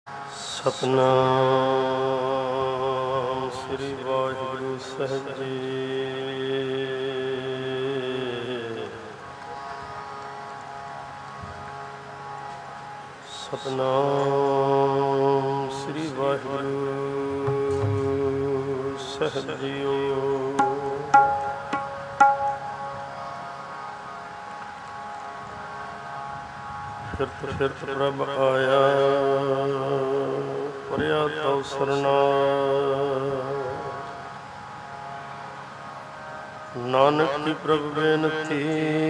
ਸਤਨਾਮ ਸ੍ਰੀ ਵਾਹਿਗੁਰੂ ਸਾਹਿਬ ਜੀ। ਸਤਨਾਮ ਸ੍ਰੀ ਵਾਹਿਗੁਰੂ ਸਾਹਿਬ ਜੀਓ। ਫਿਰਤ ਪ੍ਰਭ ਆਇਆ ਪਰਿਆ ਤਉ ਸਰਨਾ। ਨਾਨਕ ਦੀ ਪ੍ਰਭ ਬੇਨਤੀ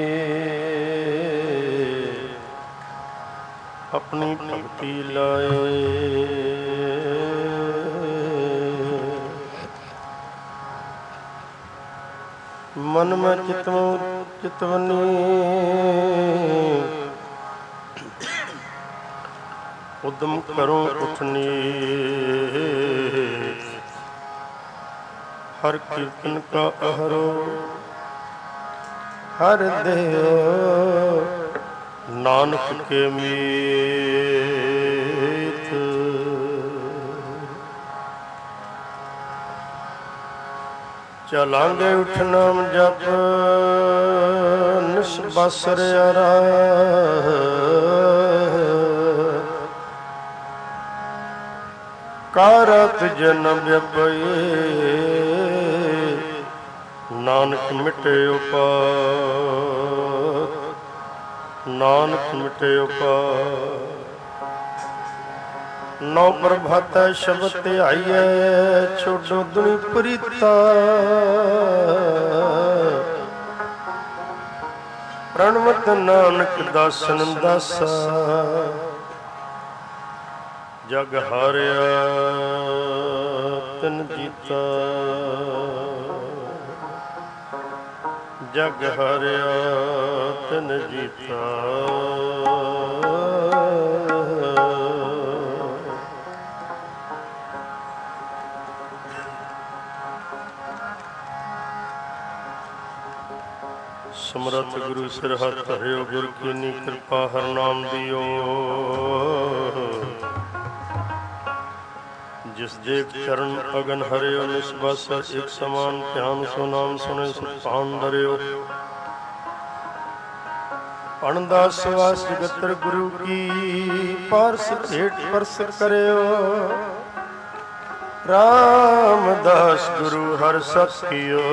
ਆਪਣੀ ਭਗਤੀ ਲਾਏ। ਮਨ ਮੈਂ ਚਿਤਵਨੀ ਉਦਮ ਕਰੋ ਉਠਨੀ। ਹਰ ਕੀਰਤਨ ਕਾ ਅਹਰੋ ਹਰ ਦੇਓ ਨਾਨਕ ਕੇ ਮੀਤ। ਚਲਾਂਗੇ ਉਠ ਨਾਮ ਜਪ ਨਿਸ ਬਸਰਿਆਰਾ। ਕਾਰਤ ਜਨਮ ਵਿਪਏ ਨਾਨਕ ਮਿਟੇ ਉਪਾਤ। ਨਾਨਕ ਮਿਟੇ ਉਪਾਤ। ਨੌ ਪ੍ਰਭਾਤੈ ਸ਼ਬਦ ਧਿਆਈਐ ਛੋਡੋ ਦੁਨੀ ਪ੍ਰੀਤਾ। ਪ੍ਰਣਵਤ ਨਾਨਕ ਦਾਸਨ ਦਾਸਾ। ਜਗ ਹਾਰਿਆ ਤਿਨ ਜੀਤਾ। ਜਗ ਹਾਰਿਆ ਤਿਨ ਜੀਤਾ। ਸਮਰੱਥ ਗੁਰੂ ਸਿਰ ਹੱਥ ਧਰਿਓ ਗੁਰ ਕੀਨੀ ਕਿਰਪਾ ਹਰ ਨਾਮ ਦਿਓ। ਜਿਸ ਦੇਖ ਚਰਨ ਅਗਨ ਹਰਿਓ ਨਿਸਬਸ ਇੱਕ ਸਮਾਨ ਧਿਆਨ ਸੋ ਨਾਮ ਸੁਣੇ ਸੁਖਾਨ ਧਰਿਓ। ਅਣਦਾਸ ਵਾਸ ਜਗਤਰ ਗੁਰੂ ਕੀ ਪਾਰਸ ਭੇਟ ਪਰਸ ਕਰਿਓ। ਰਾਮਦਾਸ ਗੁਰੂ ਹਰ ਸਤ ਕੀਓ।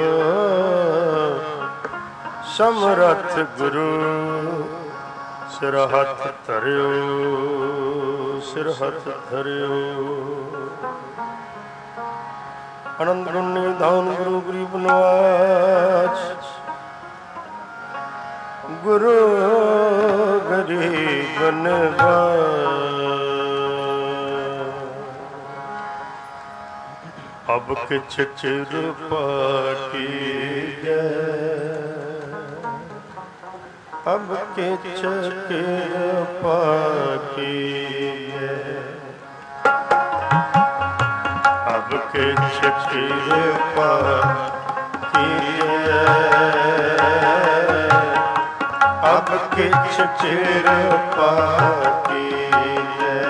ਸਮਰੱਥ ਗੁਰੂ ਸਿਰ ਹੱਥ ਧਰਿਓ। ਸਿਰ ਹੱਥ ਧਰਿਓ। ਆਨੰਦ ਗੁਣ ਨਿਧਾਨ ਗੁਰੂ ਗਰੀਬ ਨਿਵਾਜ। ਗੁਰੂ ਗਰੀਬ ਨਿਵਾਜ। ਅਬ ਕਿਛ ਚਿਰ ਪਾਕੀ ਗਏ। ਅਬ ਕਿਛ ਕਿਰਪਾ ਕੀਜੈ। ਅਬ ਕਿਛ ਕਿਰਪਾ ਕੀਜੈ। ਅਬ ਕਿਛ ਕਿਰਪਾ ਕੀਜੈ।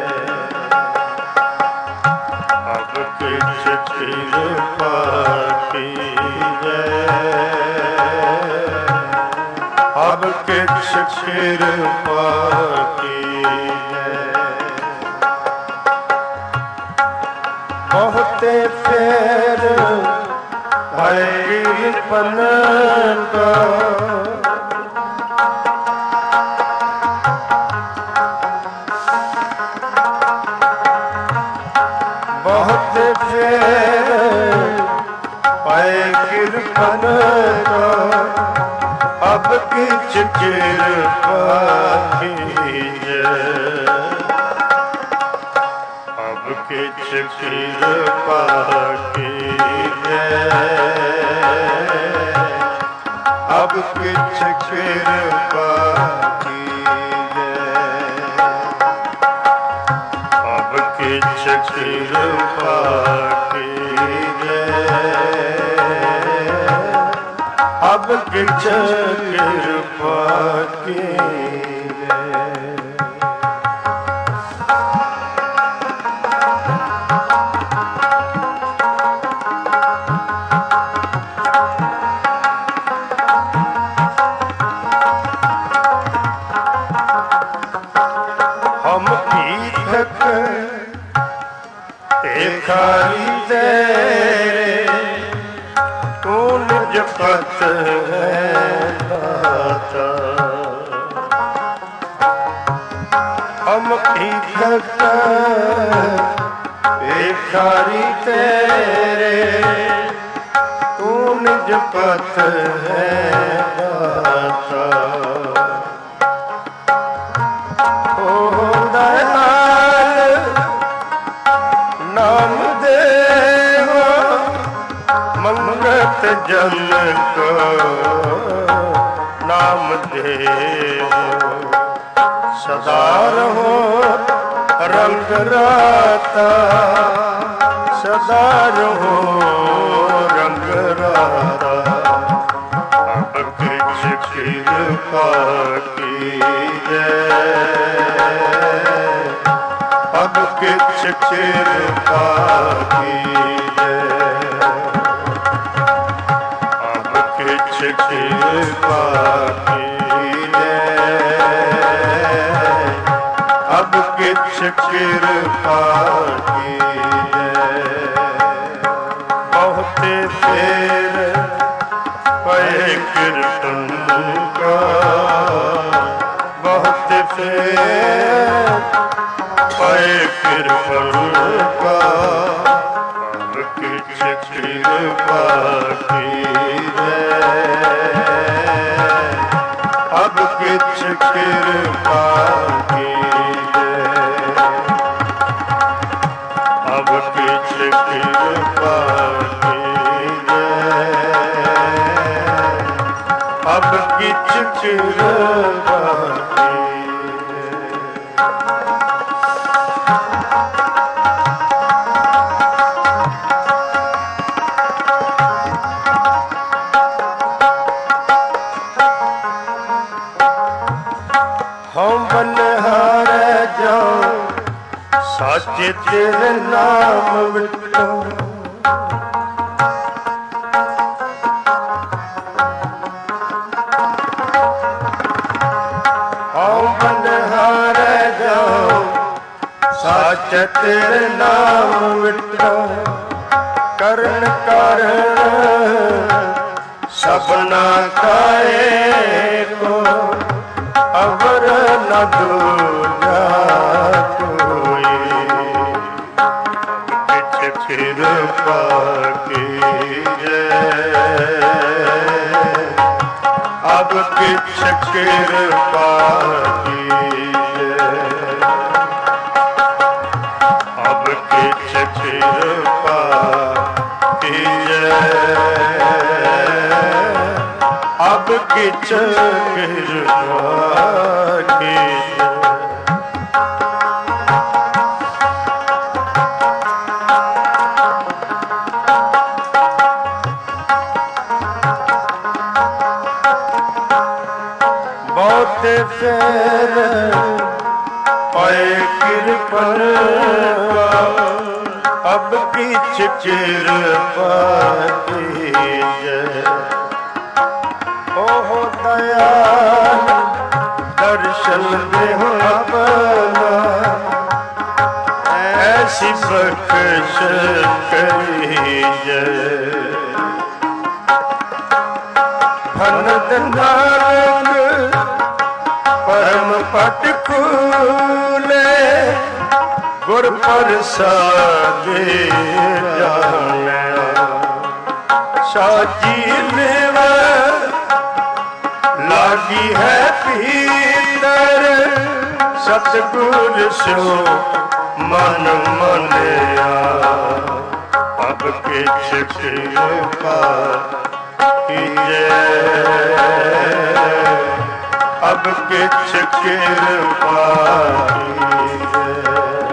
ਅਬ ਕਿਛ ਕਿਰਪਾ ਕੀਜੈ। ਅਬ ਕਿਛ ਕਿਰਪਾ ਕੀਜੈ। ਬਹੁਤੇ ਫੇਰ ਹੈ ਕਿਰਪਨ ਕਾ। ਬਹੁਤੇ ਫੇਰ ਹੈ ਕਿਰਪਨ ਕਾ। ਅਬ ਕਿਛ ਕਿਰਪਾ ਕੀਜੈ। ਅਬ ਕਿਛ ਕਿਰਪਾ ਕੀਜੈ। ਅਬ ਕਿਛ ਕਿਰਪਾ ਕੀਜੈ। ਅਬ ਕਿਛ ਕਿਰਪਾ ਕੀਜੈ। ਅਬ ਕਿਛ ਕਿਰਪਾ ਕੀਜੈ। ਠਕ ਭਿਖਾਰੀ ਤੇਰੇ ਤੂੰ ਨਿਜ ਪਤ ਹੈ ਦਾਤਾ ਹਮ ਠਕ ਭਿਖਾਰੀ ਤੇਰੇ ਤੂੰ ਨਿਜ ਪਤ ਹੈ ਦਾਤਾ ਜਨ ਕੋ ਨਾਮ ਦੇਵ ਸਦਾ ਰਹੋ ਰੰਗ ਰਾਤਾ ਸਦਾ ਰਹੋ ਰੰਗ ਰਾਤਾ ਅਬ ਕਿਛ ਕਿਰਪਾ ਕੀਜੈ ਅਬ ਕਿਛ ਕਿਰਪਾ ਕੀਜੈ ਕਿਰਪਾ ਕੀਜੈ ਅਬ ਕਿਛ ਕਿਰਪਾ ਕੀਜੈ ਬਹੁਤੇ ਫੇਰ ਪਏ ਕਿਰਪਨ ਕਾ ਬਹੁਤੇ ਫੇਰ ਪਏ ਕਿਰਪਨ ਕਾ ਅਬ ਕਿਛ ਕਿਰਪਾ ਕੀਜੈ ਅਬ ਕਿਛ ਕਿਰਪਾ ਕੀਜੈ ਅਬ ਕਿਛ ਕਿਰਪਾ ਕੀਜੈ ਅਬ ਕਿਛ ਕਿਰਪਾ ਸਾਚੇ ਤੇਰੇ ਨਾਮ ਵਿਟੋ ਹਉ ਬਨਹਾਰੇ ਜਾਉ ਸਾਚੇ ਤੇਰੇ ਨਾਮ ਵਿਟੋ ਕਰਨ ਕਾਰਨ ਸਭਨਾ ਕਾਏ ਕੋ ਅਵਰ ਨ ਦੂਜਾ ਕਿਰਪਾ ਕੀਜੈ ਅਬ ਕਿਛ ਕਿਰਪਾ ਕੀਜੈ ਅਬ ਕਿਛ ਕਿਰਪਾ ਕੀਜੈ ਅਬ ਕਿਛ ਕਿਰਪਾ ਕੀਜੈ ਬਹੁਤੇ ਫੇਰ ਪਏ ਕਿਰਪਨ ਕਾ ਅਬ ਕਿਛ ਕਿਰਪਾ ਕੀਜੈ ਓਹ ਦਇਆਲ ਦਰਸ਼ਨ ਦੇਹੁ ਆਪਨਾ ਐਸੀ ਬਖਸ਼ ਕਰੀਜੈ ਭਨਤ ਨਾਨਕ ਪਰਮ ਪਟ ਖੂਲੇ ਗੁਰ ਪ੍ਰਸਾਦਿ ਜਾਣਿਆ ਸਾਜੀ ਮੇਵ ਲਾਗੀ ਹੈ ਭੀਤਰ ਸਤਿਗੁਰ ਸੋ ਮਨ ਮੰਨਿਆ ਅਬ ਕਿਛ ਕਿਰਪਾ ਕੀਜੈ ਅਬ ਕਿਛ ਕਿਰਪਾ ਕੀਜੈ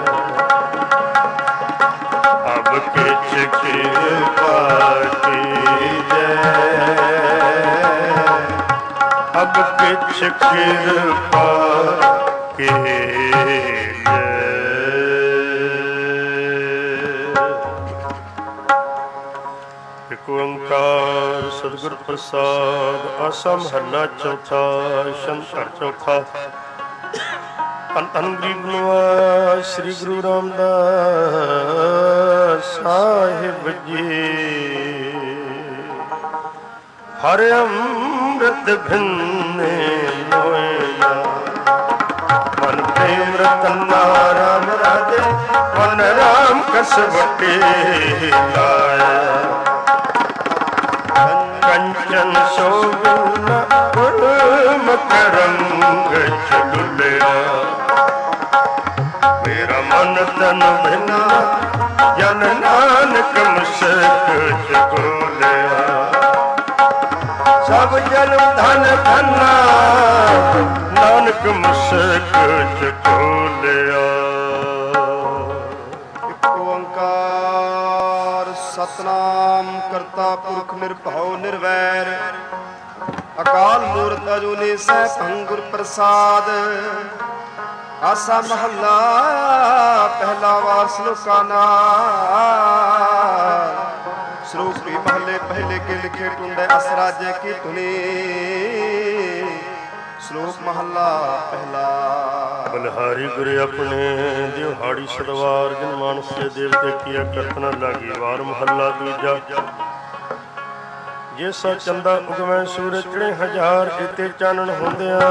ਅਬ ਕਿਛ ਕਿਰਪਾ ਕੀਜੈ ਅਬ ਕਿਛ ਕਿਰਪਾ ਕੀਜੈ। ਇਕ ਓੰਕਾਰ ਸਤਿਗੁਰ ਪ੍ਰਸਾਦ। ਆਸਾ ਮਹੱਲਾ ਚੌਥਾ। ਸ਼ੰਕਰ ਚੌਥਾ। ਧੰਨ ਧੰਨ ਗਰੀਬ ਨਿਵਾਸ ਸ੍ਰੀ ਗੁਰੂ ਰਾਮਦਾਸ ਸਾਹਿਬ ਜੀ। ਹਰ ਅੰਮ੍ਰਿਤ ਭਿੰਨੇ ਲੋਇਨਾ ਮਨ ਪ੍ਰੇਮ ਰਤਨਾ ਰਾਮ ਰਾਜੇ ਮਨ ਰਾਮ ਕਸ ਵਟੇ ਲਾਇਆ ਕੰਚਨ ਸੋਭਨ ਗੁਰਮੁਖ ਰੰਗ ਚਲੁਲਿਆ ਮੇਰਾ ਮਨ ਤਨ ਬਿਨਾ ਜਨ ਨਾਨਕ ਮੁਸਕ ਚਗੋਲਿਆ ਸਭ ਜਨਮ ਧਨ ਧਨਾ ਨਾਨਕ ਮੁਸਕ ਚਗੋਲਿਆ। ਇੱਕ ਓੰਕਾਰ ਸਤਨਾਮ ਕਰਤਾ ਪੁਰਖ ਨਿਰਭਉ ਨਿਰਵੈਰ ਅਕਾਲ ਮੂਰਤ ਅਜੂਨੀ ਸੈਭੰ ਗੁਰ ਪ੍ਰਸਾਦ। ਆਸਾ ਮਹੱਲਾ ਪਹਿਲਾ ਵਾਰ ਸ਼ਲੋਕਾ ਨਾਲ ਸਰੂਪ ਵੀ ਮਹੱਲੇ ਪਹਿਲੇ ਕੇ ਲਿਖੇ ਟੁੰਡੇ ਅਸ ਰਾਜੇ ਕੀ ਧੁਨੀ। ਸ਼ਲੋਕ ਮਹੱਲਾ ਪਹਿਲਾ। ਬਲਹਾਰੀ ਗੁਰੇ ਆਪਣੇ ਦਿਹਾੜੀ ਸਦਵਾਰ ਜਿਨ ਮਾਨਸ ਦੇ ਦੇਵਤੇ ਕੀਆ ਕਰਤਨਾ ਲਾਗੀ। ਵਾਰ ਮਹੱਲਾ ਦੂਜਾ। ਜੇ ਸਾ ਚੰਦਾ ਉਗਵੈ ਸੂਰਜ ਚੜੇ ਹਜ਼ਾਰ ਕੀਤੇ ਚਾਨਣ ਹੁੰਦਿਆਂ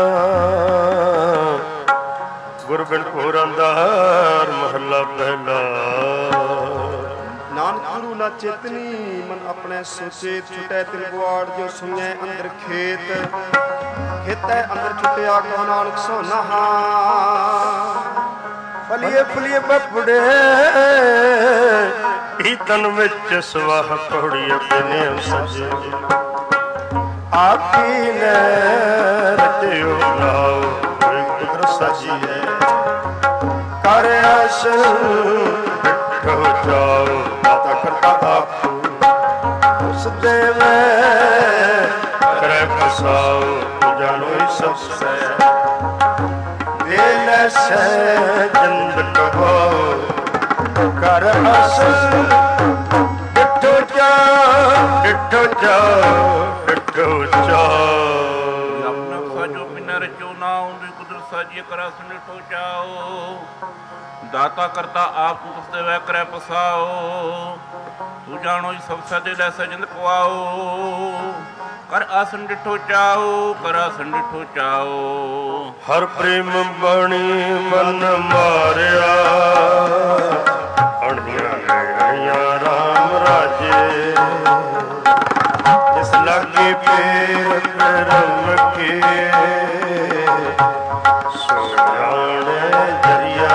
ਗੁਰ ਬਿਨ ਘੋਰ ਅੰਧਾਰ। ਮਹੱਲਾ ਪਹਿਲਾ। ਨਾਨਕ ਗੁਰੂ ਨਾ ਚੇਤਨੀ ਮਨ ਆਪਣੇ ਸੋਚੇ ਛੁਟੈ ਤਿਲ ਗੁਆੜ ਜੋ ਸੁਣੈ ਅੰਦਰ ਖੇਤ ਖੇਤੈ ਅੰਦਰ ਛੁਟਿਆ ਕੋ ਨਾਨਕ ਸੋ ਨਹਾ। ਫਲੀਏ ਫਲੀਏ ਬਪੜੇ ਹੀ ਤਨ ਵਿੱਚ ਸਵਾਹ ਪੌੜੀ ਆਪਣੇ ਸਜੇ ਆਪੀ ਨੇ ਰਚਿਓ ਲਾਓ ਕੁਦਰ ਸਜੀਏ ਕਰ ਆਸਨ ਬਿਠੋ ਜਾਓ ਦਾਤਾ ਕਰਤਾ ਆਪੂ ਉਸ ਦੇਵੇ ਕਰੇ ਫਸਾਓ ਜਾਣੋ ਸਭ ਸੈ ਦੇ ਨਸੈ ਜੰਦ ਕਹੋ ਕਰ ਆਸਨ ਬਿਠੋ ਜਾਓ ਬਿਠੋ ਜਾਓ ਬਿਠੋ ਜਾਓ। ਆਪਣਾ ਸਾਜੋ ਬਿਨਾ ਰਚੋ ਨਾ ਉਹਦੀ ਕੁਦਰਤ ਸਾਜੀਏ ਕਰਾ ਸੁਨਿਠੋ ਜਾਓ ਦਾਤਾ ਕਰਤਾ ਆਪ ਤੂੰ ਤਸ ਦੇਵੈ ਕਰੈ ਪਸਾਓ ਤੂੰ ਜਾਣੋ ਸਭ ਸਾਜੇ ਲੈ ਸਜੰਦ ਪਵਾਓ ਕਰ ਆਸਨ ਡਿਠੋ ਚਾਓ ਕਰ ਆਸਨ ਡਿਠੋ ਚਾਓ। ਹਰ ਪ੍ਰੇਮ ਬਾਣੀ ਮਨ ਮਾਰਿਆ ਅਣੀਆਂ ਅਣੀਆਂ ਰਾਮ ਰਾਜੇ ਜਿਸ ਲਾਗੇ ਪੇਰ ਕਰਮ ਕੇ ਸੋਹਣੇ ਜਰੀਆ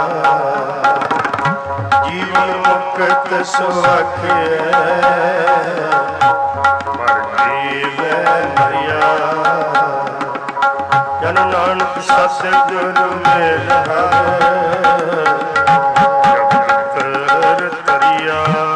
ਜੀਵਨ ਮੁਕਤ ਸੁਆਖਿਆ ਮਰ ਜੀਵੈ ਮਰਿਆ ਜਨ ਨਾਨਕ ਸਤਿਗੁਰ ਮੇਲ ਜਗਤ ਤਰੀਆ।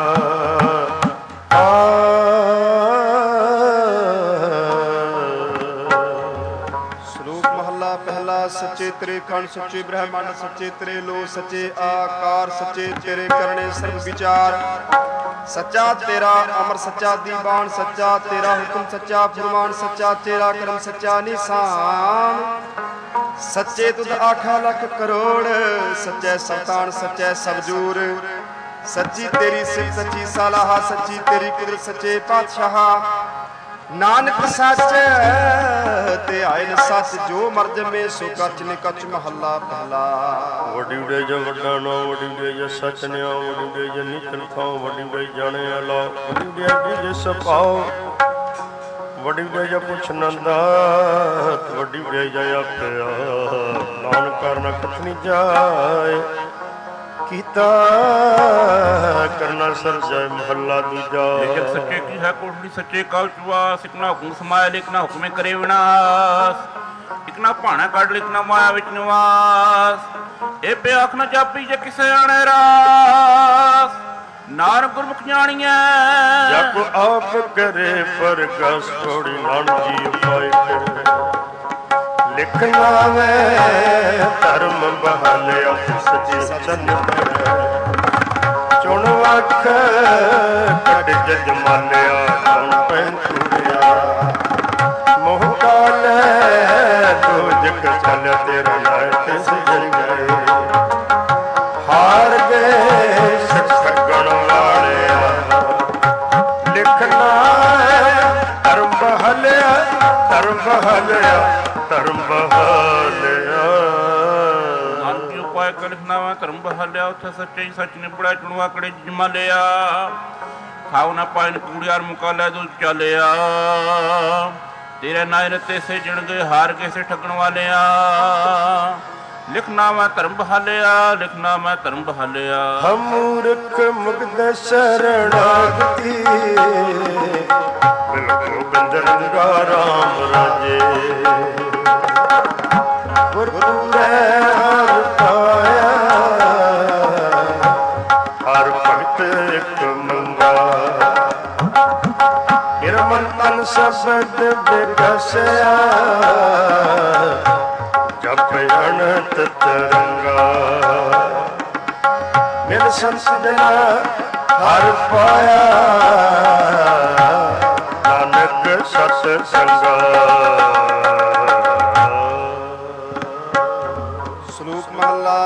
ਸ਼ਲੋਕ ਮਹੱਲਾ ਪਹਿਲਾ। ਸੱਚੇ ਤੇਰੇ ਖੰਡ ਸੱਚੇ ਬ੍ਰਹਮੰਡ ਸੱਚੇ ਤੇਰੇ ਲੋ ਸੱਚੇ ਆਕਾਰ ਸੱਚੇ ਤੇਰੇ ਕਰਨੇ ਸਰਬ ਵਿਚਾਰ ਸੱਚਾ ਤੇਰਾ ਅਮਰ ਸੱਚਾ ਦੀਵਾਨ ਸੱਚਾ ਤੇਰਾ ਹੁਕਮ ਸੱਚਾ ਫਰਮਾਨ ਸੱਚਾ ਤੇਰਾ ਕਰਮ ਸੱਚਾ ਨਿਸ਼ਾਨ ਸੱਚੇ ਤੁਧ ਆਖਾ ਲੱਖ ਕਰੋੜ ਸੱਚੇ ਸਤਾਨ ਸੱਚੇ ਸਬਜੂਰ ਸੱਚੀ ਤੇਰੀ ਸਿਫਤ ਸੱਚੀ ਸਲਾਹ ਸੱਚੀ ਤੇਰੀ ਕੁਦਰਤ ਸੱਚੇ ਪਾਤਸ਼ਾਹ ਨਾਨਕ ਸੱਚ ਤੇ ਆਇਨ ਸੱਚ ਜੋ ਮਰ ਜਮੇ ਸੋ ਕੱਚ ਨੇ ਕੱਚ ਮਹੱਲਾ ਪਹਿਲਾ। ਵੱਡੀ ਉਡੇ ਜ ਵੱਡਾ ਨਾ ਵੱਡੀ ਉਡੇ ਜ ਸੱਚ ਨਿਆ ਵੱਡੀ ਉਡੇ ਜ ਨਿਕਲ ਥਾਂ ਵੱਡੀ ਉਡੇ ਜਾਣੇ ਅਲਾ ਵੱਡੀ ਉਡੇ ਜੇ ਸਪਾਓ ਵੱਡੀ ਉਡੇ ਜ ਪੁੱਛ ਨੰਦਾ ਵੱਡੀ ਉਡੇ ਜ ਆਪਿਆ ਨਾਨਕ ਕਰਨਾ ਕਥਨੀ ਜਾਏ ਕੀਤਾ ਕਰਨਾ ਸਰ ਜੈ ਮਹੱਲਾ ਦੂਜਾ। ਲੇਕਿਨ ਸੱਚੇ ਕੀ ਹੈ ਕੋਟਲੀ ਸੱਚੇ ਕਾਲ ਚੁਆਸ ਇਕ ਨਾ ਹੁਕਮ ਸਮਾਇਆ ਲੇਕ ਨਾ ਹੁਕਮੇ ਕਰੇ ਵਿਨਾਸ਼ ਇਕ ਨਾ ਭਾਣਾ ਕੱਢ ਲਿਖ ਨਾ ਮਾਇਆ ਵਿੱਚ ਨਿਵਾਸ ਇਹ ਪਿਆਖ ਨਾ ਜਾਪੀ ਜੇ ਕਿਸੇ ਆਣੇ ਰਾਸ ਨਾਨਕ ਗੁਰਮੁਖ ਜਾਣੀਐ ਜਪ ਆਪ ਕਰੇ ਪ੍ਰਗਸ ਥੋੜੀ ਨਾਨਕ ਜੀ ਉਪਾਇ ਕਰੇ ਲਿਖਣਾ ਮੈਂ ਧਰਮ ਬਹਾਲਿਆ ਸੱਚੇ ਸਚਨ ਚੁਣ ਵਖ ਕੱਢ ਜਜ ਮਾਲਿਆ ਹੁਣ ਪੈਂਤੂਰਿਆ ਮੋਹ ਕਾਲ ਤੋ ਜਗ ਚੱਲ ਤੇਰਾ ਨਾਇ ਸਿਜਣ ਗਏ, ਹਾਰ ਗਏ ਠੱਗਣ ਵਾਲਿਆ। ਲਿਖਣਾ ਧਰਮ ਬਹਾਲਿਆ, ਧਰਮ ਬਹਾਲਿਆ, ਧਰਮ ਬਹਾਲਿਆ। ਨਾਨਕੀ ਉਪਾਇ ਕਰ ਲਿਖਣਾ ਵਾ ਧਰਮ ਬਹਾਲਿਆ, ਉੱਥੇ ਸੱਚੇ ਸੱਚ ਨਿਬੜਿਆ, ਚੁਣਵਾ ਕੜੇ ਜਮਾ ਲਿਆ। ਖਾਉ ਨਾ ਪਾਇਨ ਕੂੜਿਆਰ ਮੁਕਾਲਿਆ ਦੁੱਧ ਚਾਲਿਆ। ਤੇਰੇ ਨਾਇ ਰਤੇ ਸੇ ਜਿਣ ਗਏ, ਹਾਰ ਕੇ ਸੇ ਠੱਗਣ ਵਾਲਿਆ। ਲਿਖਣਾ ਮੈਂ ਧਰਮ ਬਹਾਲਿਆ, ਲਿਖਣਾ ਮੈਂ ਧਰਮ ਬਹਾਲਿਆ। ਹਮ ਮੂਰਖ ਮੁਕਤ ਸ਼ਰਣਾਗਤੀ, ਮਿਲ ਗੋਬਿੰਦ ਰੰਗਾ ਰਾਮ ਰਾਜੇ। ਗੁਰ ਪੂਰੈ ਹਰਿ ਪਾਇਆ, ਹਰ ਭਗਤ ਇਕ ਮੰਗਾ। ਮੇਰਾ ਮਨ ਤਨ ਸ਼ਬਦ ਬਿਗਸਿਆ, ਜਪ ਅਨੰਤ ਤਰੰਗਾ। ਮਿਲ ਸੰਤ ਜਨਾ ਹਰ ਪਾਇਆ, ਨਾਨਕ ਸਤ ਸੰਗਾ। ਸ਼ਲੋਕ ਮਹਲਾ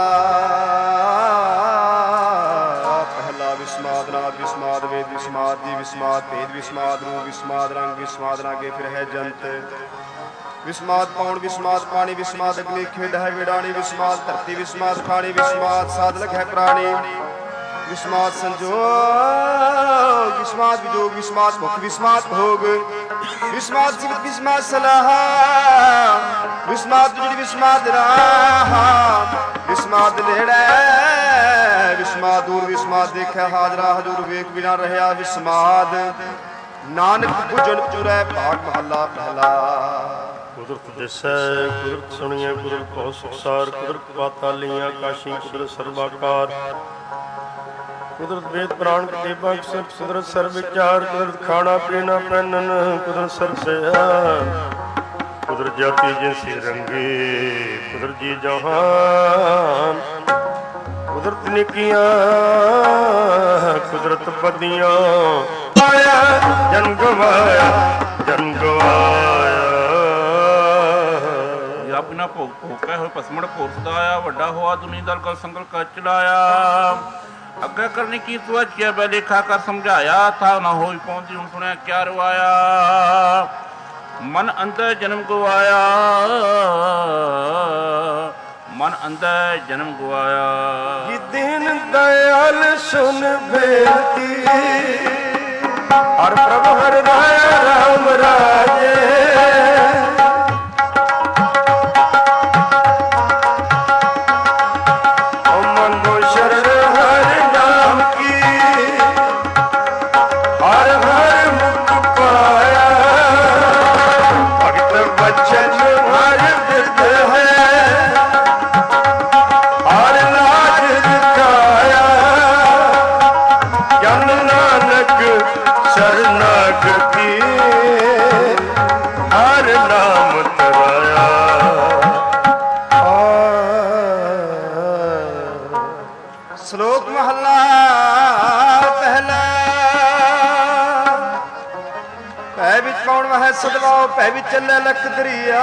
ਪਹਿਲਾ। ਵਿਸਮਾਦ ਨਾਦ ਵਿਸਮਾਦ ਵੇਦ ਵਿਸਮਾਦ ਜੀ ਵਿਸਮਾਦ ਭੇਦ ਵਿਸਮਾਦ ਰੂਪ ਵਿਸਮਾਦ ਰੰਗ ਵਿਸਮਾਦ ਰਾਗੇ ਫਿਰ ਹੈ ਜੰਤ। ਵਿਸਮਾਦ ਪਾਉਣ ਵਿਸਮਾਦ ਪਾਣੀ ਵਿਸਮਾਦ ਅਗਨੀ ਖੇਡ ਹੈ ਵਿਡਾਣੀ। ਵਿਸਮਾਦ ਧਰਤੀ ਵਿਸਮਾਦ ਖਾਣੀ ਵਿਸਮਾਦ ਸਾਧ ਲਗ ਹੈ ਪ੍ਰਾਣੀ। ਵਿਸਮਾਦ ਸੰਜੋਗ ਵਿਸਮਾਦ ਵਿਜੋਗ ਵਿਸਮਾਦ ਮੁਖ ਵਿਸਮਾਦ ਭੋਗ। ਵਿਸਮਾਦ ਸਿਵਤ ਵਿਸਮਾਦ ਸਲਾਹ ਵਿਸਮਾਦ ਜਿਹੜੀ ਵਿਸਮਾਦ ਰਾਹ। ਵਿਸਮਾਦ ਨੇੜੇ ਵਿਸਮਾਦ ਦੂਰ ਵਿਸਮਾਦ ਦੇਖਿਆ ਹਾਜ਼ਰਾ ਹਜ਼ੂਰ ਵੇਖ ਬਿਨਾ ਰਹਿਆ। ਵਿਸਮਾਦ ਨਾਨਕ ਬੁਝਣ ਚੁਰੈ ਭਾਗ ਮਹੱਲਾ ਪਹਿਲਾ। ਕੁਦਰਤ ਦਿਸੈ ਕੁਦਰਤ ਸੁਣੀਐ, ਕੁਦਰਤ ਭਉ ਸੁਖਸਾਰ। ਕੁਦਰਤ ਪਾਤਾਲੀਆਂ ਆਕਾਸ਼ੀ, ਕੁਦਰਤ ਸਰਬਾਕਾਰ। ਕੁਦਰਤ ਵੇਦ ਪ੍ਰਾਣ ਦੇਵਾ ਸਭ ਕੁਦਰਤ ਸਰਬ ਵਿਚਾਰ। ਕੁਦਰਤ ਖਾਣਾ ਪੀਣਾ ਪਹਿਨਨ, ਕੁਦਰਤ ਸਰਸਿਆ। ਕੁਦਰਤ ਜਾਤੀ ਜਿਨਸੀ ਰੰਗੇ, ਕੁਦਰਤ ਜੀ ਜਹਾਨ। ਕੁਦਰਤ ਨਿੱਕੀਆਂ ਕੁਦਰਤ ਬਦੀਆਂ, ਆਇਆ ਜਨ ਗਵਾਇਆ, ਜਨ ਗਵਾਇਆ। ਬਿਨਾ ਭੋਗ ਭੋਗਿਆ ਹੋਏ ਭਸਮੜ ਭੋਰ ਸਦਾਇਆ। ਵੱਡਾ ਹੋਆ ਦੁਨੀ ਦਲ ਕਲ ਸੰਗਲ ਕਾ ਚਲਾਇਆ। ਅੱਗੇ ਕਰਨੀ ਕੀ ਤੁਆਚਿਆ ਬੈ ਲੇਖਾ ਕਰ ਸਮਝਾਇਆ। ਥਾ ਨਾ ਹੋਈ ਪਹੁੰਚੀ ਹੁਣ ਸੁਣਿਆ ਕਿਆ ਰਵਾਇਆ। ਮਨ ਅੰਦਰ ਜਨਮ ਗਵਾਇਆ, ਮਨ ਅੰਦਰ ਜਨਮ ਗਵਾਇਆ। ਦੀਨ ਦਇਆਲ ਸੁਨ ਬੇਨਤੀ, ਹਰ ਪ੍ਰਭ ਹਰਿ ਰਾਇਆ ਰਾਮ ਰਾਜੇ। ਸ਼ਲੋਕ ਮਹੱਲਾ ਪਹਿਲਾ। ਭੈ ਵਿੱਚ ਕੌਣ ਵਹਿ ਸਦਵਾਓ, ਭੈ ਵਿੱਚ ਚੱਲੇ ਲਖ ਦਰਿਆ।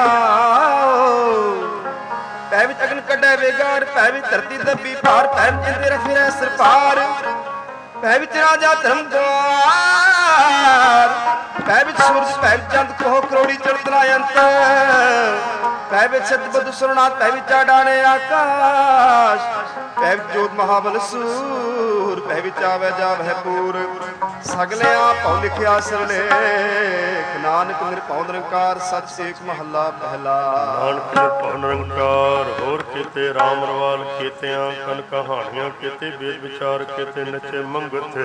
ਭੈ ਵਿੱਚ ਅਗਨ ਕੱਢੇ ਵੇਗਾਰ, ਭੈ ਵਿੱਚ ਧਰਤੀ ਦੱਬੀ ਭਾਰ। ਭੈ ਵਿੱਚ ਇੰਦਰ ਫਿਰੈ ਸਰਪਾਰ, ਭੈ ਵਿੱਚ ਰਾਜਾ ਧਰਮ ਦੁਆਰ। ਭੈ ਵਿੱਚ ਸੂਰਜ, ਭੈ ਵਿੱਚ ਚੰਦ ਕੋਹ ਕਰੋੜੀ ਚੜਤਨਾ ਅੰਤ। ਭੈ ਵਿੱਚ ਸਤ ਬਦੁ ਸੁਰਨਾਥ, ਭੈ ਵਿੱਚ ਆਡਾਣੇ ਆਕਾਸ਼। ਭੈ ਵਿੱਚ ਜੋਤ ਮਹਾਬਲ ਸੂਰ, ਭੈ ਵਿੱਚ ਆਵੈ ਜਾਵਹਿ ਪੂਰ। ਸਗਲਿਆ ਭਉ ਲਿਖਿਆ ਸਿਰਲੇਖ, ਨਾਨਕ ਨਿਰਭਉ ਨਿਰੰਕਾਰ ਸਚ ਏਕ ਮਹੱਲਾ ਪਹਿਲਾ। ਨਾਨਕ ਨਿਰਭਉ ਨਿਰੰਕਾਰ ਹੋਰ ਕੀਤੇ ਰਾਮ ਰਵਾਲ ਕੀਤਿਆਂ। ਕਨ ਕਹਾਣੀਆਂ ਕੀਤੇ ਵੇਦ ਵਿਚਾਰ ਕੀਤੇ ਨਚੇ ਮੰਗਤ।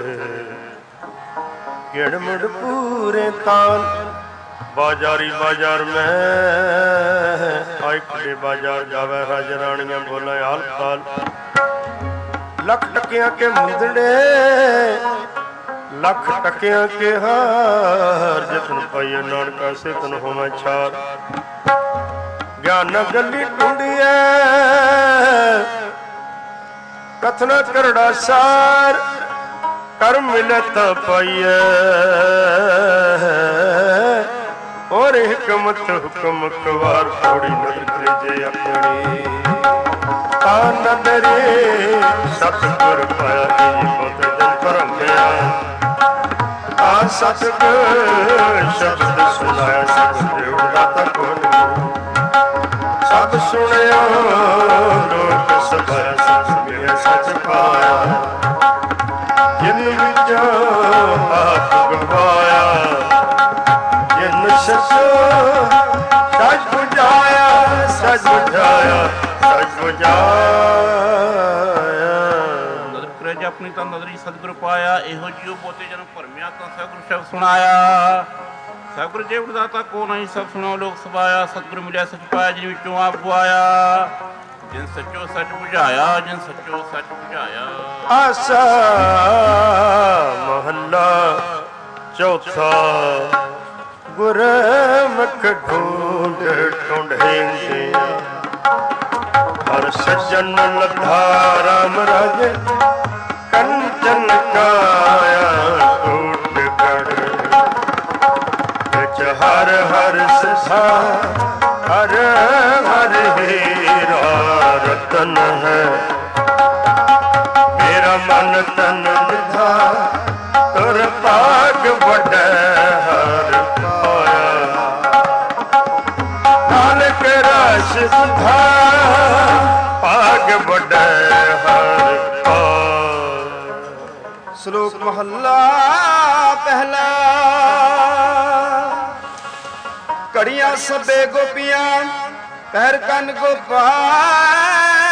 ਗਿੜ ਮੁੜ ਪੂਰੇ ਤਾਲ ਬਾਜ਼ਾਰੀ ਬਾਜ਼ਾਰ ਮੈਂ। ਆਇ ਖੜੇ ਬਾਜ਼ਾਰ ਜਾਵੇ ਰਾਜ ਰਾਣੀਆਂ ਬੋਲੇ ਹਾਲ ਤਾਲ। ਲੱਖ ਟਕਿਆਂ ਕੇ ਮੁੰਦੜੇ, ਲੱਖ ਟਕਿਆਂ ਕੇ ਹਾਰ। ਜਿਤਨ ਪਾਈਏ ਨਾਨਕਾ ਸਿਤਨ ਹੋਵੇਂ ਛਾਰ। ਗਿਆਨ ਗੱਲੀ ਟੁੰਡੀਐ ਕਥਨਾ ਕਰੜਾ ਸਾਰ। ਕਰਮ ਮਿਲਤ ਪਾਈਐ ਔਰ ਹਕਮਤ ਹੁਕਮ ਕਵਾਰ। ਥੋੜੀ ਨਦਰ ਜੇ ਆਪਣੀ ਨਦਰੀ ਸਤਿਗੁਰ ਪਾਇਆ ਜੀ ਬਹੁਤ ਜਨ ਭਰਮਿਆ ਆ ਸਤਿਗੁਰ ਸ਼ਬਦ ਸੁਣਾਇਆ ਸਤਿਗੁਰ ਦਾਤਾ ਕੋਲ ਸਭ ਸੁਣਿਆ ਲੋਕ ਸਭਾ ਸਤਿਗੁਰ ਸੱਚ ਪਾਇਆ ਜਿਨ ਵਿੱਚ ਆਪ ਗਵਾਇਆ ਜਿਨ ਸੱਚੋ ਸੱਚ ਬੁਝਾਇਆ ਸੱਚ ਬੁਝਾਇਆ ਸੱਚ ਬੁਝਾਇਆ ਨਦਰ ਕਰੇ ਜੇ ਆਪਣੀ ਤਾਂ ਨਦਰੀ ਸਤਿਗੁਰ ਪਾਇਆ ਇਹੋ ਜਿਉ ਪੋਤੇ ਜਨ ਭਰਮਿਆ ਤਾਂ ਸਤਿਗੁਰ ਸ਼ਬਦ ਸੁਣਾਇਆ ਸਤਿਗੁਰ ਜੇ ਉਡਦਾਤਾ ਕੋ ਨਹੀਂ ਸਭ ਸੁਣੋ ਲੋਕ ਸਭਾਇਆ ਸਤਿਗੁਰ ਮਿਲਿਆ ਸੱਚ ਪਾਇਆ ਜਿਨ ਵਿੱਚੋਂ ਆਪ ਗਵਾਇਆ ਜਿਨ ਸੱਚੋ ਸੱਚ ਬੁਝਾਇਆ ਜਿਨ ਸੱਚੋ ਸੱਚ ਬੁਝਾਇਆ ਆਸਾ ਮਹੱਲਾ ਚੌਥਾ ਗੁਰਮੁਖ ਢੂੰਡ ਢੂੰਢੇਂਗੇ ਹਰ ਸੱਜਣ ਲੱਧਾ ਰਾਮ ਰਾਜੇ ਕੰਚਨ ਕਾਇਆ ਟੂਟ ਗੜ ਵਿੱਚ ਹਰ ਹਰ ਸਿਧਾ ਹਰ ਹਰ ਹੀਰਾ ਰਤਨ ਹੈ ਮੇਰਾ ਮਨ ਤਨ ਵਿਧਾ ਤੁਰ ਭਾਗ ਵੱਡਾ ਹਰ ਪਾਇਆ ਨਾਨਕ ਰਸ ਸੁਧਾ ਭਾਗ ਵੱਡਾ ਹਰ ਪਾਇਆ। ਸ਼ਲੋਕ ਮਹੱਲਾ ਪਹਿਲਾ। ਘੜੀਆਂ ਸਭੇ ਗੋਪੀਆਂ ਪਹਿਰ ਕੰਨ ਗੋਪਾਲ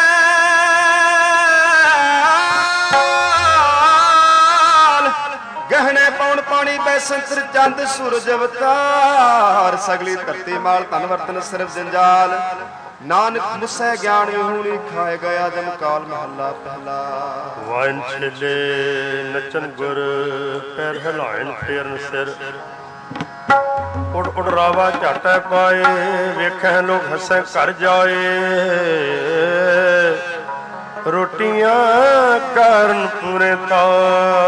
ਗਹਿਣੇ ਪਾਉਣ ਪਾਣੀ ਬੈਸੰਤਰ ਚੰਦ ਸੂਰਜ ਅਵਤਾਰ ਸਗਲੀ ਧਰਤੀ ਮਾਲ ਧਨ ਵਰਤਨ ਸਿਰਫ ਜੰਜਾਲ ਨਾਨਕ ਮੁਸੈ ਗਿਆਨ ਵਿਹੂਣੀ ਖਾਏ ਗਿਆ ਜਮਕਾਲ ਮਹੱਲਾ ਪਹਿਲਾ। ਵਾਇਨ ਛੇਲੇ ਨਚਨ ਗੁਰ ਪੈਰ ਹਿਲਾਇਨ ਫੇਰਨ ਸਿਰ ਉੜ ਉੜ ਰਾਵਾ ਝਾਟੈ ਪਾਏ ਵੇਖੈ ਲੋਕ ਹੱਸੈ ਘਰ ਜਾਏ ਰੋਟੀਆਂ ਕਰਨ ਪੂਰੇ ਤਾਲ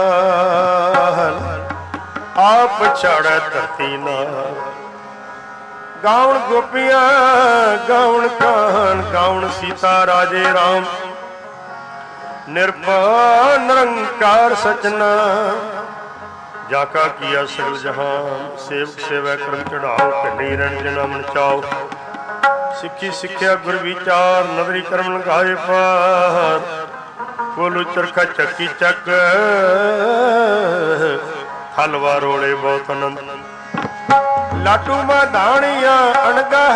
ਆਪ ਛਾੜੈ ਧਰਤੀ ਨਾਲ ਗਾਉਣ ਗੋਪੀਆਂ ਗਾਉਣ ਕਾਨ ਗਾਉਣ ਸੀਤਾ ਰਾਜੇ ਰਾਮ ਨਿਰਭਉ ਨਿਰੰਕਾਰ ਸਚਨਾ ਜਾ ਕਾ ਕੀਆ ਸਗਲ ਜਹਾਨ ਸੇਵਕ ਸੇਵੈ ਕਰਮ ਚੜਾਓ ਢੰਡੀ ਰਣਜਨਾ ਮਨ ਚਾਓ ਸਿੱਖੀ ਸਿੱਖਿਆ ਗੁਰ ਵਿਚਾਰ ਨਦਰੀ ਕਰਮ ਲਗਾਏ ਪਾਰ ਕੋਲੂ ਚਰਖਾ ਚੱਕੀ ਚੱਕ ਹਲਵਾ ਰੋਲੇ ਬਹੁਤ ਆਨੰਦ ਲਾਟੂ ਮਧਾਣੀਆਂ ਅਣਗਾਹ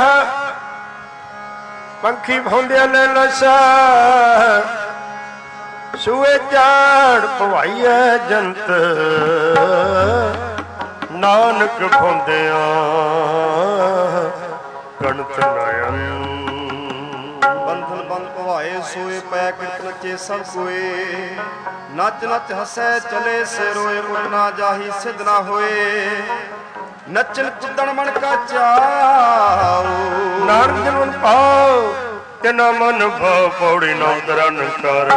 ਪੰਖੀ ਭੌਂਦਿਆ ਲੈ ਲਸਾ ਸੂਏ ਝਾੜ ਭਵਾਈਐ ਜੰਤ ਨਾਨਕ ਭੌਂਦਿਆਂ ਗਣਤ ਨਯਨ ਬੰਧਨ ਬੰਦ ਭਵਾਏ ਸੋਏ ਪੈ ਕਿਰਤ ਨੱਚੇ ਸਭ ਕੋਏ ਨੱਚ ਨੱਚ ਹੱਸੈ ਚਲੇ ਸੇ ਰੋਏ ਮੁੜ ਨਾ ਜਾਹੀ ਸਿੱਧ ਨਾ ਹੋਏ ਨੱਚਣ ਕੁੱਦਣ ਮਨ ਕਾ ਚਾਉ ਨਾਨਕ ਜਨਮ ਪਾਉ ਤਿਨਾ ਮਨ ਭਾਉ ਪੌੜੀ ਨੌ ਦਰਨ ਕਰ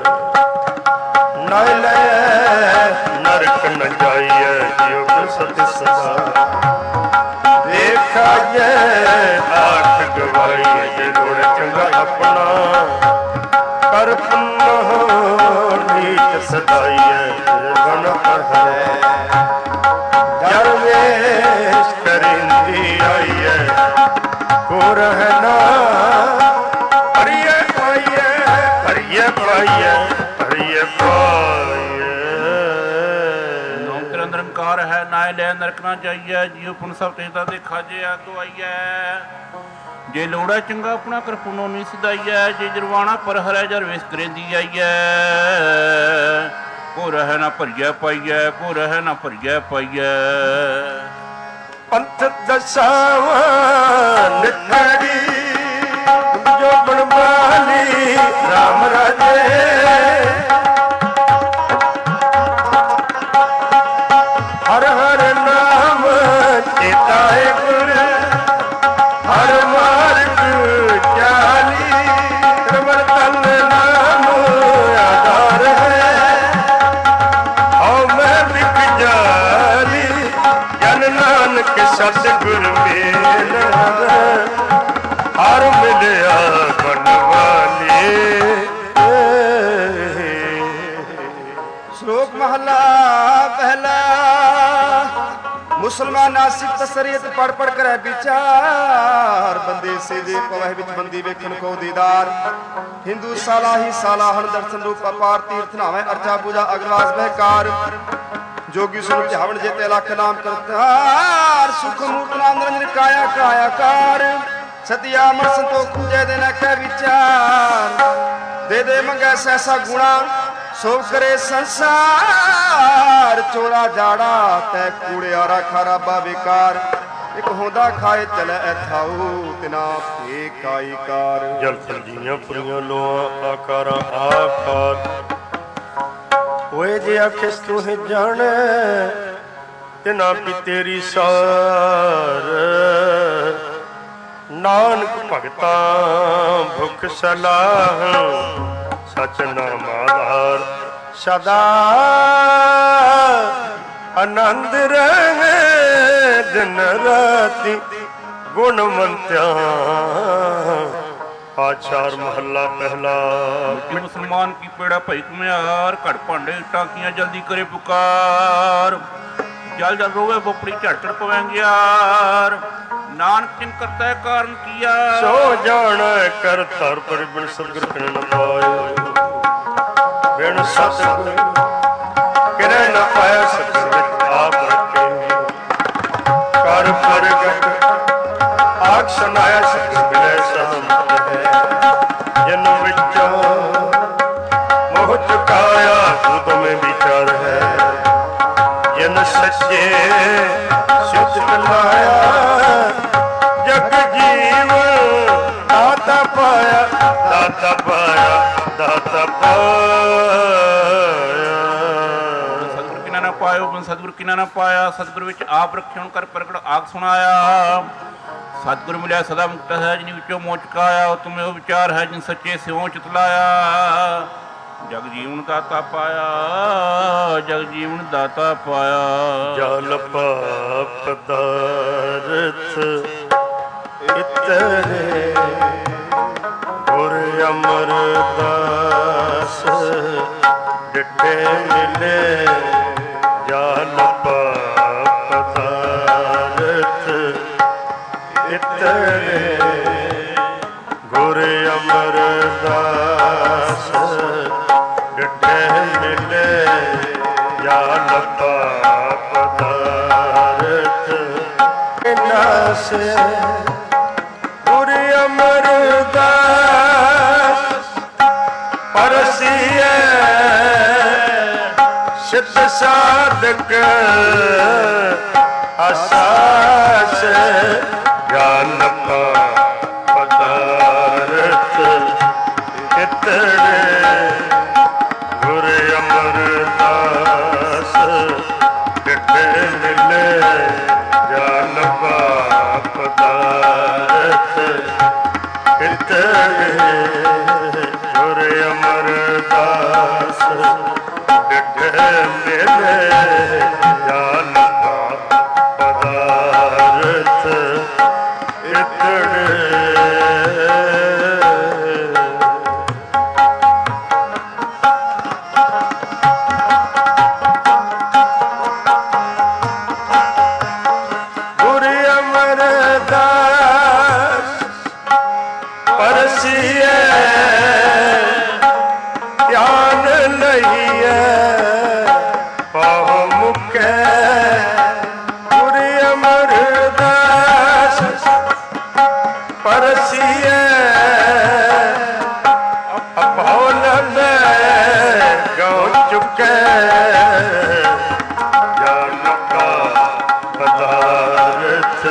ਨਾ ਲੈ ਨਰਕ ਨ ਜਾਈਐ ਜਿਉ ਸਤਿ ਸਦਾ ਦੇਖਾਈਐ ਆਖ ਗਵਾਈਐ ਜੇ ਗੁਣ ਚੰਗਾ ਆਪਣਾ ਕਰ ਪੁੰਨਹੁ ਨੀਚ ਸਦਾਈਐ ਗਣ ਹੈ ਦਰਵੇਸ਼ ਕਰਿੰਦੀ ਆਈਐ ਕੋ ਰਹਿਣਾ ਹਰੀਏ ਪਾਈਐ ਹਰੀਏ ਪਾਈਐ ਹਰੀਏ ਪਾਈਐ ਨੌਕਰ ਨਿਰੰਕਾਰ ਹੈ ਨਾਇ ਲੈ ਨਰਕ ਨਾ ਜਾਈਐ ਜੀਉ ਪੁਨ ਸਭ ਤੇਤਾ ਦੇ ਖਾਜੇ ਆ ਗਵਾਈਐ ਜੇ ਲੋੜਾ ਚੰਗਾ ਆਪਣਾ ਕਰ ਪੁਨੋ ਨਹੀਂ ਸਿਧਾਈਐ ਜੇ ਜਰਵਾਣਾ ਪਰ ਹਰੈ ਜਰ ਵੇਸ ਕਰੇਂਦੀ ਆਈਐ ਕੋ ਰਹਿ ਨਾ ਭਰੀਐ ਪਾਈਐ ਕੋ ਰਹਿ ਨਾ ਭਰੀਐ ਪਾਈਐ ਪੰਥ ਦਸਾਵਾਂ ਨਿਥੜੀ ਜੋ ਬਣਵਾਲੀ ਰਾਮ ਰਾਜੇ ਹਰ ਹਰ ਨਾਮ ਚੇਤਾਏ ਗੁਰ ਹਰ ਮਾਰਗ ਚਾਲੀ ਰਮਨ ਤਨ ਨਾਮ ਆਧਾਰ ਹੈ ਹਉ ਮੈਂ ਵਿਕ ਜਾਲੀ ਜਨ ਨਾਨਕ ਸਤਿਗੁਰ ਮੇਲ ਹਰ ਮਿਲਿਆ ਬਣਵਾਲੀ ਸ਼ਲੋਕ ਮਹਲਾ ਪਹਿਲਾ। ਮੁਸਲਮਾਨ ਨਾਸਿਕ ਤਸਰੀਅਤ ਪੜ ਪੜ ਕਰੇ ਵਿਚਾਰ, ਬੰਦੇ ਸੇਜੇ ਪਵਹਿ ਵਿੱਚ ਬੰਦੀ ਵੇਖਣ ਕੋ ਦੀਦਾਰ। ਹਿੰਦੂ ਸਾਲਾ ਹੀ ਸਾਲਾ ਹਣ ਦਰਸ਼ਨ ਰੂਪ ਅਪਾਰ, ਤੀਰਥ ਨਾਵੇਂ ਅਰਜਾ ਪੂਜਾ ਅਗਰਵਾਸ ਬਹਿਕਾਰ। जोगी सुन ध्यावन जेते लख नाम करतार, सुख मूर्त नाम निरंजन काया कायाकार। सतिया मन संतोख पूजे दे न कह विचार, दे दे मंगे सहसा गुणा सो करे संसार। चोरा जाड़ा तै कूड़ियारा खारा बेकार, एक होंदा खाए चले थाऊ तिना फेकाई कार। जल फलजियां पुरियां लोआ आकारा आकार, होए जे आखिस तू है जाने तिना भी तेरी सार। नानक भगता भुख सलाह, सच नाम आधार। सदा आनंद रहे दिन राति गुणवंत्या। आचार महला पहला। मुसलमान की पेड़ा भई कुम्हार, घट भांडे टाकियां जल्दी करे पुकार। जल जल रोवे बोपड़ी झट झट पवेंगियार, नानक जिन करता है कारण किया। सो जान कर तार पर बिन सतगुर किन न पाए, बिन सतगुर किन न पाया। सतगुर आप रखे कर प्रगट आख सुनाया। सतगुर मिले सदम जन विचों मोह चुकाया, तू में विचार है। जन सच्चे सुच लाया, जग जीव दाता पाया। दाता पाया दाता पाया। सतगुर किना ना पायो बिन सतगुर किना ना पाया। सतगुर विच आप रखे कर प्रगट आख सुनाया। सतगुर मिलिया सदा मुक्त है, जिन विचों मोह चुकाया। तुम्हें वो विचार है जिन सच्चे सियों चितलाया। जग जीवन दाता पाया, जग जीवन दाता पाया। जल पाप दारथ इतरे, गुर अमरदास डिठे मिले। जल पाप दारथ इतरे, गुर अमरदास डिठे मिले। जल पाप दारथ नासे, गुर अमरदास परसिए। सिद्ध साधक आसास, ज्ञान पाप दारथ इतरे। गुर अमरदास डिठे मिले। ज्ञान पाप दारथ इतरे। गुर अमरदास डिठे मिले। ज्ञान पाप दारथ इतरे। गुर अमरदास परसिए, ध्यान लहिए पाहो मुखे। गुर अमरदास परसिए, अभौल में गाँव चुके। ज्ञान का पदार्थ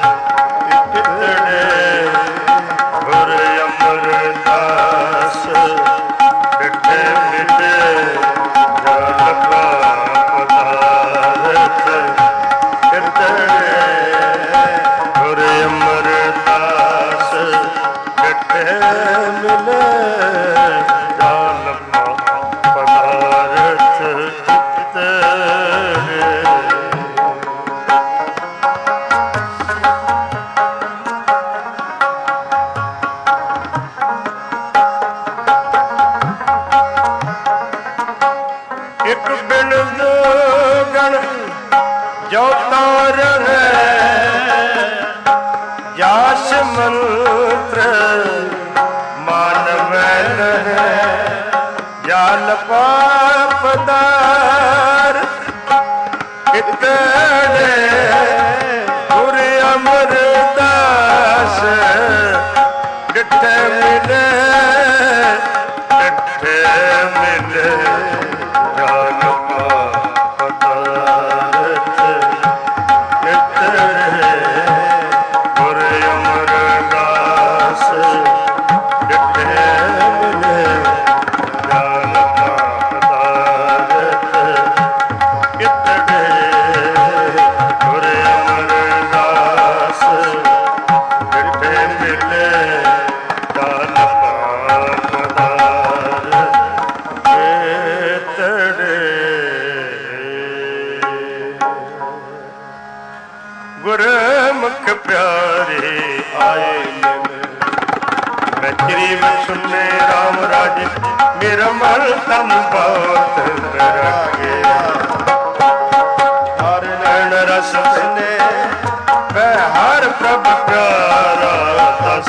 इतने। गुर अमरदास डिठे मिले। ज्ञान का पदार्थ इतने। गुर अमरदास डिठे मिले। ज्ञान का पदार्थ ਇੱਕ ਬਿਨ ਗਣ ਜੋ ਤਾਰ ਹੈ ਜਾਸ ਮੰਤਰ ਮਾਨਵੈ ਨਹਿ ਜਾਲ ਪਾਪਦਾਰ ਇਤਨੇ ਗੁਰ ਅਮਰਦਾਸ ਡਿਠੇ ਮਿਲੇ ਜਾਲ ਪਾਪਦਾਰ ਇਤਨੇ ਗੁਰ ਅਮਰਦਾਸ ਡਿਠੇ ਮਿਲੇ ਜਾਲ ਪਾਪਦਾਰ ਇਤਨੇ ਗੁਰ ਅਮਰਦਾਸ ਡਿਠੇ ਮਿਲੇ ਜਾਲ ਪਾਪਦਾਰ ਇਤਨੇ ਗੁਰਮੁਖ ਪਿਆਰੇ ਆਏ ਮੈਂ ਤੇਰੀ ਵਿੱਚ ਸੁਣੇ ਰਾਮ ਰਾਜੇ ਮੇਰਾ ਮਨ ਤਨ ਬਹੁਤ ਰੱਖਿਆ ਹਰ ਨੈਣ ਰਸ ਨੇ ਮੈਂ ਹਰ ਪ੍ਰਭ ਪਿਆਰਾ ਦਸ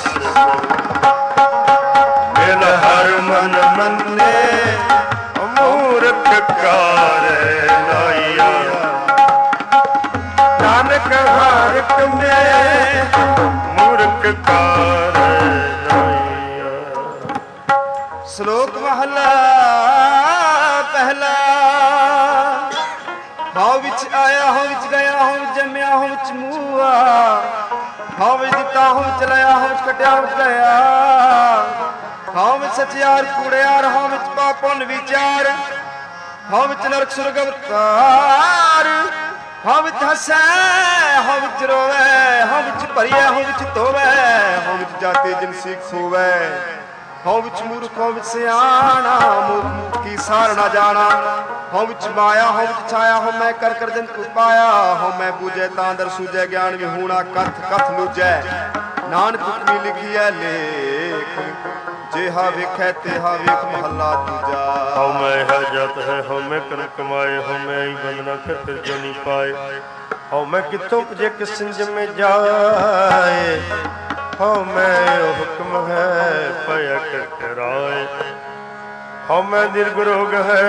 ਮਿਲ ਹਰ ਮਨ ਮੰਨੇ ਮੂਰਖ ਕਾਰੇ ਲਾਇਆ ਨਾਨਕ ਹਰ ਕਮੇ ਮੂਰਖ ਕਾਰੇ ਲਾਇਆ। ਸ਼ਲੋਕ ਮਹਲਾ ਪਹਿਲਾ। ਹਉ ਵਿੱਚ ਆਇਆ ਹਉ ਵਿੱਚ ਗਿਆ ਹਉ ਵਿੱਚ ਜੰਮਿਆ ਹਉ ਵਿੱਚ ਮੂਆ ਹਉ ਵਿੱਚ ਦਿੱਤਾ ਹਉ ਵਿੱਚ ਲਿਆ ਹਉ ਵਿੱਚ ਕੱਟਿਆ ਹਉ ਵਿੱਚ ਗਿਆ ਹਉ ਵਿੱਚ ਸਚਿਆਰ ਕੂੜਿਆਰ ਹਉ ਵਿੱਚ ਪਾਪ ਪੁੰਨ ਵਿਚਾਰ ਹਉ ਵਿੱਚ ਨਰਕ ਸੁਰਗ ਅਵਤਾਰ ਹਉ ਵਿੱਚ ਹੱਸੈ ਹਉ ਵਿੱਚ ਰੋਵੈ ਹਉ ਵਿੱਚ ਭਰੀਐ ਹਉ ਵਿੱਚ ਧੋਵੈ ਹਉ ਵਿੱਚ ਜਾਤੀ ਜਿਨਸੀ ਖੋਵੈ ਹਉ ਵਿੱਚ ਮੂਰਖ ਹਉ ਵਿੱਚ ਸਿਆਣਾ ਮੂਰਖ ਕੀ ਸਾਰ ਨਾ ਜਾਣਾ ਹਉ ਵਿੱਚ ਮਾਇਆ ਹਉ ਵਿੱਚ ਛਾਇਆ ਹਉ ਮੈਂ ਕਰ ਕਰ ਜੰਤੂ ਪਾਇਆ ਹਉ ਮੈਂ ਬੂਝੈ ਤਾਂ ਦਰ ਸੂਝੈ ਗਿਆਨ ਵਿਹੂਣਾ ਕਥ ਕਥ ਲੂਝੈ ਨਾਨਕ ਹੁਕਮੀ ਲਿਖੀਐ ਲੇਖ ਜਿਹਾ ਵੇਖੈ ਤਿਹਾ ਵੇਖ ਮਹੱਲਾ ਦੂਜਾ। ਹਉ ਮੈਂ ਹੈ ਜਤ ਹੈ ਹਉ ਮੈਂ ਕਰਮ ਕਮਾਏ ਹਉ ਮੈਂ ਹੀ ਬੰਦਨਾ ਫਿਰ ਜੋ ਨਹੀਂ ਪਾਏ ਹਉ ਮੈਂ ਕਿੱਥੋਂ ਪੁਜੇ ਕਿਸ ਸੰਜਮ ਜਾਏ ਹਉ ਮੈਂ ਹੁਕਮ ਹੈ ਪਿਆ ਕਰਾਏ ਹਉ ਮੈਂ ਦੀਰਘ ਰੋਗ ਹੈ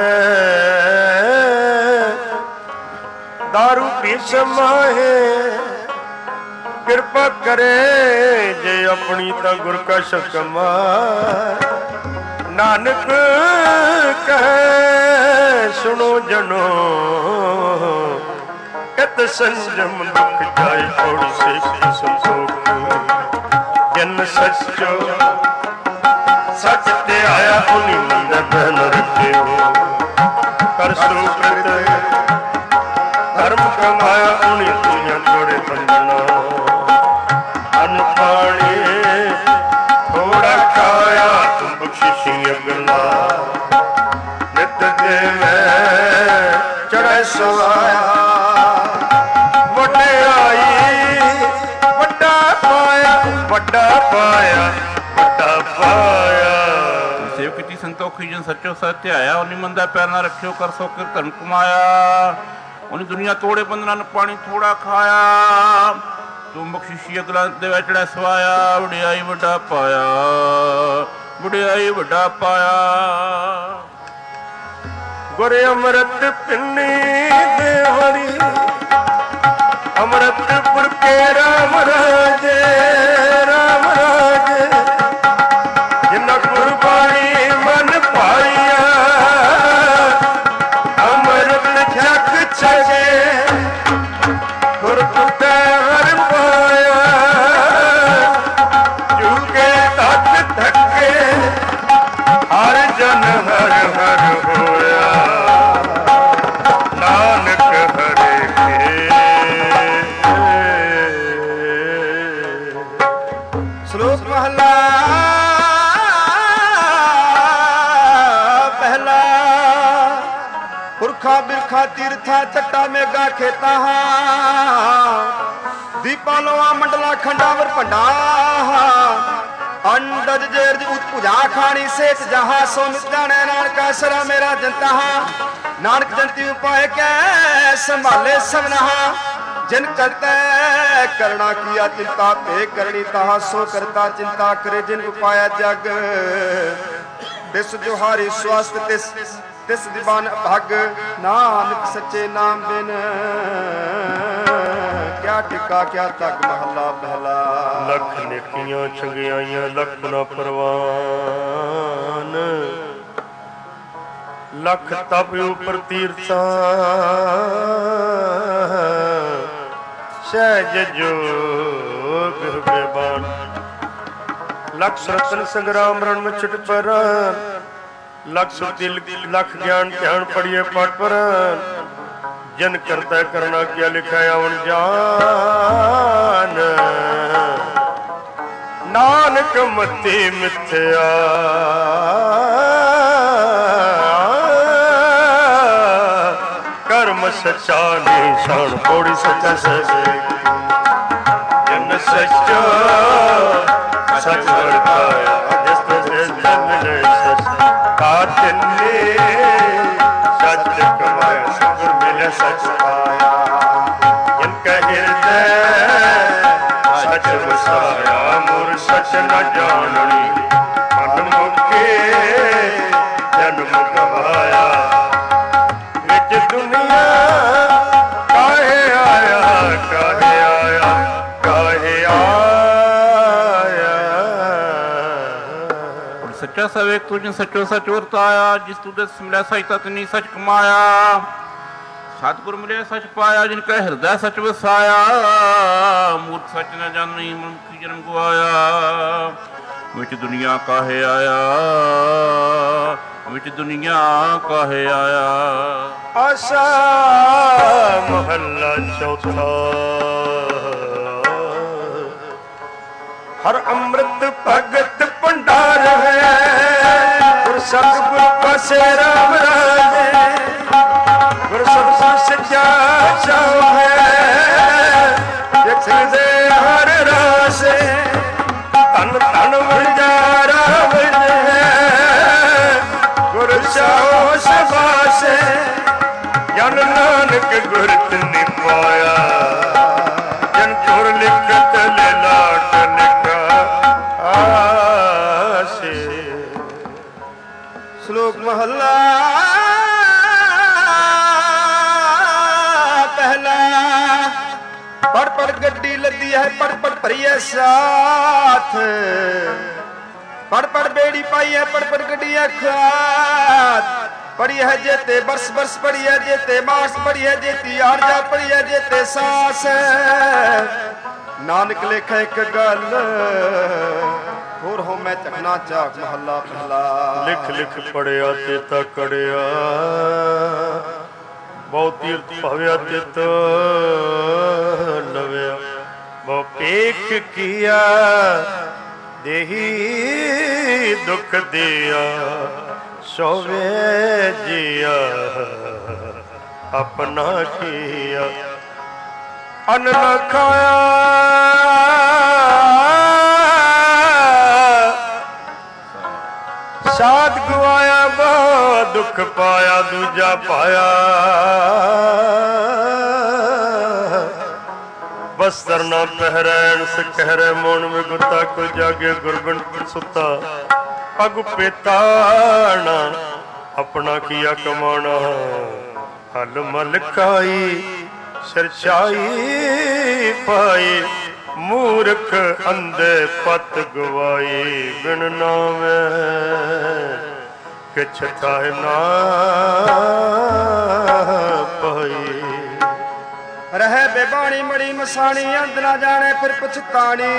ਦਾਰੂ ਪੀ ਸਮਾਏ ਕਿਰਪਾ ਕਰੇ ਜੇ ਆਪਣੀ ਤਾਂ ਗੁਰ ਕਾ ਸ਼ਕਮਾ ਨਾਨਕ ਕਹੇ ਸੁਣੋ ਜਨੋ ਇਤ ਸੰਜਮ ਦੁਖ ਜਾਏ ਥੋੜੀ ਸੇ ਸੰਤੋਖ ਜਨ ਸੱਚੋ ਸੱਚ ਤੇ ਆਇਆ ਉਨੀ ਮੰਦਰ ਬਨ ਰੱਖਿਓ ਕਰ ਸੁਕ੍ਰਿਤ ਧਰਮ ਕਮਾਇਆ ਉਨੀ ਦੁਨੀਆ ਤੋੜੇ ਬੰਦਨਾ ਅਨ ਪਾਣੀ ਥੋੜਾ ਖਾਇਆ ਤੁਮ ਬਖਸ਼ਿਸ਼ੀ ਅਗਲਾ ਨਿਤ ਦੇ ਮੈਂ ਚੜ੍ਹੈ ਸਵਾਇਆ ਵਡਿਆਈ ਵੱਡਾ ਪਾਇਆ ਵੱਡਾ ਪਾਇਆ ਵੱਡਾ ਪਾਇਆ। ਸੇਵ ਕੀਤੀ ਸੰਤੋਖੀ ਜਨ ਸੱਚੋ ਸੱਚ ਧਿਆਇਆ ਉਨੀ ਮੰਦਾ ਪੈਰ ਨਾ ਰੱਖਿਓ ਕਰ ਸੋ ਕਿਰ ਧਰਮ ਕਮਾਇਆ ਉਹਨੇ ਦੁਨੀਆ ਤੋੜੇ ਬੰਦਨਾਂ ਨੂੰ ਪਾਣੀ ਥੋੜਾ ਖਾਇਆ ਤੂੰ ਬਖਸ਼ਿਸ਼ੀ ਅਗਲਾ ਦੇ ਵਿੱਚ ਚੜ੍ਹੈ ਸਵਾਇਆ ਵਡਿਆਈ ਵੱਡਾ ਪਾਇਆ ਵਡਿਆਈ ਵੱਡਾ ਪਾਇਆ। ਗੁਰ ਅੰਮ੍ਰਿਤ ਪਿੰਨੀ ਦੇਵਰੀ ਅੰਮ੍ਰਿਤਪੁਰ ਕੇ ਰਾਮ ਰਾਜੇ ਰਾਮ ਰਾਜੇ ਜਿਨ੍ਹਾਂ ਗੁਰਬਾਣੀ ਮਨ ਪਾਈਆ ਅੰਮ੍ਰਿਤ ਛਕ ਛਕੇ ਗੁਰ ਕੁਟੈ ਹਰ ਪਾਇਆ ਝੁਕੇ ਤੱਕ ਥੱਕੇ ਹਰ ਜਨ ਹਰ ਹਰ ਹੋਇਆ ਨਾਨਕ ਹਰੇ ਕੇ। ਸ਼ਲੋਕ ਮਹਲਾ ਪਹਿਲਾ। ਪੁਰਖਾ ਬਿਰਖਾ ਤੀਰਥਾ ਚੱਟਾ ਮੇਗਾ ਖੇਤਾ ਦੀਪਾ ਲੋਆ ਮੰਡਲਾ ਖੰਡਾਵਰ ਭੰਡਾ ਅੰਡਜ ਜੇਰਜ ਉਤ ਭੁਜਾ ਖਾਣੀ ਸੇਤ ਜਹਾ ਸੋ ਮਿਤ ਜਾਣੈ ਨਾਨਕਾ ਸਰਾ ਮੇਰਾ ਜੰਤਾ ਨਾਨਕ ਜੰਤੀ ਉਪਾਏ ਕੈ ਸੰਭਾਲੇ ਸਭਨਾ ਜਿਨ ਕਰਤੈ ਕਰਣਾ ਕੀਆ ਚਿੰਤਾ ਤੇ ਕਰਨੀ ਤਾਹਾ ਸੋ ਕਰਤਾ ਚਿੰਤਾ ਕਰੇ ਜਿਨ ਉਪਾਇਆ ਜਗ ਤਿਸ ਜੋਹਾਰੀ ਸਵਸਤ ਤਿਸ ਦੀਵਾਨ ਭਗ ਨਾਨਕ ਸੱਚੇ ਨਾਮ ਬਿਨ ਕਿਆ ਟਿਕਾ ਕਿਆ ਤੱਕ ਮਹੱਲਾ ਪਹਿਲਾ। ਲੱਖ ਨੇਕੀਆਂ ਚੰਗਿਆਈਆਂ ਲੱਖ ਨਾ ਪ੍ਰਵਾਨ ਲੱਖ ਤਪ ਉਪਰ ਤੀਰਥਾਂ ਸਹਿਜ ਜੋਗ ਬੇਬਾਨ ਲੱਖ ਰਤਨ ਸੰਗਰਾਮ ਰਣ ਮਛਟ ਪਰ ਲੱਖ ਸੁਰਤੀ ਲੱਖ ਗਿਆਨ ਧਿਆਨ ਪੜੀਏ ਪਟ ਪਰ ਜਨ ਕਰਤਾ ਕਰਨਾ ਕਿਆ ਲਿਖਿਆ ਆਵਣ ਜਾਨ ਨਾਨਕ ਮਤੀ ਮਿਥਿਆ ਕਰਮ ਸੱਚਾ ਨਿਸ਼ਾਨ ਪੌੜੀ ਸੱਚਾ ਸਸੇ ਜਨ ਸੱਚਾ ਸੱਚ ਵਰਤਾਇਆ ਜਿਸ ਤੇ ਜਨ ਸੱਚ ਕਾਤਨੇ ਸੱਚ ਕਮਾਇਆ ਸਗੁਰ ਮਿਲਿਆ ਸੱਚ ਪਾਇਆ ਜਿਨ ਕੈ ਹਿਰਦੈ ਸੱਚ ਵਸਾਇਆ ਮੁਰ ਸੱਚ ਨ ਜਾਣਣੀ ਮਨ ਮੁਕੇ ਜਨਮ ਗਵਾਇਆ ਵਿੱਚ ਦੁਨੀਆ ਕਾਹੇ ਆਇਆ ਕਾਹੇ ਆਇਆ ਕਾਹੇ ਆਇਆ। ਸੱਚਾ ਸਵੇਕ ਤੁਝ ਸੱਚੋ ਸੱਚ ਵਰਤਾਇਆ ਜਿਸ ਤੂੰ ਦਸ ਮਿਲਿਆ ਸੱਚ ਤਤ ਨੀ ਸੱਚ ਕਮਾਇਆ ਸਤਿਗੁਰ ਮਿਲਿਆ ਸੱਚ ਪਾਇਆ ਜਿਨ ਕੈ ਹਿਰਦੈ ਸੱਚ ਵਸਾਇਆ ਮੂਰਖ ਸੱਚ ਨ ਜਾਣਨੀ ਮਨੁੱਖੀ ਜਨਮ ਗਵਾਇਆ ਵਿੱਚ ਦੁਨੀਆ ਕਾਹੇ ਆਇਆ ਵਿੱਚ ਦੁਨੀਆ ਕਾਹੇ ਆਇਆ। ਆਸਾ ਮਹੱਲਾ ਚੌਥਾ। ਹਰ ਅੰਮ੍ਰਿਤ ਭਗਤ ਭੰਡਾਰ ਹੈ ਗੁਰ ਸਤਿਗੁਰ ਪਾਸੇ ਰਾਮ ਰਾਜੇ ਗੁਰ ਸਤਿ ਸੱਚਾ ਚਾਉ ਹੈ ਜਿਸ ਦੇ ਹਰ ਰਾਸੇ ਧਨ ਧਨ ਵਜਾਰਾ ਵਜੇ ਗੁਰ ਚਾਉ ਸਬਾਸੇ ਜਨ ਨਾਨਕ ਗੁਰਤ ਨੀ ਪਾਇਆ ਜਨ ਤੁਰ ਲਿਖਤ ਲੈ ਲਾਟ ਲਿਖਾ ਆਸੇ। ਸ਼ਲੋਕ ਮਹੱਲਾ ਪਹਿਲਾ। ਪੜ ਪੜ ਗੱਡੀ ਲੱਦੀ ਹੈ ਪੜ ਪੜ ਭਰੀਏ ਸਾਥ ਪੜ ਪੜ ਬੇੜੀ ਪਾਈ ਹੈ ਪੜ ਪੜ ਗੱਡੀ ਹੈ ਖਾਤ ਪੜੀ ਹੈ ਜੇਤੇ ਬਰਸ ਬਰਸ ਪੜੀ ਹੈ ਜੇਤੇ ਮਾਸ ਪੜੀ ਹੈ ਜੇਤੀ ਆਰਜਾ ਪੜੀ ਹੈ ਜੇਤੇ ਸਾਸ ਨਾਨਕ ਲੇਖਾ ਇੱਕ ਗੱਲ ਹੋਰ ਹੋ ਮੈਂ ਚੱਕਣਾ ਝਾਕ ਮਹੱਲਾ ਪਹਿਲਾ। ਲਿਖ ਲਿਖ ਪੜਿਆ ਤੇ ਤਕੜਿਆ ਬਹੁ ਤੀਰਥ ਭਵਿਆ ਤਿਤ ਲਵਿਆ ਬਹੁ ਪੇਖ ਕੀਆ ਦੇਹੀ ਦੁਖ ਦਿਆ ਸੋਵੇ ਜੀਆ ਆਪਣਾ ਕੀਆ ਅਨ ਨ ਖਾਇਆ ਸਾਧ ਗਵਾਇਆ ਬਹੁ ਦੁੱਖ ਪਾਇਆ ਦੂਜਾ ਪਾਇਆ ਬਸਤਰ ਨਾ ਪਹਿਰੈਣ ਸਿਕਹਿਰੇ ਮੋਣ ਮੇ ਗੁੱਤਾ ਕੋ ਜਾਗੇ ਗੁਰਬਨ ਸੁੱਤਾ ਪਗ ਪੇਤਾਣਾ ਆਪਣਾ ਕੀਆ ਕਮਾਣਾ ਹਲ ਮਲ ਖਾਈ ਸਰਚਾਈ ਪਾਈ ਮੂਰਖ ਅੰਧੇ ਪਤ ਗਵਾਈ ਬਿਨ ਨਾਵੇਂ ਕਿਛ ਥਾਇ ਨਾ ਪਾਈ। ਰਹਿ ਬੇਬਾਣੀ ਮੜੀ ਮਸਾਣੀ ਅੰਧ ਨਾ ਜਾਣੇ ਫਿਰ ਪਛਤਾਣੀ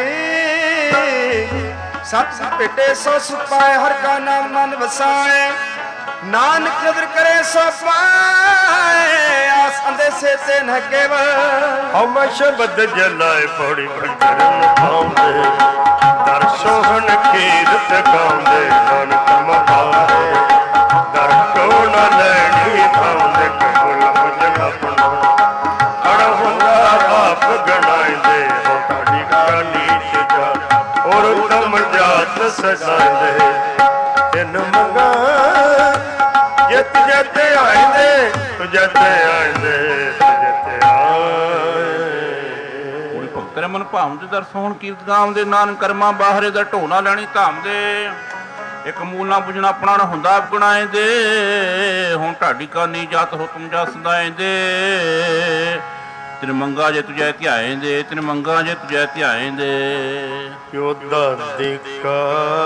ਸਤ ਭੇਟੇ ਸੋ ਸੁਪਾਏ ਹਰ ਕਾ ਨਾਮ ਮਨ ਵਸਾਏ ਨਾਨਕ ਕਦਰ ਕਰੇ ਸੋ ਪਾਏ ਆਸ ਅੰਦੇਸੇ ਤੇ ਨ ਕੇਵਲ ਹਉ ਸ਼ਬਦ ਜਲਾਏ ਪੌੜੀ ਭਗਰਨ ਪਾਉਂਦੇ ਦਰ ਸੋਹਣ ਕੀਰਤ ਗਾਉਂਦੇ ਨਾਨਕ ਮਹਾਰੇ ਦਰ ਕੋ ਨ ਲੈਣੀ ਪਾਉਂਦੇ ਕਬੁਲ ਮੁਝ ਆਪਣਾ ਅੜ ਹੁੰਦਾ ਆਪ ਗਣਾਈਂਦੇ ਹੋ ਤੁਹਾਡੀ ਕਾ ਨੀਚ ਜਾ ਔਰ ਉਤਮ ਜਾਤ ਸਜਾਈਂਦੇ ਤਿੰਨ ਮੰਗਾ ਜਿਤ ਜਿਤ ਆਈਂਦੇ ਜਤੇ ਆਂਦੇ ਜਤੇ ਆਏ। ਕੋਈ ਭਗਤ ਰਮਨ ਭਾਵ ਦੇ ਦਰਸ ਹੋਣ ਕੀਰਤ ਗਾਮ ਦੇ ਨਾਨਕ ਕਰਮਾਂ ਬਾਹਰੇ ਦਾ ਢੋਣਾ ਲੈਣੀ ਧਾਮ ਦੇ ਇੱਕ ਮੂਲ ਨਾ ਬੁਝਣਾ ਆਪਣਾ ਨਾ ਹੁੰਦਾ ਆਪਣਾਏ ਦੇ ਹੁਣ ਢਾਡੀ ਕਾਨੀ ਜਾਤ ਹੋ ਤੁਮ ਜਾ ਸਦਾਏ ਦੇ ਤਿਨ ਮੰਗਾ ਜੇ ਤੁਝੈ ਧਿਆਏ ਦੇ ਤਿਨ ਮੰਗਾ ਜੇ ਤੁਝੈ ਧਿਆਏ ਦੇ ਯੋਧਾ ਦੇਖਾ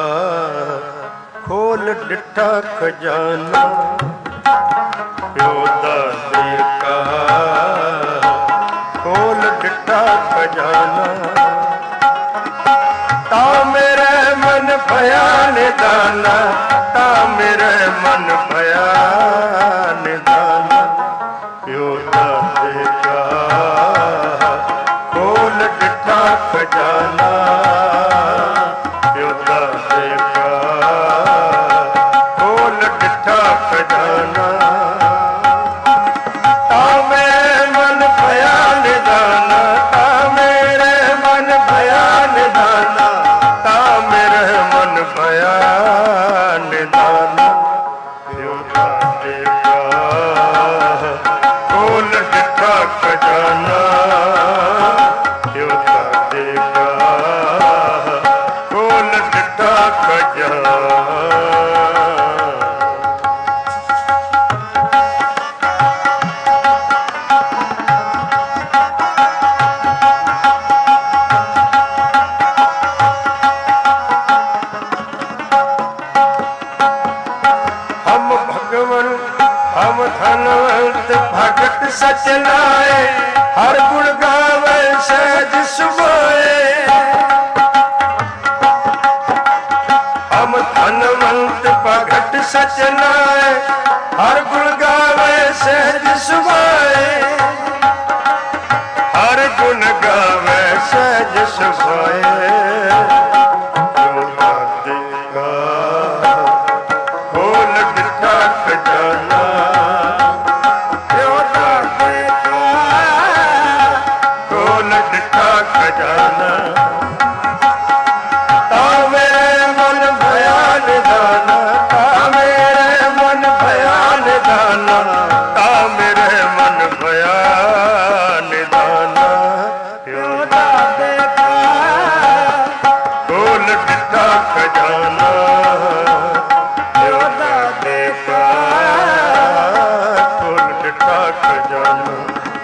ਖੋਲ ਡਿੱਠਾ ਖਜ਼ਾਨਾ ਯੋਧਾ ਦੇਖਾ ਖੋਲ ਡਿੱਠਾ ਖਜ਼ਾਨਾ ਤਾ ਮੇਰੇ ਮਨ ਭਇਆ ਨਿਦਾਨਾ ਤਾ ਮੇਰੇ ਮਨ ਭਇਆ ਨਿਦਾਨਾ ਯੋਧਾ ਦੇਖਾ ਖੋਲ ਡਿੱਠਾ ਖਜ਼ਾਨਾ ਯੋਧਾ ਦੇਖਾ ਖੋਲ ਡਿੱਠਾ ਖਜ਼ਾਨਾ ਤਾ ਮੇਰੇ ਮਨ ਭਇਆ ਨਿਦਾਨਾ ਤਾ ਮੇਰੇ ਮਨ ਭਇਆ ਨਿਦਾਨਾ ਤਾ ਮੇਰੇ ਮਨ ਭਇਆ ਨਿਦਾਨਾ ਯੋਧਾ ਦੇਖਾ ਖੋਲ ਡਿੱਠਾ ਖਜ਼ਾਨਾ ਯੋਧਾ ਦੇਖਾ ਖੋਲ ਡਿੱਠਾ ਖਜ਼ਾਨਾ। हम भगवन हम धनवंत भगत सच लाए हर गुण गावे सहज सुभाए। हम धनवंत भगत सच लाए हर गुण गावे सहज सुभाए हर गुण गावे सहज सुभाए। योधा देखा खोल डिठा खजाना योधा देखा खोल डिठा खजाना ता मेरे मन भया निदाना ता मेरे मन भया निदाना ता मेरे मन भया निदाना योधा देखा खोल डिठा खजाना योधा देखा खोल डिठा खजाना।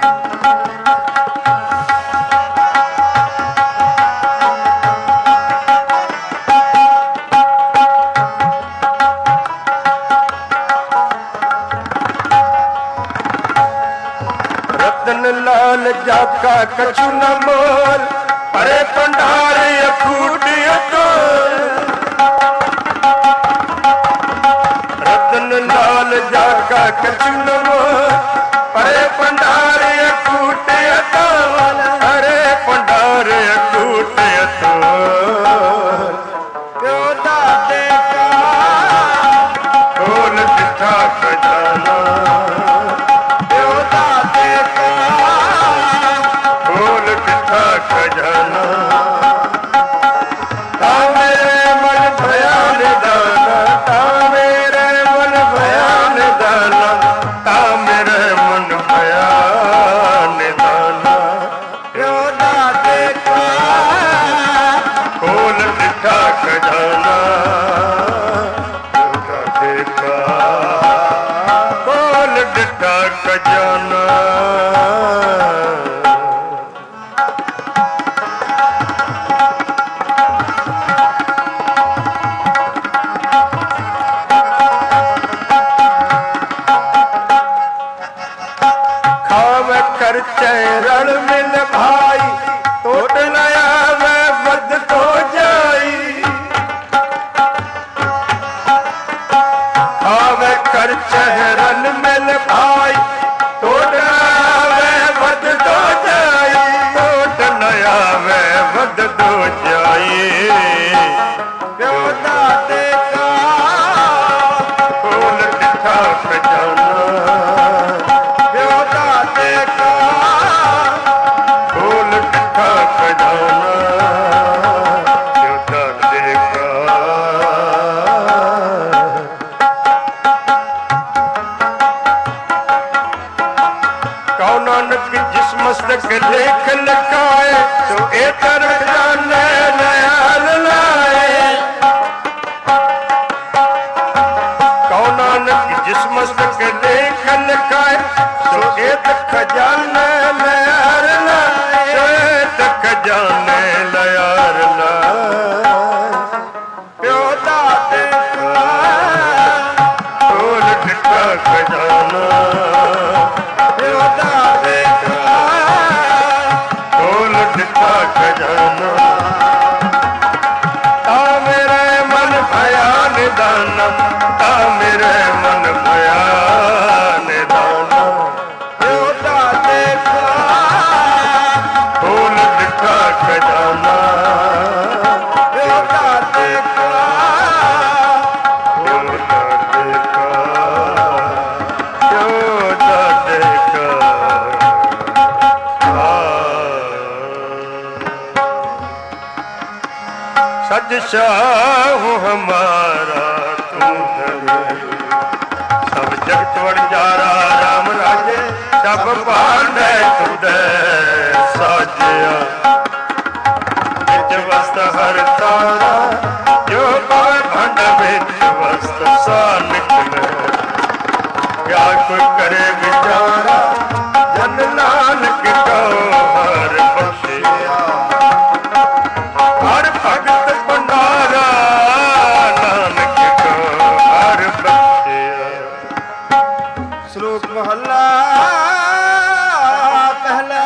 रतन लाल जाका कछु न मोल परे पंडार अखूट अटोल रतन लाल जाका कछु न मोल परे पंडार अखूट अटोल अरे पंडार अखूट अटोल योधा देखा खोल डिठा खजाना योधा देखा खोल डिठा खजाना ता मेरे मन भया निदाना ता मेरे मन भया निदाना ता मेरे मन भया निदाना योधा देखा खोल डिठा खजाना योधा देखा खोल डिठा खजाना। खावे खर्चे रण मिल भाई तोड़ न आवे बद तो जाई खावे खर्चे रण मिल भाई तोड़ न आवे बद तो जाई तोड़ न आवे बद तो जाई योधा देखा खोल डिठा खजाना योधा देखा खोल डिठा खजाना योधा देखा मस्तक लेख लिखाए सो ए तरफ जाने नयाल लाए। कौन नानक जिस मस्तक लेख लिखाए सो ए खजाने नयाल लाए, सो ए खजाने नयाल लाए। प्यो दाते ढोल ढिठा खजाना, प्यो दाते ढोल ढिठा खजाना। ता मेरे मन भया निदाना, ता मेरे मन भया निदाना। प्यो दाते ढोल ढिठा खजाना, प्यो दाते सज शाह हमारा तू धरे, सब जगत वणजारा राम राजे, सब पांडे तुदे साजिया। बिच वस्त हर तारा जो पावे भंड बिच वस्त सा निकले। क्या कोई करे विचारा जन नानक को हर बख्शिया। हर भगत भंडारा नानक को हर बख्शिया। श्लोक महला पहला।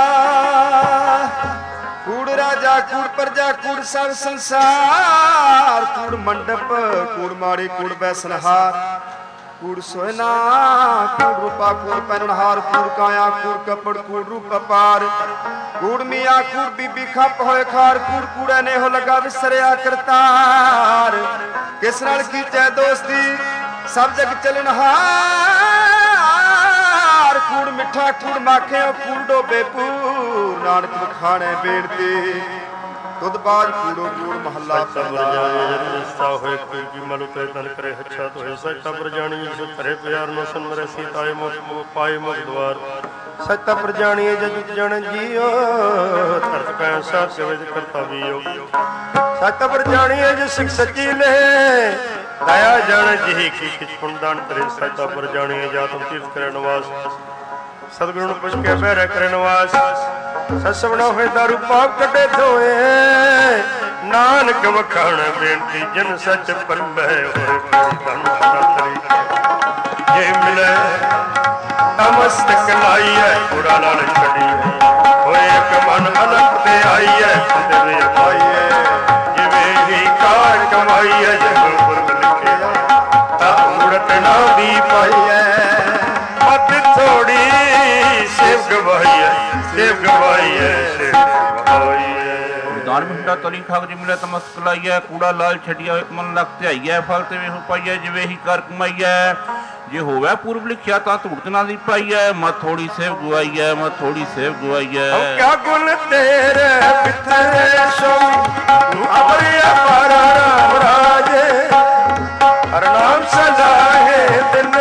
कूड़ राजा कूड़ प्रजा कूड़ सब संसार, कूड़ मंडप कूड़ माड़ी कूड़ बैसनहार, कूड़ सोना कूड़ रूपा कूड़ पहनहार, कूड़ काया कूड़ कपड़ कूड़ रूप पार, कूड़ मिया कूड़ बीबी खप होए खार, कूड़ कूड़े ने हो लगा विसरिया करतार। किस नाल की जय दोस्ती सब जग चलनहार, कूड़ मिठा कूड़ माखे कूड़ डोबे पूर, नानक बखाने बेनती तुद बाज कूड़ो कूड़ महला पहला। होए कूड़ की मल उतरे तन करे अच्छा तो है सच्चा पर जानिए जो करे प्यार न सुन मरे सीताए पाए मुख द्वार। सच्चा पर जानिए जग जन जियो तरत का साथ विद करता बियो। सच्चा पर जानिए जो सिख सच्ची ले दया जान जी की किछ पुण्यदान करे। सच्चा पर जानिए जातम तीर्थ करे निवास, सतगुरु ने पुछ के बहरे करे निवास। ससवना होए दारू पाप कटे धोए, नानक वखाण बेनती जन सच पल्ले होए धन तरी। जे मिले मस्तक लाई है पूरा लाल छड़ी है, होए एक मन अलग ते आई है तेरे पाई है। जिवे ही कार कमाई है जग पुरब लिखे, तब मूरत ना भी पाई है। मत थोड़ी सेव गवाई है, सेव गवाई है, सेव गवाई है। दान मिठा तरी खाग जी मिले तमस्क लाई है, कूड़ा लाल छड़िया एक मन लग ते आई है, फल ते वे पाई है जिवे ही कर कमाई है। जे होवे पूर्व लिखिया ता धूड़त ना दी पाई है, मत थोड़ी सेव गवाई है, मत थोड़ी सेव गवाई है। क्या गुण तेरे पितरे स्वामी तू अभय पर राम राजे, हर नाम सदा है दिन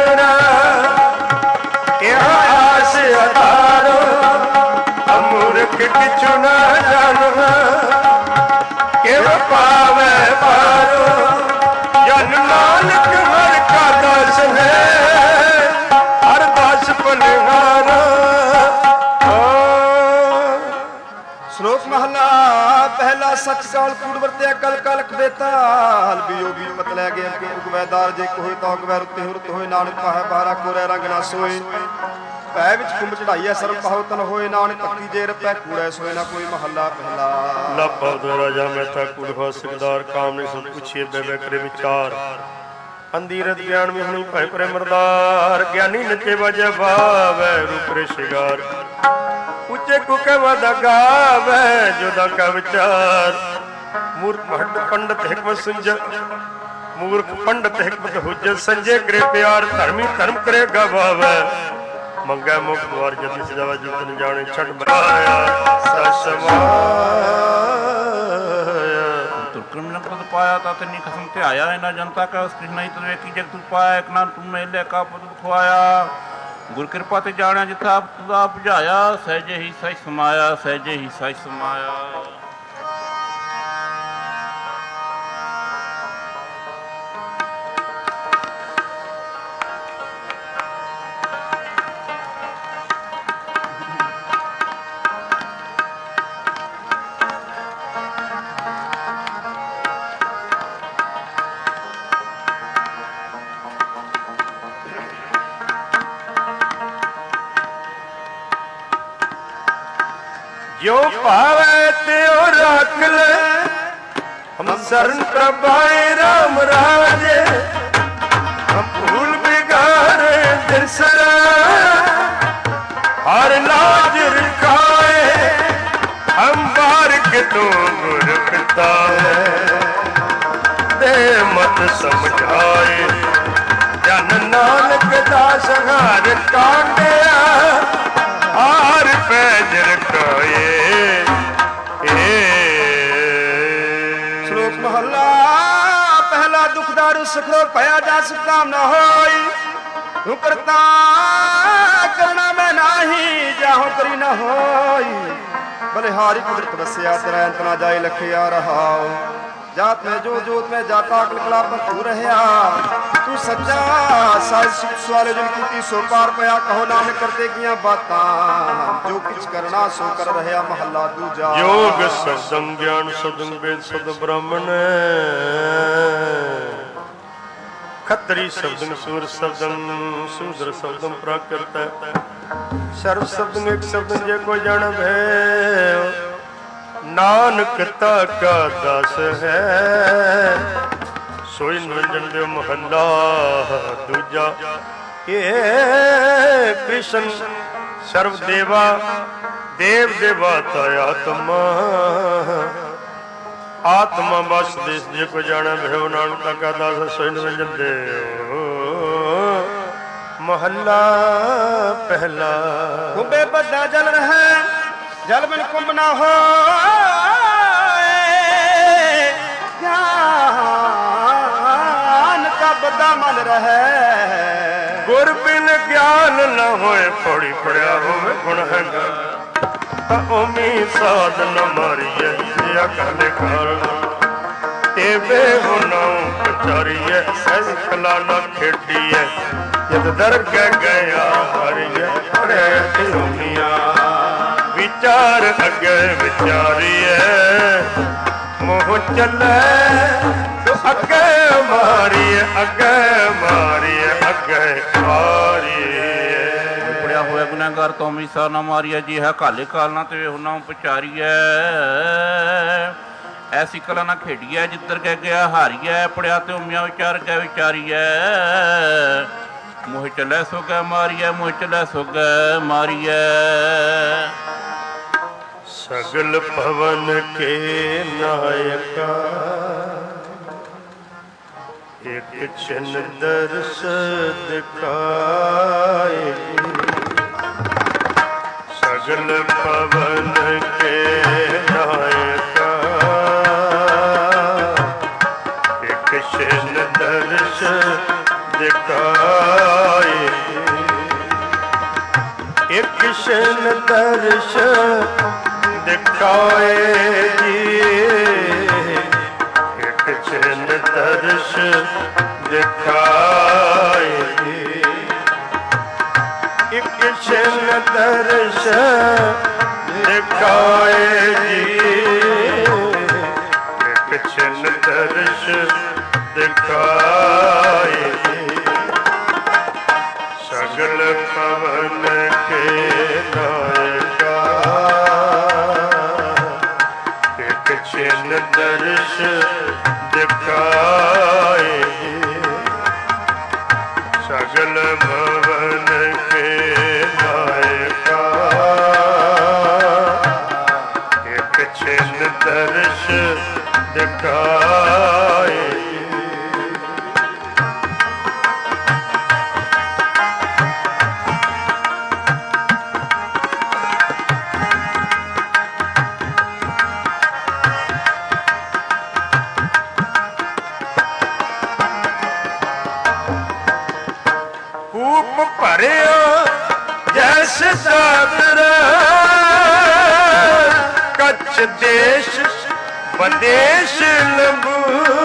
रात। क्या आस अधारो अमूर्ख किछु न जानो, के पावे पारो जन नानक हर का दास है, हर दास बलिहारा। श्लोक महला पहला। सच काल कूड़ वरत्या कल कलख बेताल, बियोगी पत लै गए के उगवैदार जे कोई तो अगवै रुते हुरत होए, नानक पाहे बारा कोरै रंग ना सोए। पै विच कुंभ चढ़ाइया सर्व पाहो तन होए, नानक पक्की जे रपै कूड़ै सोए ना कोई। महला पहला। लभ राजा मेहता कूड़ हो सिकदार, काम ने सुन पूछिए बेबे करे विचार। अंधीरत ज्ञान में हणी भय करे मरदार, ज्ञानी नचे बजे भावे रूप रे शिगार। ऊंचे कुके वदा गावे जुदा का विचार, मूर्ख पंडित हिकमत सुंझ, मूर्ख पंडित हिकमत हुज्जत संजय करे प्यार। धर्मी धर्म करे गवावे मंगे मुख द्वार, जति सजावा जितन जाने छठ बनाया ससमाया। तुर्कम न पद पाया तात नी खसम ते आया है ना जनता का उसकी नहीं तो वे की जग तू पाया, एक नाम तुम मेले का पद खुआया। ਗੁਰ ਕਿਰਪਾ ਤੇ ਜਾਣਿਆ ਜਿੱਥਾ ਦਾ ਭੁਜਾਇਆ, ਸਹਿਜੇ ਹੀ ਸਹਿਜ ਸਮਾਇਆ, ਸਹਿਜੇ ਹੀ ਸਹਿਜ ਸਮਾਇਆ। ਜੋ ਭਾਵੇ ਤਿਉ ਰੱਖ ਲੈ, ਹਮ ਸਰਨ ਪ੍ਰਭਾਏ ਰਾਮ ਰਾਜੇ, ਹਮ ਭੂਲ ਬਿਗਾਰੇ ਦਿਰਸਰਾ, ਹਰ ਲਾਜ ਰਖਾਏ, ਹਮ ਬਾਰਕ ਤੂੰ ਗੁਰ ਪਿਤਾ ਹੈ, ਦੇ ਮਤ ਸਮਝਾਏ, ਜਨ ਨਾਨਕ ਦਾਸ ਹਰ ਕਾਟਿਆ, ਹਾਰ ਪੈਜ ਰਖਾਏ। ਸ਼ਲੋਕ ਮਹੱਲਾ ਪਹਿਲਾ। ਦੁਖਦਾਰੂ ਸੁਖੋ ਭਇਆ ਜਸ ਕਾਮ ਨਾ ਹੋਈ, ਤੂੰ ਕਰਤਾ ਕਰਨਾ ਮੈਂ ਨਾਹੀ, ਜਾਹੋ ਕਰੀ ਨਾ ਹੋਈ, ਬਲਿਹਾਰੀ ਕੁਦਰਤ ਵਸਿਆ, ਤੇਰਾ ਅੰਤ ਨਾ ਜਾਏ ਲਖਿਆ ਰਹਾਉ, ਜਾਤ ਮੈਂ ਜੋ ਜੋਤ ਮੈਂ ਜਾਤਾ ਅਕਲ ਕਲਾ ਪਰ ਤੂੰ ਰਹਿਆ, ਤੂੰ ਸੱਚਾ ਸਾਜ ਸਵਾਲੇ ਜਿਨ ਕੀਤੀ ਸੋ ਪਾਰ ਪਿਆ, ਕਹੋ ਨਾਨਕ ਕਰਤੇ ਕੀਆਂ ਬਾਤਾਂ, ਜੋ ਕਿਛ ਕਰਨਾ ਸੋ ਕਰ ਰਹਿਆ। ਮਹੱਲਾ ਦੂਜਾ। ਯੋਗ ਸਬਦੰ ਗਿਆਨ ਸਬਦੰ ਵੇਦ ਸਬਦ ਬ੍ਰਾਹਮਣ, ਖੱਤਰੀ ਸਬਦੰ ਸੂਰ ਸਬਦੰ ਸੂਦਰ ਸਬਦੰ ਪ੍ਰਾਕ੍ਰਿਤ, ਸਰਬ ਸਬਦੰ ਇੱਕ ਸਬਦੰ ਜੇ ਕੋ ਜਾਣ ਭੈ, ਨਾਨਕ ਤਾ ਕਾ ਦਾਸ ਹੈ, ਸੋਈ ਨਿਰੰਜਨ ਦੇਵ ਮਹੱਲਾ ਦੂਜਾ। ਇਹ ਕ੍ਰਿਸ਼ਨ ਸਰਵ ਦੇਵਾ ਦੇਵ ਦੇਵਾਤਾ ਆਤਮਾ, ਆਤਮਾ ਬਸ ਦੇਸ ਜੇ ਕੋ ਜਾਣਾ ਭਇਓ, ਨਾਨਕ ਤਾ ਕਾ ਦਾਸ ਸੋਈ ਨਿਰੰਜਨ ਦੇਵ ਮਹੱਲਾ ਪਹਿਲਾ। ਕੁੰਭੇ ਬੱਧਾ ਜਲ ਰਹਿ, ਜਲ ਬਿਨ ਕੁੰਭ ਨਾ ਹੋਏ, ਗਿਆਨ ਕਾ ਬੱਧਾ ਮਨ ਰਹਿ, ਗੁਰ ਬਿਨ ਗਿਆਨ ਨਾ ਹੋਏ, ਪੌੜੀ ਪੜਿਆ ਹੋਵੇ ਗੁਣ ਹੈਗਾ, ਤਾਂ ਓਮੀ ਸਾਧ ਨ ਮਾਰੀਏ, ਜਿਆ ਕਾਲੇ ਕਾਰਨ ਤੇਵੇ ਹੁਨਉ ਪਚਾਰੀਏ, ਸਹਿਜ ਖਲਾ ਨਾ ਖੇਡੀਏ, ਜਦ ਦਰਗਹਿ ਗਿਆ ਹਰੀਏ, ਪੜਿਆ ਤਿਉਮੀਆਂ ਵਿਚਾਰ ਅੱਗੇ ਵਿਚਾਰੀਏ, ਮੋਹ ਚੱਲੇ ਤੋ ਅੱਗੇ ਮਾਰੀਏ, ਅੱਗੇ ਮਾਰੀਏ, ਅੱਗੇ ਮਾਰੀਏ। ਪੜਿਆ ਹੋਇਆ ਗੁਨਾਹਗਾਰ ਤੋਂ ਮਿਸਾ ਨਾ ਮਾਰੀਏ, ਜੀ ਹੈ ਕਾਲੇ ਕਾਲ ਨਾ ਤੇ ਉਹਨਾਂ ਪਚਾਰੀਐ, ਐਸੀ ਕਲਾ ਨਾ ਖੇਡੀਐ, ਜਿੱਧਰ ਕਹਿ ਗਿਆ ਹਾਰੀਐ, ਪੜਿਆ ਤੇ ਉਮੀਆਂ ਵਿਚਾਰ ਕੇ ਵਿਚਾਰੀਐ, ਮੋਹ ਚੱਲੇ ਸੋ ਗੈ ਮਾਰੀਐ, ਮੋਹ ਚੱਲੇ ਸੋ ਗੈ ਮਾਰੀਐ। ਸਗਲ ਭਵਨ ਕੇ ਨਾਇਕਾ, ਇੱਕ ਛਿਨ ਦਰਸ ਦਿਖਾਏ, ਸਗਲ ਭਵਨ ਕੇ ਨਾਇਕਾ, ਇੱਕ ਛਿਨ ਦਰਸ ਦਿਖਾਏ, ਇੱਕ ਛਿਨ ਦਰਸ ਦਿਖਾਏ ਜੀ, ਇੱਕ ਛਿਨ ਦਰਸ ਦਿਖਾਏ ਜੀ, ਇੱਕ ਛਿਨ ਦਰਸ ਦਿਖਾਏ ਜੀ, ਇੱਕ ਛਿਨ ਦਰਸ ਦਿਖਾਏ ਜੀ, ਸਗਲ ਭਵਨ ਕੇ ਨਾਇਕਾ, ਇੱਕ ਛਿਨ ਦਰਸ ਦਿਖਾਏ, ਸਗਲ ਭਵਨ ਕੇ ਨਾਇਕਾ, ਇੱਕ ਛਿਨ ਦਰਸ ਦਿਖਾਏ। ਭਰਿਓ जैसे सागर कच्छ देश बदेश लबू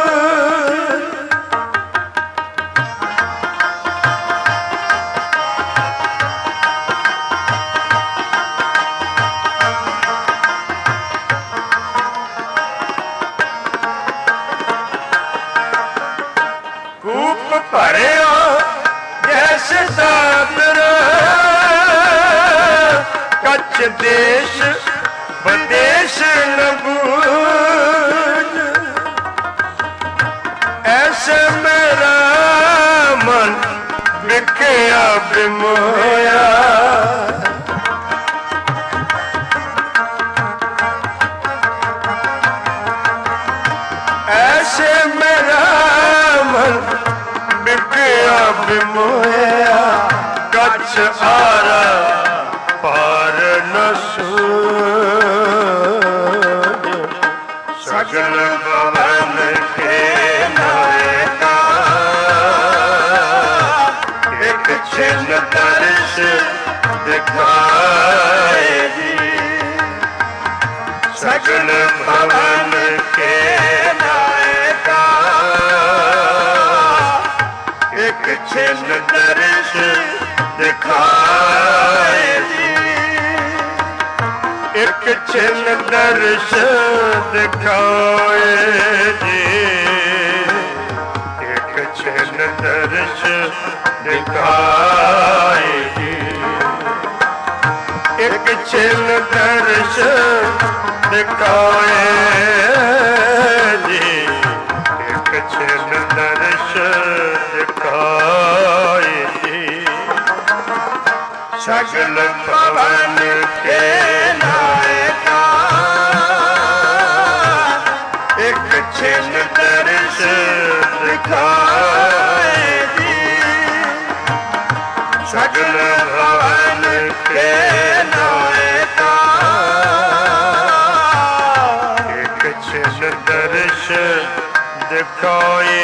भरिया जैसे सागर कच्छ देश बदेश न बूझ ऐसे मेरा मन बिखया बिमोया ऐसे मेरा मन बिमोया कच्छ आरा पार न सूझ सगल भवन के नायका एक छिन्न दर्श दिखाएगी सगल भवन के नायका एक छिन्न दर्श दिखाएगी एक छिन्न दर्श दिखाएगी एक छिन्न दर्श दिखाएगी एक छिन्न दर्श दिखाएगी एक छिन्न दर्श सगल भवन के नायका एक छिन्न दर्श दिखाएगी सगल भवन के नायका एक छिन्न दर्श दिखाए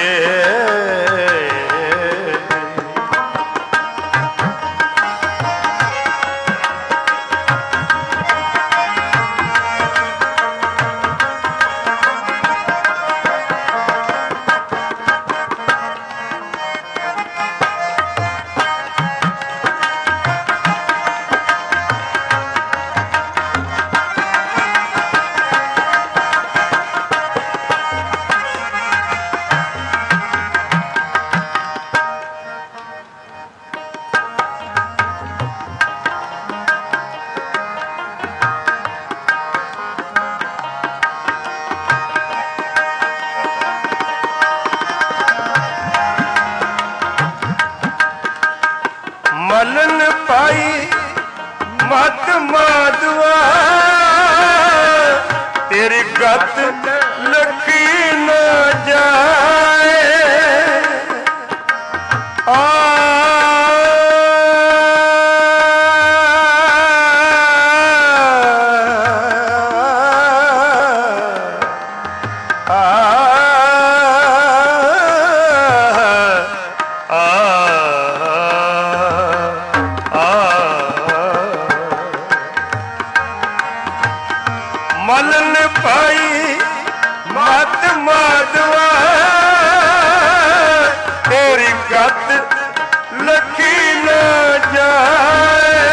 मलन पाई मत माधवा तेरी गत लकी न जाए मलन पाई मत माधवा तेरी गत लकी न जाए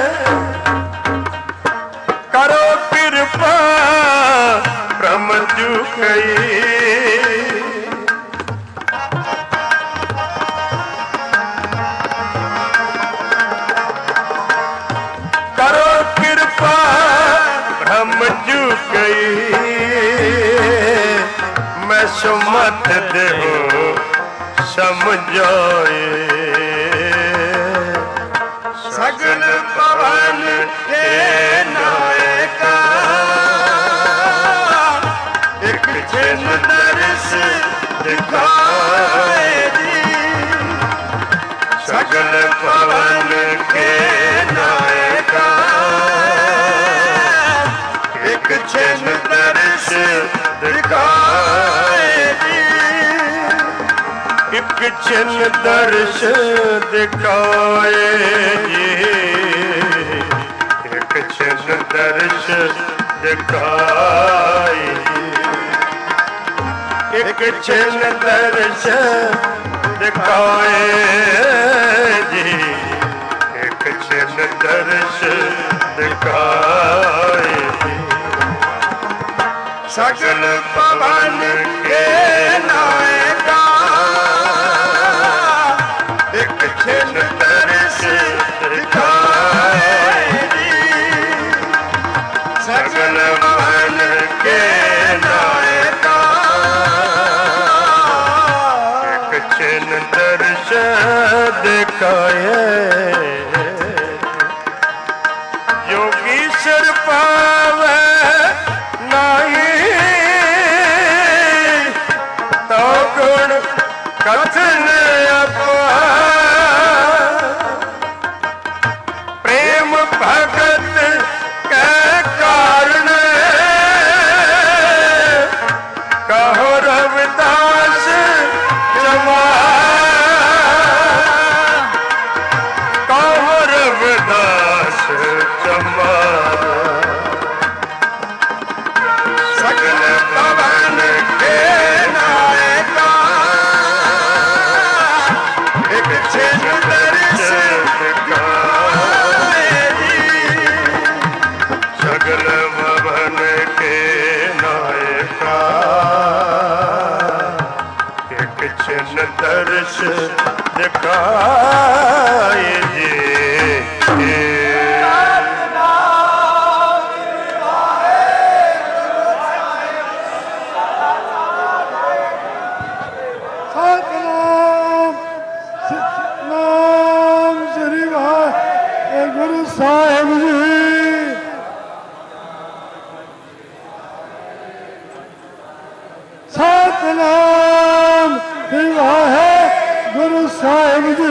करो कृपा ब्रह्म जुखई करो कृपा ब्रह्म जुखई मैं सुमत देहो समझाए सगल पवन के नायका एक छिन्न दर्श दिखाएगी सगल पवन के नायका एक छिन्न दर्श दिखाएगी एक छिन्न दर्श दिखाएगी ਦਿਖਾਈ ਇੱਕ ਛਿਨ ਦਰਸ ਦਿਖਾਏ ਜੀ ਇੱਕ ਛਿਨ ਦਰਸ ਦਿਖਾਏ ਜੀ ਸਗਲ ਪਵਨ ਕੇ ਨਾਇਕਾ ਇੱਕ ਛਿਨ ਦਰਸ ਦਿਖਾਏ ਜੀ ਸਗਲ ਪਵਨ ਕੇ ਨਾਇਕਾ ਇੱਕ ਛਿਨ ਦਰਸ ਦਿਖਾਏ ਜੋਗੀ ਸਿਰ ਪਾਵੇ ਕਥਨ ਪ੍ਰੇਮ ਭਗਤ ਕੈ ਕਾਰਨ ਕਹੋ ਰਵਿਦਾਸ ਜਮਾ ਕਹੋ ਰਵਿਦਾਸ ਜਮਾ ਸਗਲ ਪਵਨ ਕੇ ਨਾਇਕਾ ਸਗਲ ਭਵਨ ਕੇ ਨਾਇਕਾ ਇੱਕ ਛਿਨ ਦਰਸ ਦਿਖਾਏ ਜੀ ਸਾਹਿਬ ਜੀ ਸਤਿਨਾਮ ਵਾਹਿਗੁਰੂ ਸਾਹਿਬ ਜੀ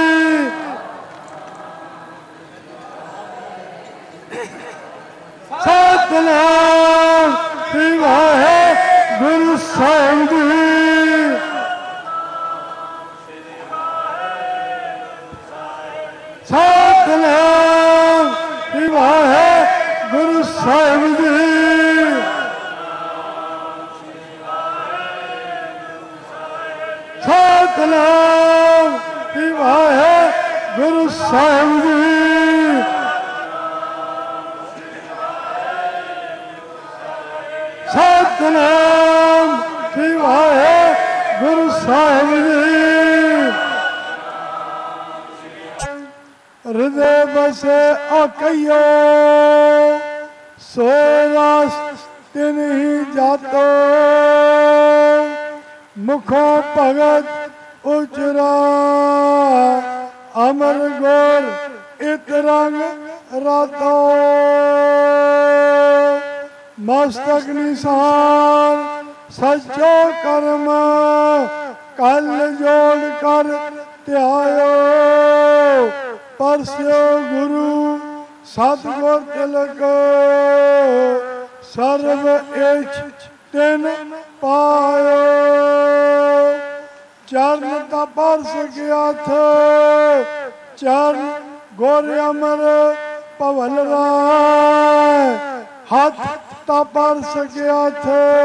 ਸਤਿਨਾਮ ਵਾਹਿਗੁਰੂ ਸਾਹਿਬ ਜੀ ਸਤਿਨਾਮ ਵਾਹਿਗੁਰੂ ਸਾਹਿਬ ਜੀ ਸਤਿਨਾਮ ਵਾਹਿਗੁਰੂ ਸਾਹਿਬ ਜੀ ਸਤਿਨਾਮ ਵਾਹਿਗੁਰੂ ਸਾਹਿਬ ਜੀ ਹਿਰਦੇ ਬਸੇ ਆਕਈਓ ਸੋਏ ਰਾਸ ਤਿਨ ਹੀ ਜਾਤੋ ਮੁਖੋਂ ਭਗਤ ਉਚਰਾ ਅਮਰ ਗੋਰ ਇਤ ਰੰਗ ਰਾਤੋ ਮਸਤਕ ਨਿਸ਼ਾਨ ਸੱਚੋ ਕਰਮ ਕਲ ਜੋੜ ਕਰ ਧਿਆਇਓ ਪਰਸਿਓ ਗੁਰੂ ਸਤਿਗੁਰ ਤਿਲਕ ਸਰਬ ਇਛ ਤਿਨ ਪਾਇਓ ਚਰਨ ਤਾ ਪਰਸ ਗਿਆਥ ਚਰਨ ਗੋਰ ਅਮਰ ਭਵਨ ਰਾਏ ਹੱਥ ਤਾ ਪਰਸ ਗਿਆਥ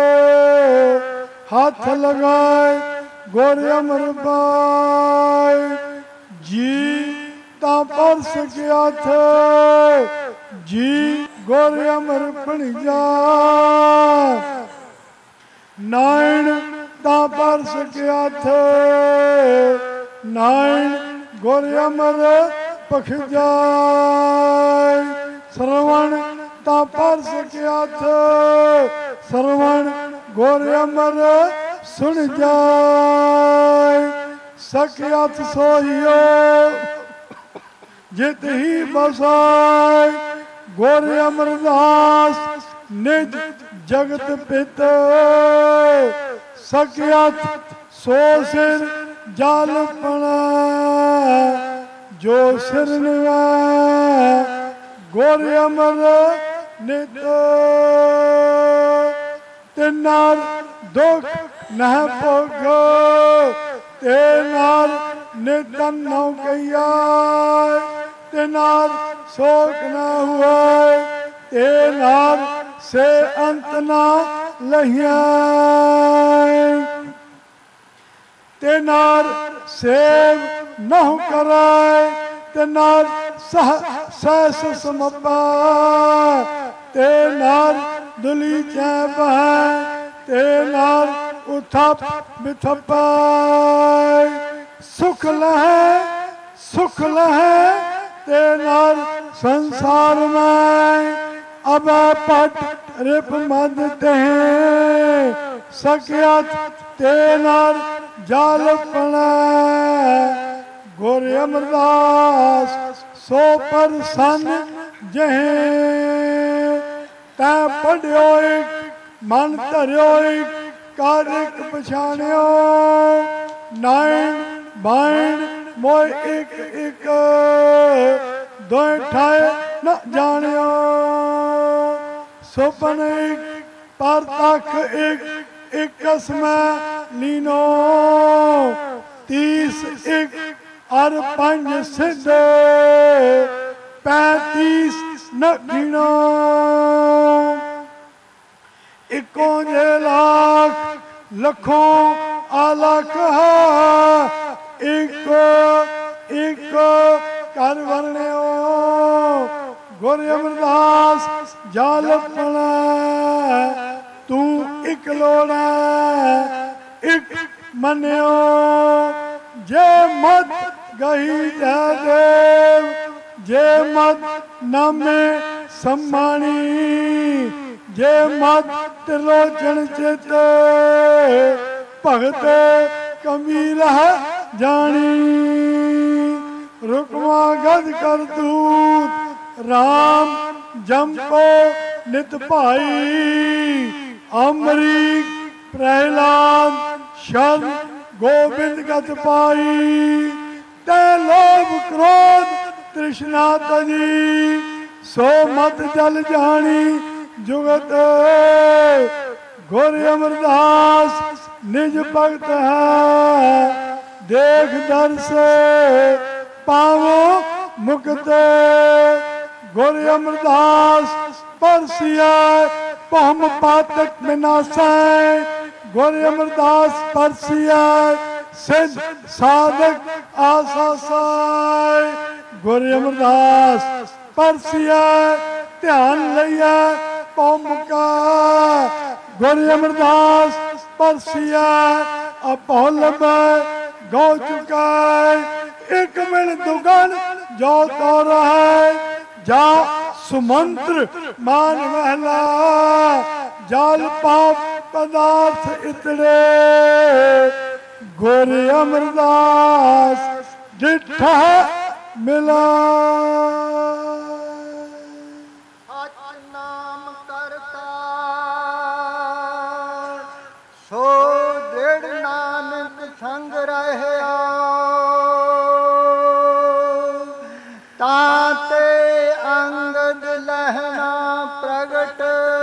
ਹੱਥ ਲਗਾਏ ਗੋਰ ਅਮਰ ਪਾਏ ਜੀ ਤਾ ਪਰਸ ਗਿਆਥ ਜੀ ਗੋਰ ਅਮਰ ਭਣੀਜਾ ਨਾਇਣ ਤਾ ਪਰਸ ਗਿਆਥ ਨਾਇਣ ਗੋਰ ਅਮਰ ਪਖਜਾਏ ਸਰਵਣ ਤਾ ਪਰਸ ਗਿਆਥ ਸਰਵਣ ਗੋਰ ਅਮਰ ਸੁਣ ਜਾਏ ਸਕਿਆਥ ਸੋਹੀਓ ਜਿਤ ਹੀ ਬਸਾਏ ਗੋਰ ਅਮਰਦਾਸ ਨਿਜ ਜਗਤ ਪਿਤ ਸਕਿਆਥ ਸੋ ਸਿਰ ਜਲ ਪਣਾ ਜੋ ਸਿਰ ਨਿਵਾ ਗੋਰ ਅਮਰ ਨਿਤ ਤਿਨਾਰ ਦੁਖ ਨਹਿ ਭੋਗ ਤੇ ਨਾਲ ਨਿਤਨ ਨਉ ਕਈਆ ਤੇ ਨਾਲ ਸੋਖ ਨਾ ਹੋਏ ते नार से अंत ना लहिया ते नार सेव नहु कराए ते नार सहस समपा ते नार दुली चैब है ते नार उथप बिथपाए सुख लहे ते नार संसार में अब पट रिप मद ते सकियत ते नार जाल पड़ा गोरे अमरदास सो पर सन जहे तै पढ़ियो एक मन धरियो एक कारिक पछाणियो नाइन बाइन मोय एक एक दोए ठाए न जानियो सोपन एक पर तक एक में लीनो 30 एक और 5 सिद्ध 35 न गिनो इकों जे लाख लखों आलख एक कर वर्ण्यो गोरे अमरदास जाल पड़ा तू एक लोड़ा एक मन्यो जे मत गही देव जे मत नामे सम्मानी जे मत त्रिलोचन चित भगत कबीर जानी रुकवा गद कर दूत राम जंपो नित भाई अमरीक प्रहलाद शरण गोविंद गत पाई ते लोभ क्रोध तृष्णा तजी सो मत जल जानी जुगत गोरे अमरदास निज भक्त है देख दर्श पावो मुक्त गोरे अमरदास परसिया पहम पातक मिनासाय गोरे अमरदास परसिया सिद्ध साधक आसासाय गोरे अमरदास परसिया ध्यान लिया पौमुका गोरे अमरदास परसिया अपोलब गौ चुका एक मिल दुगन जो तो रहा जा सुमंत्र मान महला जाल पाप पदार्थ इतरे गोरे अमरदास डिठा मिला नाम करता सो दृढ़ नानक संग रहे ताते अंगद लहना प्रगट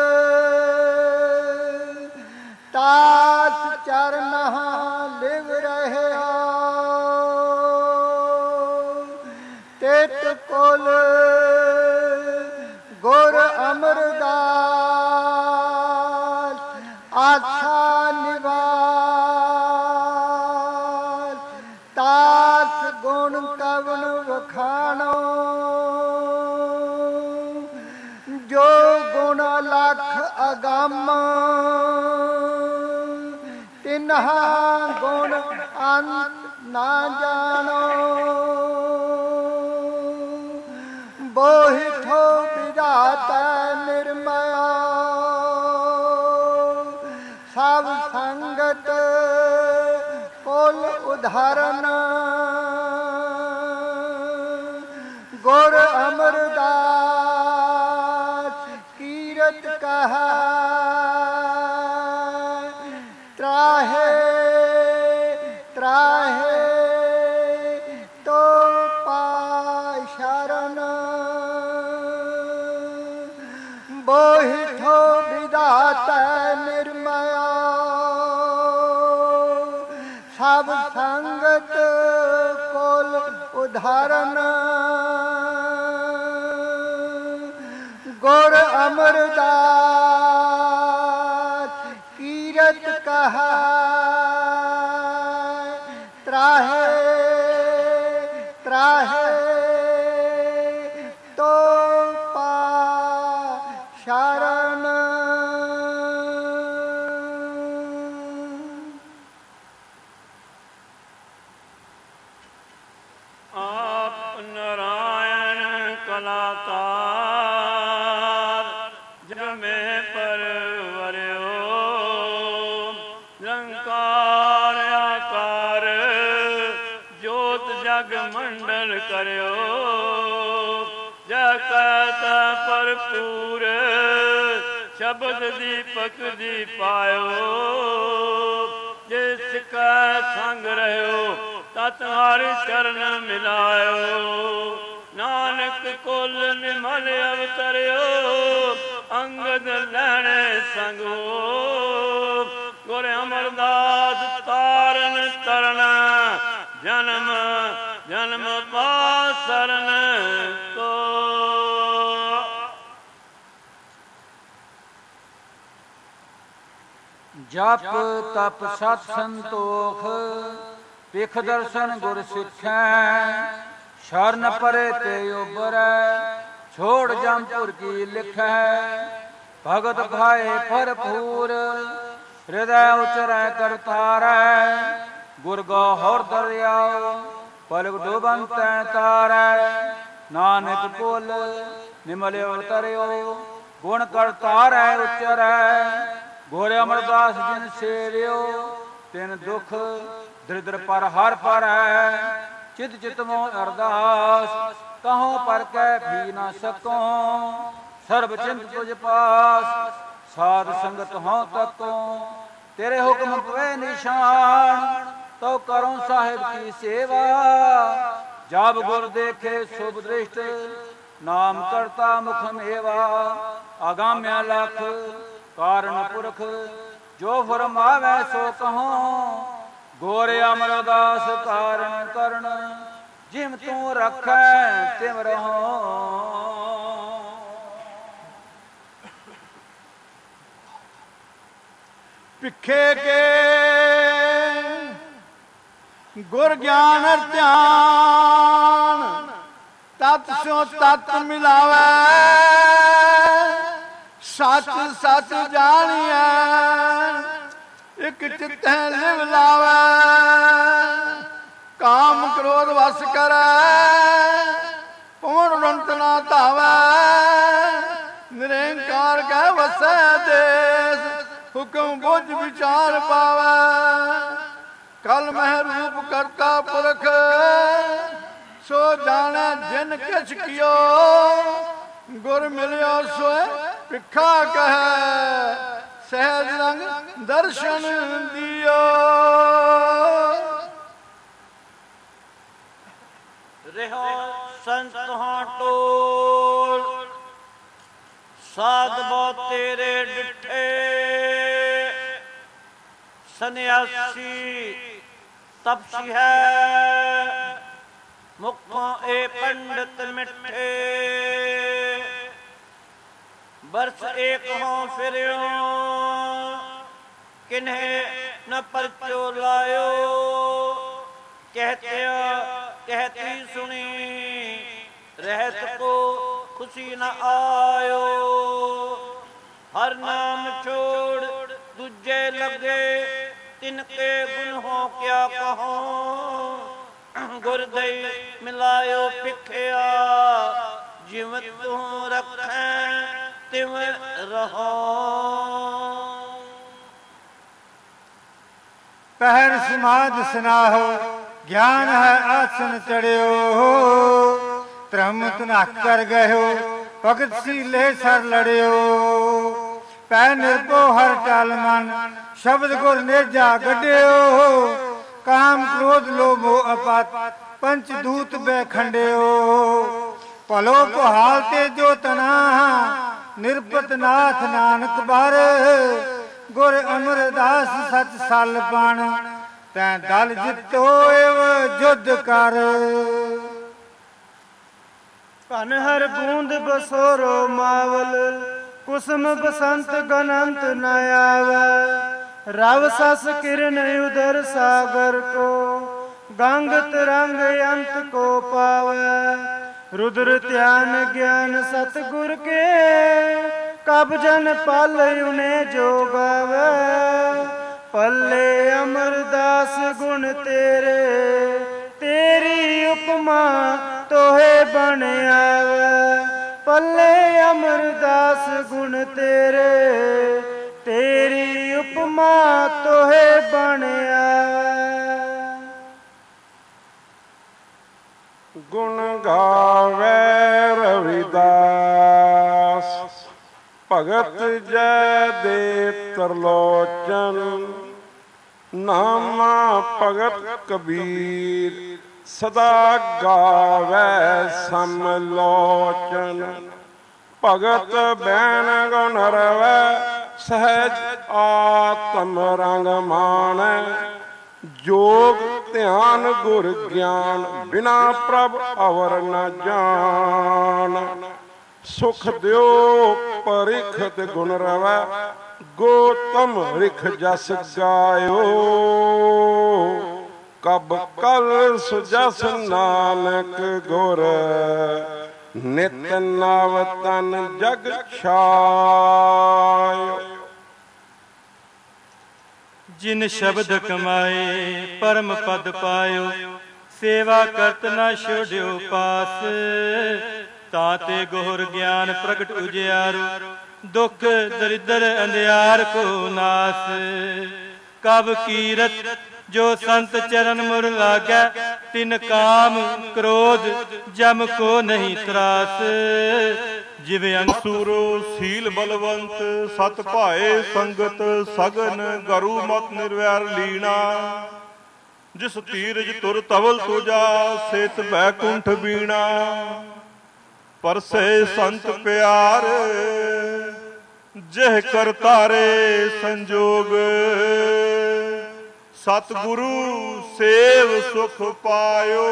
तास चरण लिव रहे तेत कुल गुर अमरदास आछा निवास तास गुण कवन वखाणो जो गुण लख अगम तिन्हा गुण अंत ना जानो बोहिठो विधाता निर्मया सब संगत कुल उदाहरण गुर अमरदास कीरत कहा त्राहे त्राहे तो पाशरण बोहिठो विधाता निर्मया सब संगत कुल उदाहरण गुर अमरदास कीरत कहा त्राहे त्राहे तो पा शरण। आप नारायण कलाकार जमे पर वरियो निरंकार आकार जोत जग मंडल करियो जय कहता भरपूर शब्द दीपक दी पायो जिस का संग रहो तत हर चरण मिलायो नानक कुल निमल अवतरियो अंगद लैणे संगो गुर अमरदास तारन तरन जन्म जन्म पासरन को। जप तप सत संतोख पिख दर्शन गुर सिखै शरण परे ते उबरै छोड़ जमपुर की लिखै भगत भाए भरपूर हृदय उचरै करतारै गुर गौर दरियाओ पलक डूबंतै तारै नानक कुल निमल अवतरियो गुण करतारै उचरै घोर अमरदास जिन सेवियो तिन दुख दरिद्र पर हर पर है चित चित मोह अरदास कहों पर कह भी न सको सर्व चिंत तुझ पास साध संगत हों तको तेरे हुक्म पे निशान तो करो साहिब की सेवा जब गुर देखे शुभ दृष्ट नाम करता मुख मेवा आगाम्य लख कारण पुरख जो फरमावे सो कहो गोरे अमरदास कारण करण जिम तू रखै तिम रहो। पिखे के गुर ज्ञान ध्यान तत् सो तत् मिलावे सच सच जानिए एक चित लिव लावे काम क्रोध वस करे पवन रंत ना धावे निरंकार कह वसै देश हुक्म बुझ विचार पावे कल मह रूप करता पुरख सो जाने जिन किछ कियो गुर मिलियो सोए पिखा कहे सहज रंग दर्शन दियो। रहो संत टोल साध बो तेरे डिठे सन्यासी तपसी है मुखों ए पंडित मिठे बरस एक हों फिरियो किन्हें न परचो लायो कहती सुनी रहत को खुशी न आयो हर नाम छोड़ दूजे लगे तिनके गुण हो क्या कहो गुरदई मिलायो पिखिया जिम तू रखें तिम रहो। पहर समाज सुनाहो ज्ञान है आसन चढ़ियो त्रम तुना कर गयो भगत सीले सर लड़ियो पै निर्भो हर टाल मन शब्द गुर नेजा गड्यो काम क्रोध लोभो अपात पंच दूत बैखंडियो पलो को हालते जो तना निरपत नाथ नानक बार गुर अमरदास सच साल बाण तै दल जितो एव जुद्ध कर। ਧਨ ਹਰ ਬੂੰਦ ਬਸੋਰੋ ਮਾਵਲ, ਕੁਸਮ ਬਸੰਤ ਗਨੰਤ ਨ ਆਵੈ। ਰਵ ਸਸ ਕਿਰਨ ਉਦਰ ਸਾਗਰ ਕੋ, ਗੰਗ ਤਰੰਗ ਅੰਤ ਕੋ ਪਾਵੈ। रुद्र ध्यान ज्ञान सतगुर के, कब जन पल उन्हें जो गावे। पल्ले अमरदास गुण तेरे, तेरी उपमा तोहे बन आवे। पल्ले अमरदास गुण तेरे, तेरी उपमा तोहे बन आवे। गुण गावे रविदास, भगत जय देव त्रिलोचन। नामा भगत कबीर, सदा गावे समलोचन। भगत बैन गुण रवै, सहज आत्म रंग मानै। जोग ध्यान गुर ज्ञान, बिना प्रभ अवर न जान। सुख दियो परिखत गुण रवै, गोतम रिख जस गायो। कब कल सुजस नानक गुर, नित नव तन जग छायो। जिन शब्द कमाए परम पद पायो, सेवा करत न छोड़ियो पास। ताते गोहर ज्ञान प्रगट उजियारो, दुख दरिद्र अंधियार को नास। कब कीरत जो संत चरण मुर लागै, तिन काम क्रोध जम को नहीं त्रास। जिवे सूरो सील बलवंत, सत भाए संगत सगन। गरु मत निर्वैर लीना, जिस तीरज तुर तवल तुजा। सेत बैकुंठ बीणा, परसे संत प्यार। जह कर तारे संजोग, सतगुरु सेव सुख पायो।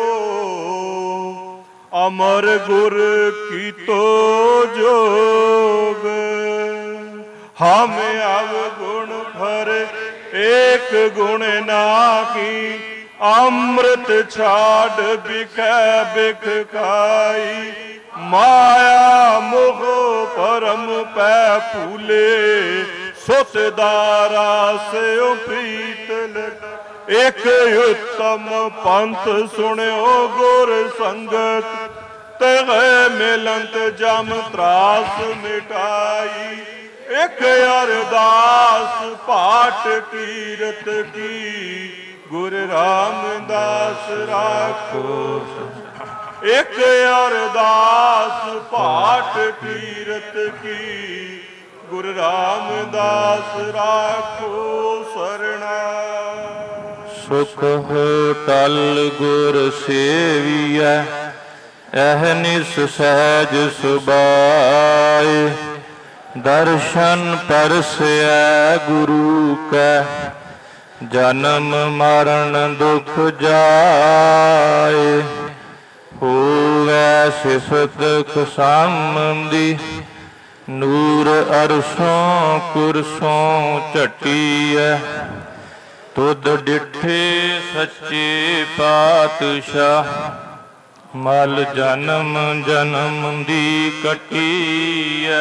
अमर गुर की तो जोग, हम अवगुण भर एक गुण नाकी। अमृत छाड़ बिख बिख खाई, माया मुख परम पै फूले। सुत दारा से प्रीत लग, एक उत्तम पंथ सुन्यो गुर संगत। तह मिलंत जम त्रास मिटाई, एक अरदास पाठ कीरत की। गुरु रामदास राखो, एक अरदास पाठ कीरत की। गुरु रामदास राखो सरना। सुख होटल गुर सेविया, अहनिस सहज सुबाए। दर्शन परसै गुरु कै, जन्म मरण दुख जाए। होवै सिफत संबंधी, नूर अरसों कुरसों झटिया। तुद डिठे सच्चे पातशाह, मल जन्म जन्म दी कटिया।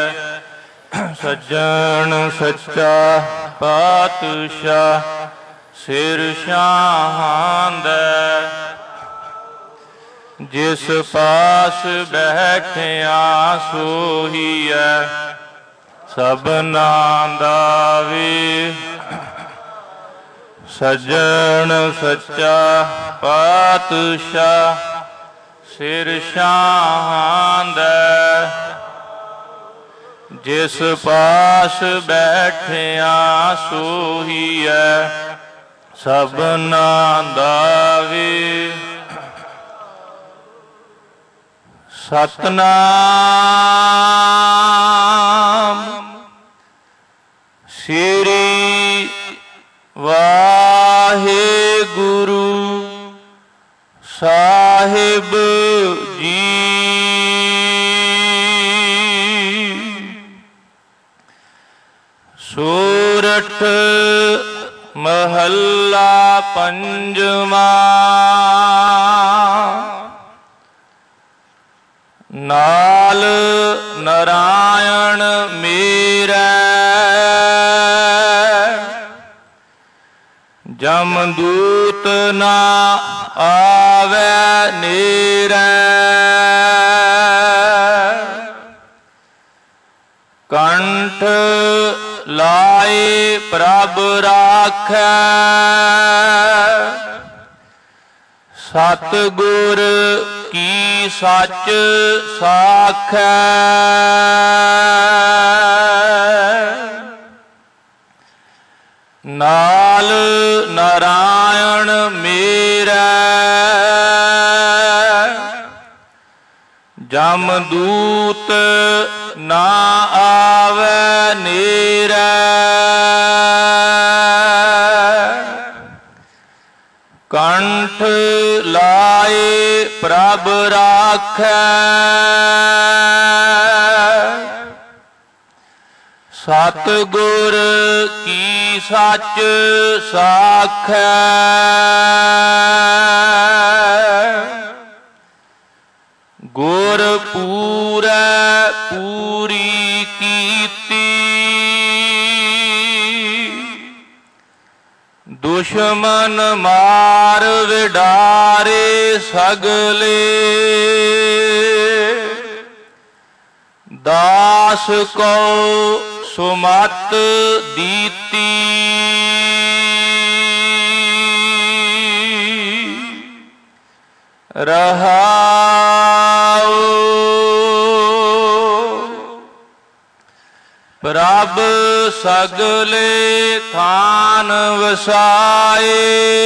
सज्जन सच्चा पातशाह, सिर शाहांदै। जिस पास बैठिया सोहीऐ, सबना दा वे। सज्जन सच्चा पातशाह, सिर शाहांदै। जिस पास बैठिया सोहीऐ, सबना दा वे। सतनाम श्री वाहेगुरु साहिब जी। ਸੂਰਠ ਮਹੱਲਾ ਪੰਜਵਾਂ। ਨਾਲ ਨਰਾਇਣ ਮੇਰੇ ਜਮਦੂਤ ਨਾ ਆਵੇ ਨੇਰੇ। ਕੰਠ ਲਾਏ ਪ੍ਰਭ ਰਾਖੈ ਸਤਿਗੁਰ ਕੀ ਸੱਚ ਸਾਖੈ। ਨਾਲ ਨਰਾਇਣ ਮੇਰੇ ਜਮਦੂਤ ਨਾ ਆਵੇ ਨੇਰੇ। ਕੰਠ ਲਾਏ ਪ੍ਰਭ ਰਾਖੈ ਸਤਿਗੁਰ ਕੀ ਸੱਚ ਸਾਖੈ। ਗੁਰ ਪੂਰੈ ਪੂਰੀ ਕੀਤੀ ਦੁਸ਼ਮਨ ਮਾਰ ਵਿਡਾਰੇ ਸਗਲੇ। ਦਾਸ ਕੋ ਸੁਮਤ ਦੀਤੀ ਰਹਾਉ। ਪ੍ਰਭ ਸਗਲੇ ਥਾਨ ਵਸਾਏ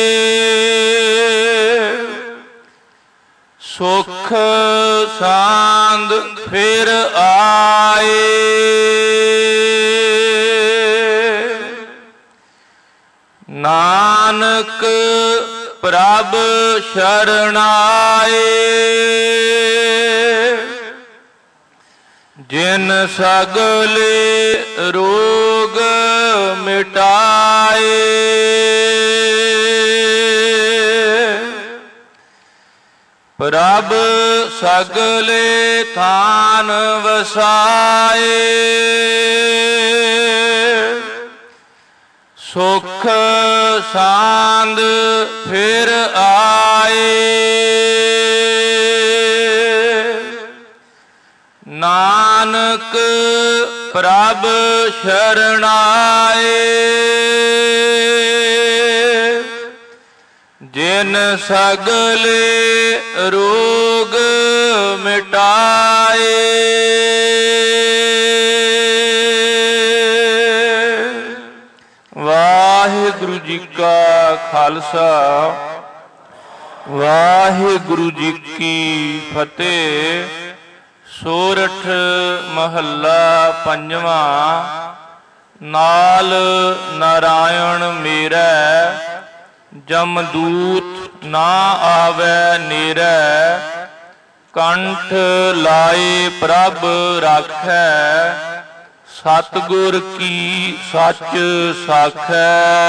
ਸੁਖ ਸਾਂਦ ਫਿਰ ਆਏ। ਨਾਨਕ ਪ੍ਰਭ ਸ਼ਰਣਾਏ ਜਿਨ ਸਗਲੇ ਰੋਗ ਮਿਟਾਏ। ਪ੍ਰਭ ਸਗਲੇ ਥਾਨ ਵਸਾਏ ਸੁਖ ਸਾਂਦ ਫਿਰ ਆਏ। ਨਾਨਕ ਪ੍ਰਭ ਸ਼ਰਣਾਏ ਜਿਨ ਸਗਲੇ ਰੋਗ ਮਿਟਾਏ। ਵਾਹਿਗੁਰੂ ਜੀ ਕਾ ਖਾਲਸਾ ਵਾਹਿਗੁਰੂ ਜੀ ਕੀ ਫਤਿਹ। ਸੋਰਠ ਮਹੱਲਾ ਪੰਜਵਾਂ। ਨਾਲ ਨਾਰਾਇਣ ਮੇਰੇ ਜਮਦੂਤ ਨਾ ਆਵੇ ਨੇਰੇ। ਕੰਠ ਲਾਏ ਪ੍ਰਭ ਰਾਖੈ ਸਤਿਗੁਰ ਕੀ ਸੱਚ ਸਾਖੈ।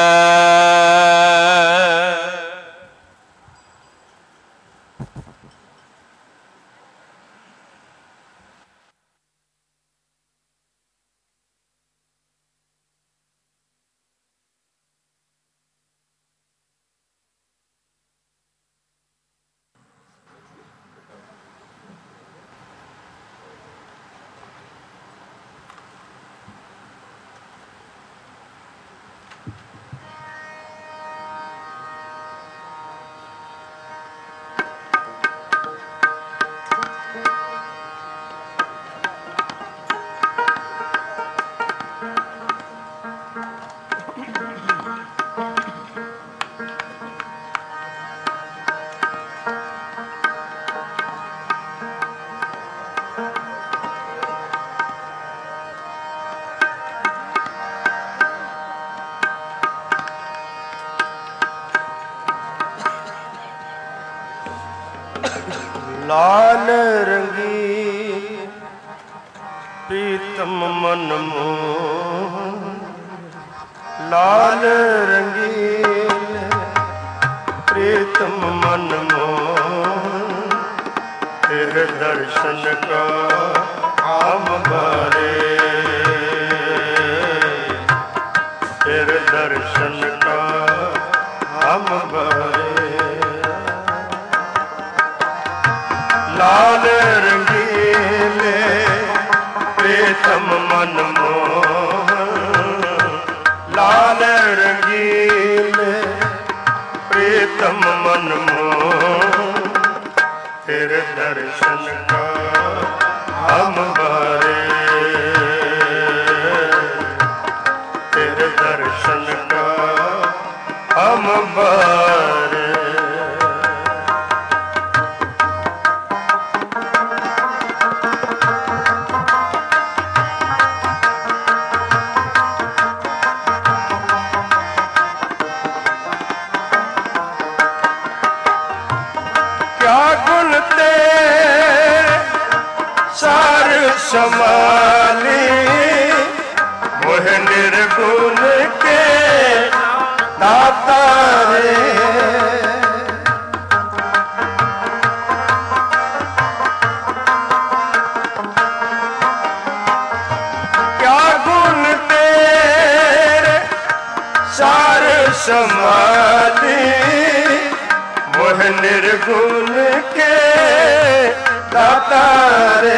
ਲਾਲ ਰੰਗੀ ਪ੍ਰੀਤਮ ਮਨ ਮੋਹ लाल रंगीन प्रीतम मन मोहन, तेरे दर्शन का आम बारे, तेरे दर्शन का आम बारे। लाल रंगीले प्रीतम मन मोहन, लाल रंगीले प्रीतम मन मोहन, तेरे दर्शन का हम बारे, तेरे दर्शन का हम बारे। समाली मोह निर्गुण के दाता रे, क्या गुण तेरे सार समाली मोह निर्गुण के दाता रे।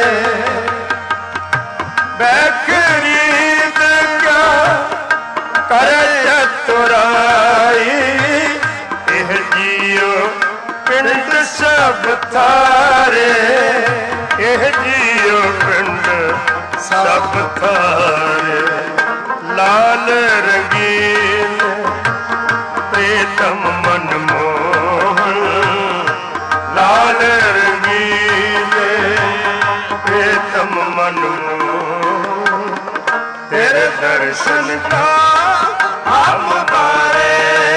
खरीद क्या कर चतुराई, यह जियो पिंड सब थारे, यह जियो पिंड सब थारे। लाल रंगीन प्रीतम मन मोहन, लाल रंगीन प्रीतम मन मोहन, तेरे दर्शन का हम बारे,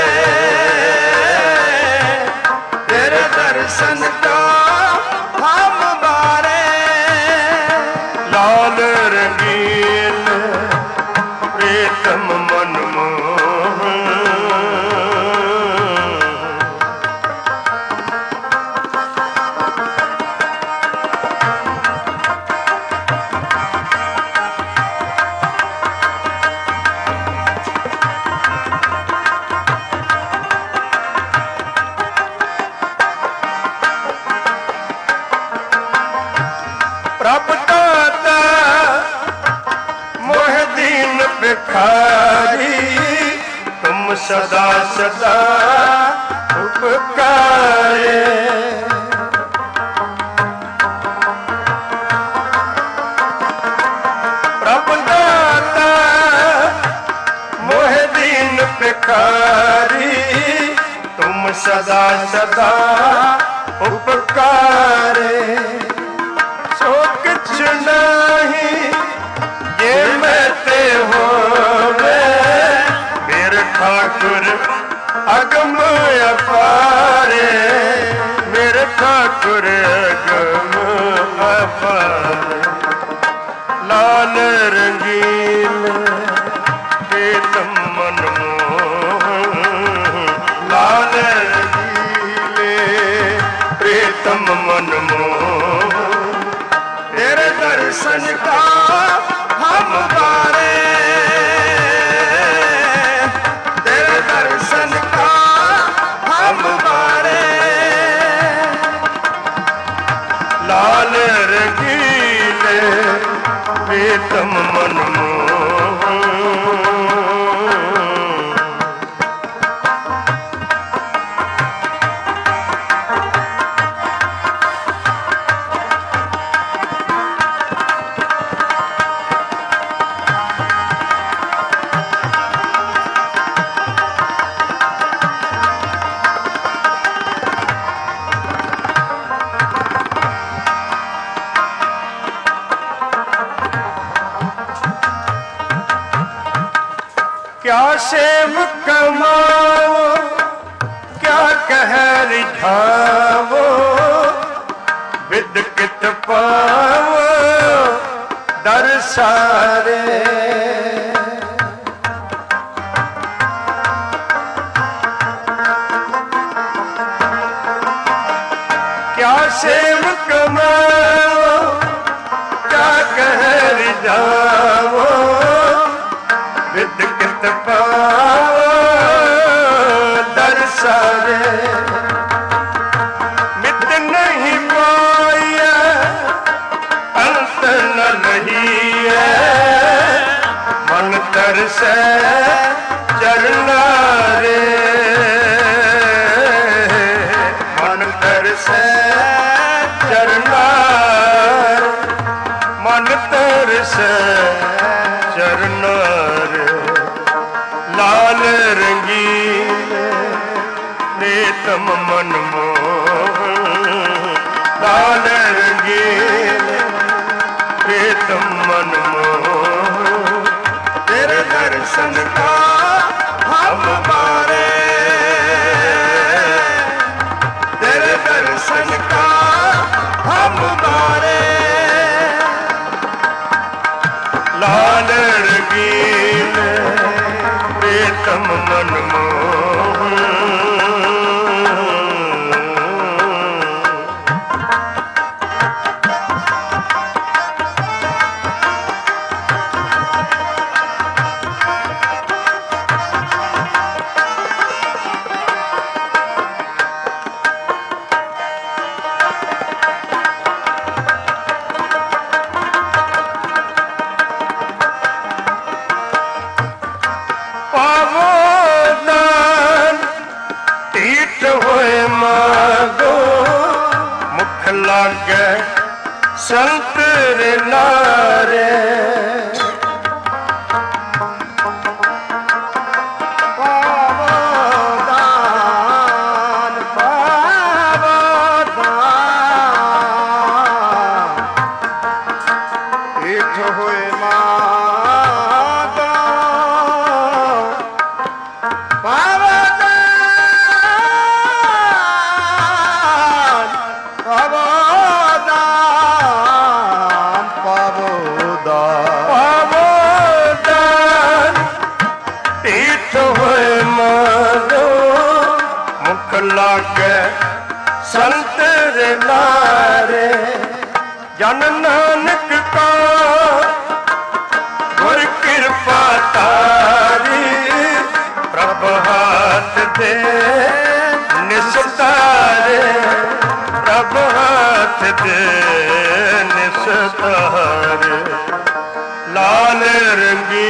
तेरे दर्शन का हम बारे। लाल रंगीन प्रीतम मन मोहन, प्रभ दाता मोह दीन भिखारी, तुम सदा सदा उपकारे। प्रभ दाता मोह दीन भिखारी, तुम सदा सदा उपकारे। सो किछ नहीं ये मैं ते होवे, मेरे ठाकुर अगम अपारे, मेरे ठाकुर अगम अपारे। लाल रंगीन प्रीतम मन मोहन, लाल रंगीले प्रीतम मन मोहन, तेरे दर्शन का हम बारे, तेरे दर्शन का हम बारे। लाल रंगीले प्रीतम मन मोहन, क्या सेव कमाओ क्या कह रिझावो, विद कित पाओ दर सारे। सेवक मैं क्या कह रिझावो विद कित पावो दर्शावे मित नहीं पाया अंत न नहीं है मन तरसे चरना रे मन तरसे चरना मन तरसे चरना रे लाल रंगीन प्रीतम मन मोहन लाल रंगीन प्रीतम मन मोहन तेरे दर्शन का हम मारे तेरे दर्शन का हम मारे लाल रंगीन प्रीतम मन मोहन संत रे नारे पावो दान पीठ होए मागो पावो लागे संत रे नारे जन नानक का गुर कृपा तारी प्रभ हाथ दे निस्तारे प्रभ हाथ दे निस्तारे लाल रंगी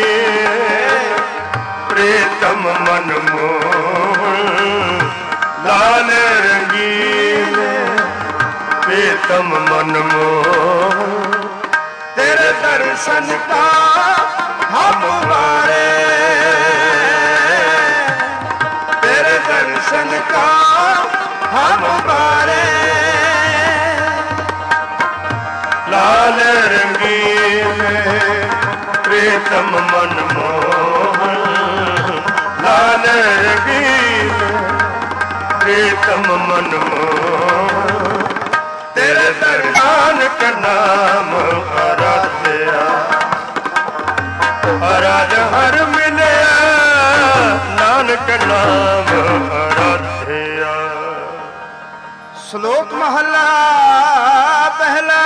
प्रीतम मन मोहन लाल रंगीन प्रीतम मन मोहन तेरे दर्शन का हम मारे तेरे दर्शन का हम मारे लाल रंगीन प्रीतम मन मोहन लाल रंगीन प्रीतम मन मोहन तेरे दर्शन का नाम आराध्या आराध हर मिलया नानक नाम आराध्या। श्लोक महला पहला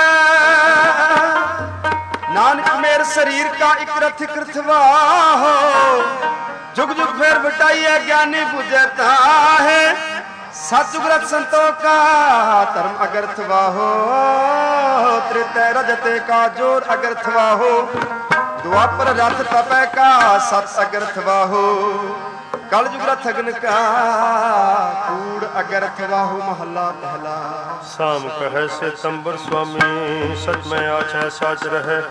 नानक मेरे शरीर का एक रथ कृथवा हो जुग जुग फेर बटाइया ज्ञानी बुझता है सतयुग रथ संतों का धर्म अगर्थवा हो त्रेतय रजते का जोर अगर्थवा हो द्वापर रथ तपय का सत अगर्थवा हो कलयुग रथ अग्न का कूड़ अगर्थवा हो। महला पहला। शाम कहे से तंबर स्वामी सच में आछा साच रहे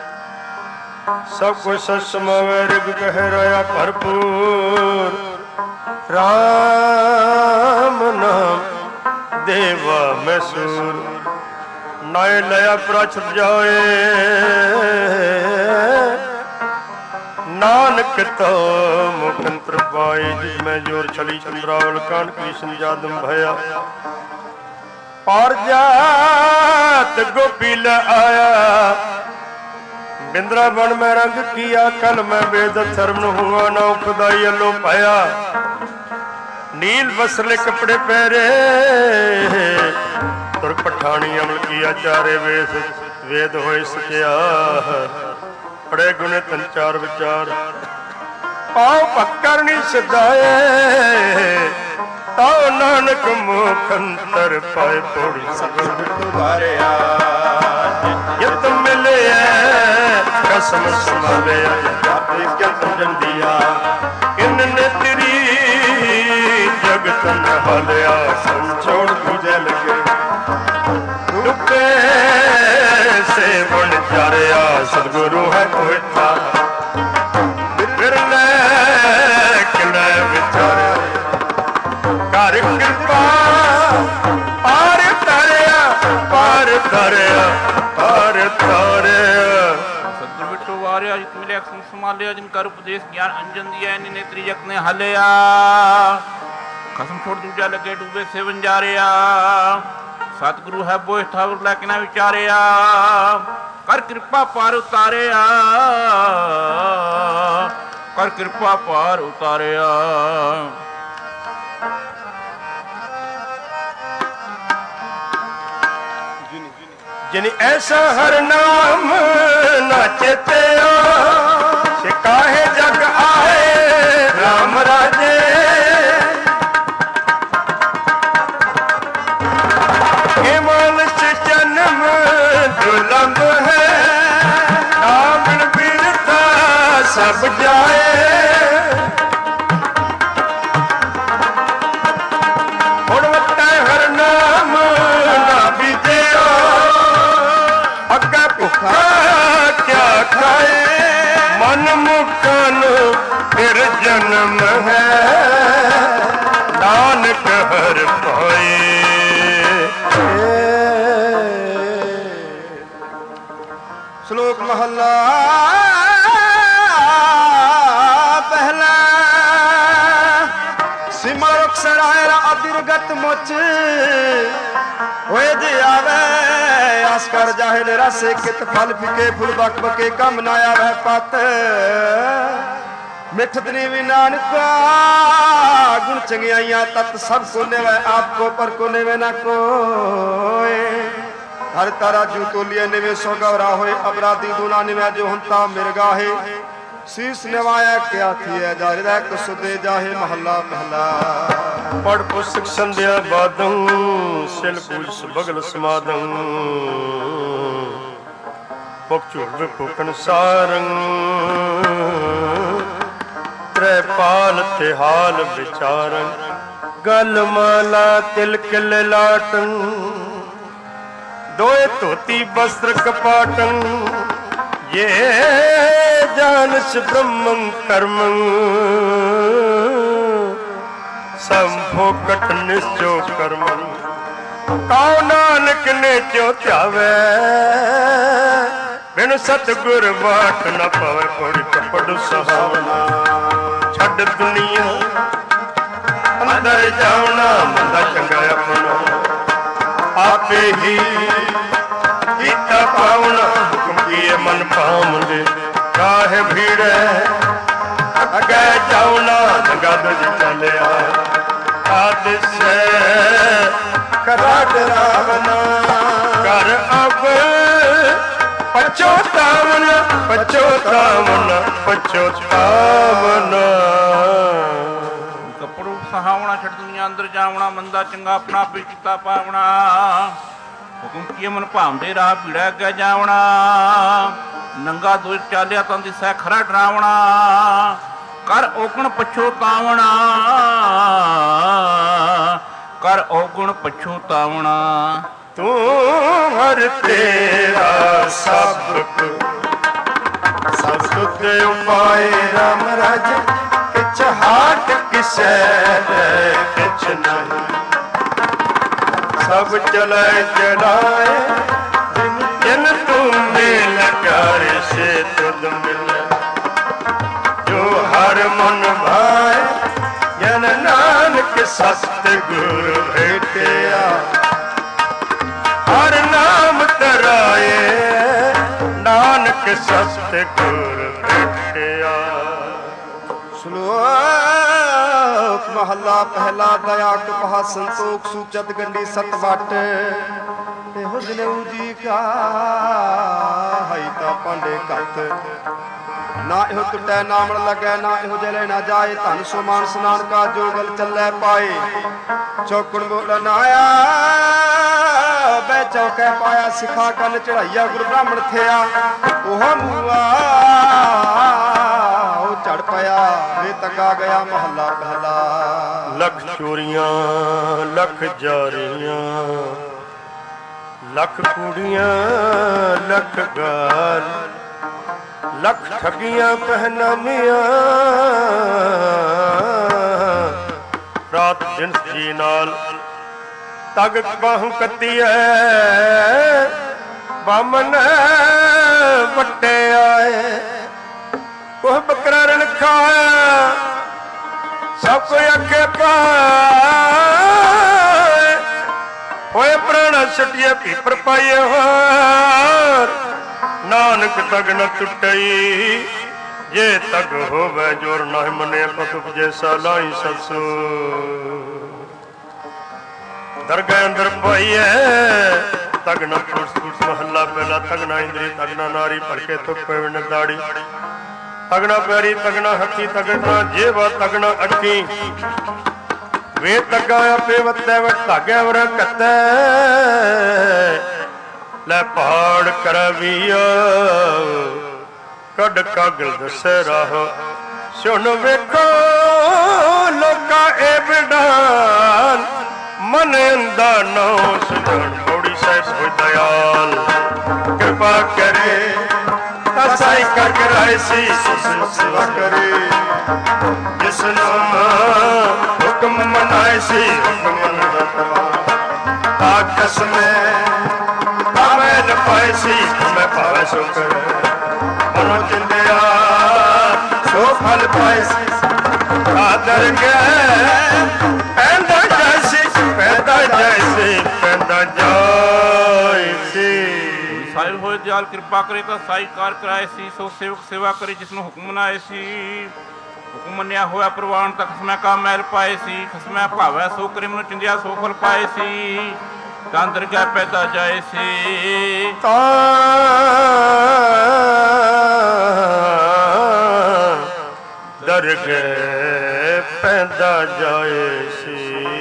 सब कुछ सच समावे ऋग कह रहा भरपूर राम नाम देवा मैसूर नाय लया प्रचुर जाए नानक तो मुखंत्र पाए जिसमें जोर छली चंद्रावल कान कृष्ण जादम भया और जात गोपील आया बिंद्रावन में रंग किया कल में वेद धर्म हुआ ना खुदाई लो पाया नील वस्त्र कपड़े पहरे ਤੁਰਕ ਪਠਾਣੀ ਅਮਲ ਕੀ ਆਚਾਰੇ ਵੇਦ ਹੋਏ ਸਕਿਆ ਪੜੇ ਗੁਣੇ ਤਨ ਚਾਰ ਵਿਚਾਰ ਪਾਉ ਪਕਰਨੀ ਸਦਾਏ ਤਾਉ ਨਾਨਕ ਮੁਖ ਅੰਤਰ ਪਾਏ ਪੋੜੀ ਸਤਿਗੁਰ ਵਾਰਿਆ ਜਿਤ ਮਿਲਿਆ ਕਸਮ ਸੰਭਾਲਿਆ ਆਪੇ ਕਿਤ ਜੰਦੀਆ ਕਿਨ ਨੇ ਤੇਰੀ ਜਗਤ ਨਹਾਲਿਆ ਸੰਚੋੜ ਦੂਜੇ ਲਗੇ ਡੁੱਬੇ ਸੇ ਬਣ ਚਾਰਿਆ ਸਤਿਗੁਰੂ ਹੈ ਕੋਇਠਾ ਬਿਰਲੇ ਕਿਲੇ ਵਿਚਾਰਿਆ ਕਰ ਕਿਰਪਾ ਪਾਰ ਤਰਿਆ ਪਾਰ ਤਰਿਆ ਪਾਰ ਤਰਿਆ ਸਤਿਗੁਰ ਵਿਟੋ ਵਾਰਿਆ ਜਿਤ ਮਿਲਿਆ ਅਕਸਮ ਸੰਭਾਲਿਆ ਜਿਨ ਕਰ ਉਪਦੇਸ਼ ਗਿਆਨ ਅੰਜਨ ਦੀਆ ਨੀ ਨੇਤਰੀ ਜਗ ਨੇ ਹਲਿਆ ਖਸਮ ਛੋੜ ਦੂਜਾ ਲੱਗੇ ਡੂਬੇ ਸੇ ਵੰਜਾਰਿਆ ਸਤਿਗੁਰੂ ਹੈ ਬੋਇ ਠਾਵਰ ਲੈ ਕੇ ਨਾ ਵਿਚਾਰਿਆ ਕਰ ਕਿਰਪਾ ਪਾਰ ਉਤਾਰਿਆ ਕਰ ਕਿਰਪਾ ਪਾਰ ਉਤਾਰਿਆ ਜਿਨ ਐਸਾ ਹਰ ਨਾਮ ਨਾ ਚੇਤਿਆ ਸੇ ਕਾਹੇ ਜਗ ਆਏ ਰਾਮ ਰਾਜੇ ਇਹ ਮਨੁੱਖ ਜਨਮ ਦੁਰਲਭ ਹੈ ਨਾਮ ਬਿਰਥਾ ਸਭ ਜਾਏ ਹੁਣ ਵਟੈ ਹਰ ਨਾਮ ਨਾ ਬੀਜਿਆ ਅੱਗਾ ਭੁੱਖਾ ਕਿਆ ਖਾਏ ਮਨ ਮੁਕਨ ਫਿਰ ਜਨਮ ਹੈ ਨਾਨਕ ਹਰ ਪਾਏ ਸ਼ਲੋਕ ਮਹੱਲਾ ਪਹਿਲਾ ਸਿਮਰ ਅਕਸਰ ਆਇਰਾ ਅਦਿਰਗਤ ਮੁਚ ਹੋਏ ਜੇ ਆਵੇ ਆਸ ਕਰ ਜਾਹਿ ਨਿਰਾਸੇ ਕਿਤ ਫਲ ਫਿਕੇ ਫੁੱਲ ਬਕ ਬਕੇ ਕੰਮ ਨਾ ਆਵੇ ਪਤ ਮਿੱਠ ਤਨੀ ਵੀ ਨਾਨਕਾ ਗੁਣ ਚੰਗਿਆਈਆਂ ਤਤ ਸਭ ਕੋ ਨੇਵੇ ਆਪ ਕੋ ਪਰ ਕੋ ਨੇਵੇ ਨਾ ਕੋਏ ਹਰ ਤਾਰਾ ਜੂ ਤੋਲੀਏ ਨਿਵੇ ਸੋ ਗਵਰਾ ਹੋਏ ਅਪਰਾਧੀ ਦੁਨਾ ਨਿਵੇ ਜੋ ਹੰਤਾ ਮਿਰਗਾਹੇ ਸੀਸ ਨਿਵਾਇਆ ਕਿਆ ਥੀਐ ਜਾਰਿਦਾ ਕਸੁਦੇ ਜਾਹੇ ਮਹੱਲਾ ਪਹਿਲਾ ਪੜ ਪੁਸਤਕ ਸੰਧਿਆ ਬਾਦੰ ਸਿਲ ਪੂਜ ਬਗਲ ਸਮਾਦੰ ਪੁਕ ਝੂੜ ਫੁਕਨ ਸਾਰੰ ਤ੍ਰੈ ਪਾਲ ਤੇ ਹਾਲ ਵਿਚਾਰੰ ਗਲ ਮਾਲਾ ਤਿਲ ਕਿਲ ਲਾਟੰ ਦੋਏ ਧੋਤੀ ਬਸਤਰ ਕਪਾਟੰ ये जानस ब्रह्मं कर्मं संभोगट निश्चो कर्मं काउ नानक ने जो ध्यावे बिन सतगुर बाट न पवे कोड़ी कपड़ सहावना छड़ दुनिया अंदर जावना मंदा चंगा अपना आपे ही गीता पावना ये मन पामदे काहे भीड़े अगे जाऊना गद चलिया आदिश करा डरावना कर अब पछोतावना पछोतावना पछोतावना कपड़ू सहावना छड़ दुनिया अंदर जावना मंदा चंगा अपना पे ਕੀਤਾ ਪਾਵਣਾ ਹੁਕਮ ਕੀ ਮਨ ਭਾਉਂਦੇ ਰਾਹ ਪੀੜਾ ਅੱਗੇ ਜਾਵਣਾ ਨੰਗਾ ਦੁਰ ਚਾਲਿਆ ਤਾਂ ਦਿਸੈ ਖਰਾ ਡਰਾਵਣਾ ਕਰ ਔਗਣ ਪਛੋਤਾਵਣਾ ਕਰ ਔਗਣ ਪਛੋਤਾਵਣਾ ਤੂੰ ਹਰ ਤੇਰਾ ਸਭ ਸੁਖ ਉਪਾਏ ਰਾਮ ਰਾਜ ਕਿਛ ਹਾਟ ਕਿਸੈ ਕਿਛ ਨਹੀਂ सब चलाए चलाए जिन तुम मिल प्यारे से तुद मिले जो हर मन भाए जन नानक सतगुर भेटिया हर नाम तराए नानक सतगुर भेटिया श्लोक ਮਹੱਲਾ ਪਹਿਲਾ। ਦਇਆ ਕਪਾਹ ਸੰਤੋਖ ਸੂਚਤ ਗੰਢੀ ਸਤ ਵਟ। ਇਹੋ ਜਨੇਊ ਜੀ ਕਾ ਹਈ ਤਾਂ ਪਾਂਡੇ ਘੱਤ। ਨਾ ਇਹੋ ਟੁੱਟੈ ਨਾਮਣ ਲੱਗੈ, ਨਾ ਇਹੋ ਜਲੇ ਨਾ ਜਾਏ। ਧਨ ਸੋ ਮਾਨ ਸਨਾਨ ਕਾ ਜੋ ਗਲ ਚੱਲੈ ਪਾਏ। ਚੌਕਣ ਬੋਲਣ ਆਇਆ ਬੈ ਚੌਕੈ ਪਾਇਆ। ਸਿਖਾ ਕੰਨ ਚੜਾਈਆ ਗੁਰ ਬ੍ਰਾਹਮਣ ਥਿਆ। ਉਹ ਮੂਆ ਉਹ ਝੜ ਪਿਆ ਵੇ ਤੱਕਾ ਗਿਆ ਮਹੱਲਾ ਪਹਿਲਾ। ਲੱਖ ਚੋਰੀਆਂ ਲੱਖ ਜਾਰੀਆਂ, ਲੱਖ ਕੁੜੀਆਂ ਲੱਖ ਗਾਲ, ਲੱਖ ਠੱਗੀਆਂ ਪਹਿਨਾਮੀਆਂ। ਰਾਤ ਦਿਨ ਜੀ ਨਾਲ ਤਗ ਬਾਹੂ ਕੱਤੀ ਐ। ਬਾਮਨ ਵੱਟੇ ਆਏ ਕੋਹ ਬਕਰਾ ਰਣ ਖਾਇਆ। ਸਭ ਕੋਈ ਅੱਗੇ ਪਾਏ ਹੋਏ ਪ੍ਰਾਣਾ ਛੁੱਟੀਏ ਪੀਪਰ ਪਾਈਏ ਹੋਰ। ਨਾਨਕ ਤਗ ਨ ਟੁੱਟਈ ਜੇ ਤਗ ਹੋਵੇ ਜੋਰ ਨਾ ਮੰਨੇ। ਪਤ ਜੈਸਾ ਲਾਈ ਸਸੂ ਦਰਗਾਹ ਅੰਦਰ ਪਾਈਏ। ਤਗ ਨ ਟੁੱਟ ਮਹੱਲਾ ਪਹਿਲਾ। ਤਗ ਨਾ ਇੰਦਰੀ ਤਗ ਨਾ ਨਾਰੀ ਭੜਕੇ ਤੁਕ ਪਵਨ ਦਾੜੀ। ਤਗਣਾ ਪੈਰੀ ਤਗਣਾ ਹੱਥੀ ਤਗਣਾ ਜੇਵਾ ਤਗਣਾ ਅੱਖੀ। ਵੇ ਤੱਗਾ ਆਪੇ ਵੱਤੈ ਵਟ ਧਾਗਿਆ ਵਰ ਕੱਤੈ। ਲੈ ਪਹਾੜ ਕਰਵੀਆ ਕੱਢ ਕਾਗਲ ਦੱਸੇ ਰਾਹ। ਸੁਣ ਵੇਖੋ ਲੋਕਾਂ ਇਹ ਬਿਡਾਨ ਮਨ ਅੰਦਾ ਨੋ ਸੁਜਣ। ਪੌੜੀ ਸਾਹਿਬ ਹੋਇ ਦਇਆਲ ਕਿਰਪਾ ਕਰੇ ਸਾਈ ਕਰ ਕਰਾਏ ਸੀ ਸੇਵਾ ਕਰੇ। ਜਿਸ ਨਾਮ ਹੁਕਮ ਮਨਾਏ ਸੀ ਹੁਕਮ ਮੰਨਦਾ। ਆਖਸ ਮੈਂ ਭਾਵੇਂ ਨ ਪਾਏ ਸੀ ਮੈਂ ਭਾਵੇਂ ਸੋ ਕਰ। ਮਨੋ ਚਿੰਦਿਆ ਸੋ ਫਲ ਪਾਏ ਸੀ। ਆਦਰ ਗਏ ਪੈਂਦਾ ਜੈਸੀ ਪੈਂਦਾ ਜੈਸੀ ਪੈਂਦਾ ਜਾਏ ਸੀ। ਸਾਹਿਬ ਹੋਏ ਦਿਆਲ ਕਿਰਪਾ ਕਰੇ ਤਾਂ ਸਾਈ ਕਾਰ ਕਰਾਏ ਸੀ। ਸੋ ਸੇਵਕ ਸੇਵਾ ਕਰੇ ਜਿਸ ਨੂੰ ਹੁਕਮ ਮਨਾਏ ਸੀ। ਹੁਕਮ ਮੰਨਿਆ ਹੋਇਆ ਪ੍ਰਵਾਨ ਤਾਂ ਖਸਮੈ ਕਾ ਮਹਿਲ ਪਾਏ ਸੀ। ਖਸਮੈ ਭਾਵੈ ਸੋ ਕਰੇ ਮਨੁ ਚਿੰਦਿਆ ਸੋ ਫਲ ਪਾਏ ਸੀ। ਤਾਂ ਦਰਗਾਹ ਪੈਦਾ ਜਾਏ ਸੀ। ਦਰਗਾਹ ਪੈਦਾ ਜਾਏ ਸੀ।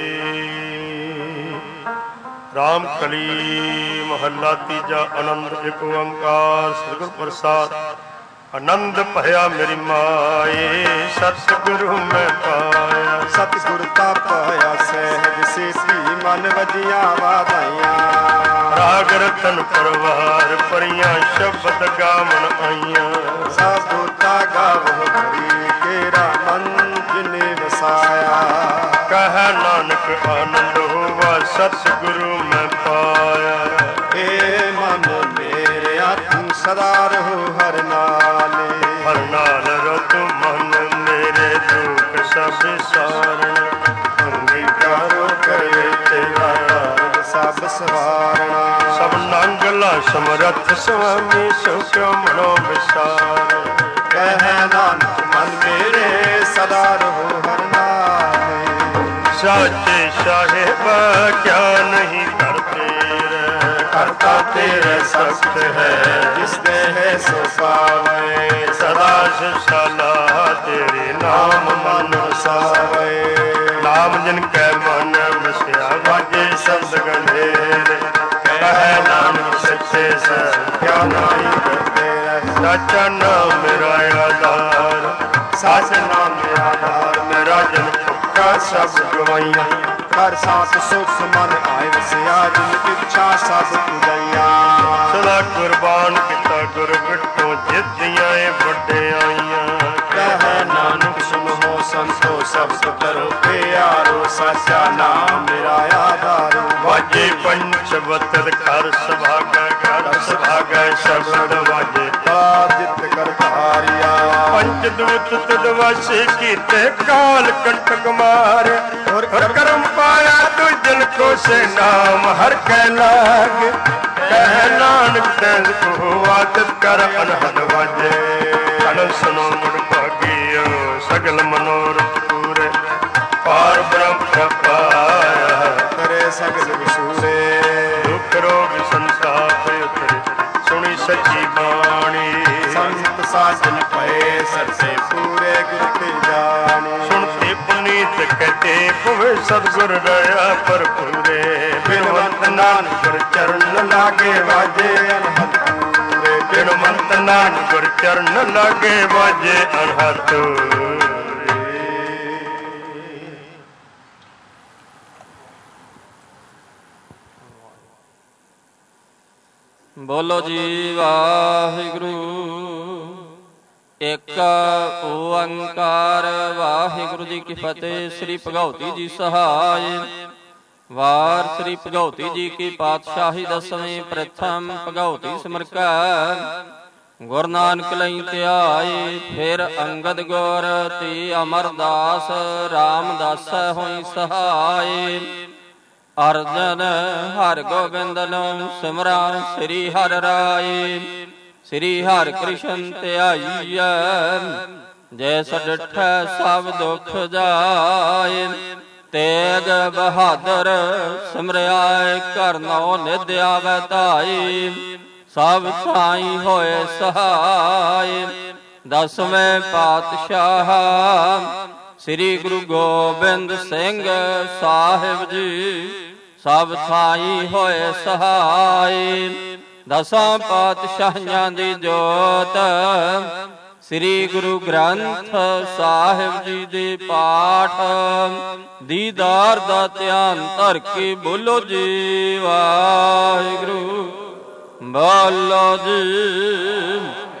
ਰਾਮ ਕਲੀ ਮਹੱਲਾ ਤੀਜਾ। ਆਨੰਦ ਇੱਕ ਓੰਕਾਰ ਸਤਿਗੁਰ ਪ੍ਰਸਾਦ। ਆਨੰਦ ਭਇਆ ਮੇਰੀ ਮਾਏ ਸਤਿਗੁਰੂ ਮੈਂ ਪਾਇਆ। ਸਤਿਗੁਰ ਤਾ ਪਾਇਆ ਸਹਿਜ ਸੇਤੀ ਮਨ ਵਜੀਆਂ ਵਾਧਾਈਆਂ। ਰਾਗ ਰਤਨ ਪਰਵਾਰ ਪਰੀਆਂ ਸ਼ਬਦ ਗਾਵਣ ਆਈਆਂ। ਸਾਧੂ ਤਾ ਗਾਵੋ ਹਰੀ ਕੇਰਾ ਮਨ ਜਿਨੇ ਵਸਾਇਆ। ਕਹਿ ਨਾਨਕ ਆਨੰਦ ਹੋਵਾ ਸਤਿਗੁਰੂ ਮੈਂ ਪਾਇਆ। ਏ ਮਨ ਮੇਰੇ ਆਤਮ ਸਦਾ ਰਹੋ ਹਰ ਨਾਲੇ। ਹਰ ਨਾਲ ਰਤ ਮਨ ਮੇਰੇ ਦੁਖ ਸਭ ਸਾਰਨ। ਅੰਗੀਕਾਰੋ ਕਰੇ ਤੇਰਾ ਸਭ ਸਵਾਰਣਾ। ਸਭ ਨੰਗਲਾ ਸਮਰੱਥ ਸੁਆਮੀ ਸੋ ਕਿਉ ਮਨੋ ਵਿਸਾਰ। ਕਹਿ ਨਾਨਕ ਮਨ ਮੇਰੇ ਸਦਾ ਰਹੋ ਹਰ ਨਾਲੇ। ਸਾਚੇ ਸਾਹਿਬ ਕਿਆ ਨਹੀਂ ਕਰਤੇ ਕਰਤਾ ਤੇਰੇ ਸਖਤ ਹੈ। ਜਿਸ ਦੇ ਹੈ ਸੋ ਪਾਵੇ ਸਦਾ ਸੁਸ਼ਾਲਾ ਤੇਰੇ ਨਾਮ ਮਨ ਵਸਾਵੇ। ਨਾਮ ਜਿਨ ਕੈ ਮਨ ਵਸਿਆ ਵਾਜੇ ਸ਼ਬਦ ਗੰਢੇਰ। ਕਹਿ ਨਾਨਕ ਸੱਚੇ ਕਿਆ ਨਾਹੀ ਕਰਤੇ। ਸਾਚਾ ਨਾਮ ਮੇਰਾ ਆਧਾਰ। ਸਾਚ ਨਾਮ ਮੇਰਾ ਆਧਾਰ। ਮੇਰਾ ਜਨ ਕਾ ਸਭ ਗਵਾਈਆਂ। ਕਰ ਸਾਥ ਸੁਖ ਮਨ ਆਏ ਵਸਿਆ। ਜਿਨ ਇੱਛਾ ਸਭ ਪੁਜਾਈਆਂ। ਸਦਾ ਕੁਰਬਾਨ ਕੀਤਾ ਗੁਰ ਬਿਟੋ ਜਿੱਦੀਆਂ ਏ ਵੱਡਿਆਈਆਂ। ਕਹਿ ਨਾਨਕ ਸੁਨੋ ਸੰਤੋ ਸਭ ਕਰੋ ਪਿਆਰੋ। ਸਾਚਾ ਨਾਮ ਮੇਰਾ ਆਧਾਰ। ਵਾਜੇ ਪੰਚ ਬਤਰ ਕਰ ਸੁਭਾਗੈ ਕਰ ਸੁਭਾਗੈ ਸ਼ਬਦ ਵਾਜੇ। ਜਿਤ ਕਰ ਧਾਰਿਆ ਪੰਚ ਦੂਤ ਤਦ ਵਾਸੇ ਕੀਤੇ ਕਾਲ ਕੰਟਕ ਮਾਰਿਆ। ਹੋਰ ਕਰਮ ਪਾਇਆ ਤੂੰ ਜਨ ਕੋ ਸੇ ਨਾਮ ਹਰ ਕੈ ਲਾਗ। ਕਹਿ ਨਾਨਕ ਤੈਨ ਕੋ ਆਦਤ ਕਰ ਅਨਹਦ ਵਾਜੇ। ਅਨ ਸੁਨੋ ਮੁੜ ਭਾਗੀਓ ਸਗਲ ਮਨੋਰਥ ਪੂਰੇ। ਸੱਚੀ ਬਾਣੀ। ਸੰਤ ਸਾਜਨ ਪਏ ਸਰਸੇ ਪੂਰੇ ਗੁਰ ਤੇ ਜਾਣੀ। ਸੁਣਤੇ ਪੁਨੀਤ ਕਹਤੇ ਪਵੇ ਸਤਿਗੁਰ ਦਇਆ ਭਰਪੂਰੇ। ਬਿਨਵੰਤ ਨਾਨਕ ਗੁਰ ਚਰਨ ਲਾਗੇ ਵਾਜੇ ਅਨਹਦ ਪੂਰੇ। ਬਿਨਵੰਤ ਨਾਨਕ ਗੁਰ ਚਰਨ ਲਾਗੇ ਵਾਜੇ ਅਨਹਦ। ਬੋਲੋ ਜੀ ਵਾਹਿਗੁਰੂ। ਇੱਕ ਓੰਕਾਰ ਵਾਹਿਗੁਰੂ ਜੀ ਕੀ ਫਤਿਹ। ਸ੍ਰੀ ਭਗਉਤੀ ਜੀ ਸਹਾਇ। ਵਾਰ ਸ੍ਰੀ ਭਗਉਤੀ ਜੀ ਕੀ ਪਾਤਸ਼ਾਹੀ ਦਸਵੇਂ ਪ੍ਰਥਮ ਭਗਉਤੀ ਸਿਮਰਕੈ। ਗੁਰੂ ਨਾਨਕ ਲਈ ਧਿਆਏ ਫਿਰ ਅੰਗਦ ਗੁਰ ਤੇ ਅਮਰਦਾਸ। ਰਾਮਦਾਸ ਹੋਈ ਸਹਾਇ। ਅਰਜਨ ਹਰਿ ਗੋਬਿੰਦਨ ਸਿਮਰਾ ਸ੍ਰੀ ਹਰਿ ਰਾਏ। ਸ੍ਰੀ ਹਰਿ ਕ੍ਰਿਸ਼ਨ ਧਿਆਈਐ ਜੈਸ ਡਿਠੈ ਸਭ ਦੁਖ ਜਾਏ। ਤੇਗ ਬਹਾਦਰ ਸਿਮਰਿਆਏ ਕਰਨੋ ਨਿਧ ਆਵੈ ਧਾਈ। ਸਭ ਥਾਈ ਹੋਏ ਸਹਾਈ। ਦਸਵੇਂ ਪਾਤਸ਼ਾਹ ਸ੍ਰੀ ਗੁਰੂ ਗੋਬਿੰਦ ਸਿੰਘ ਸਾਹਿਬ ਜੀ ਸਭ ਥਾਈ ਹੋਏ ਸਹਾਈ। ਦਸਾਂ ਪਾਤਸ਼ਾਹੀਆਂ ਦੀ ਜੋਤ ਸ੍ਰੀ ਗੁਰੂ ਗ੍ਰੰਥ ਸਾਹਿਬ ਜੀ ਦੇ ਪਾਠ ਦੀਦਾਰ ਦਾ ਧਿਆਨ ਧਰ ਕੇ ਬੋਲੋ ਜੀ ਵਾਹਿਗੁਰੂ। ਬੋਲੋ ਜੀ।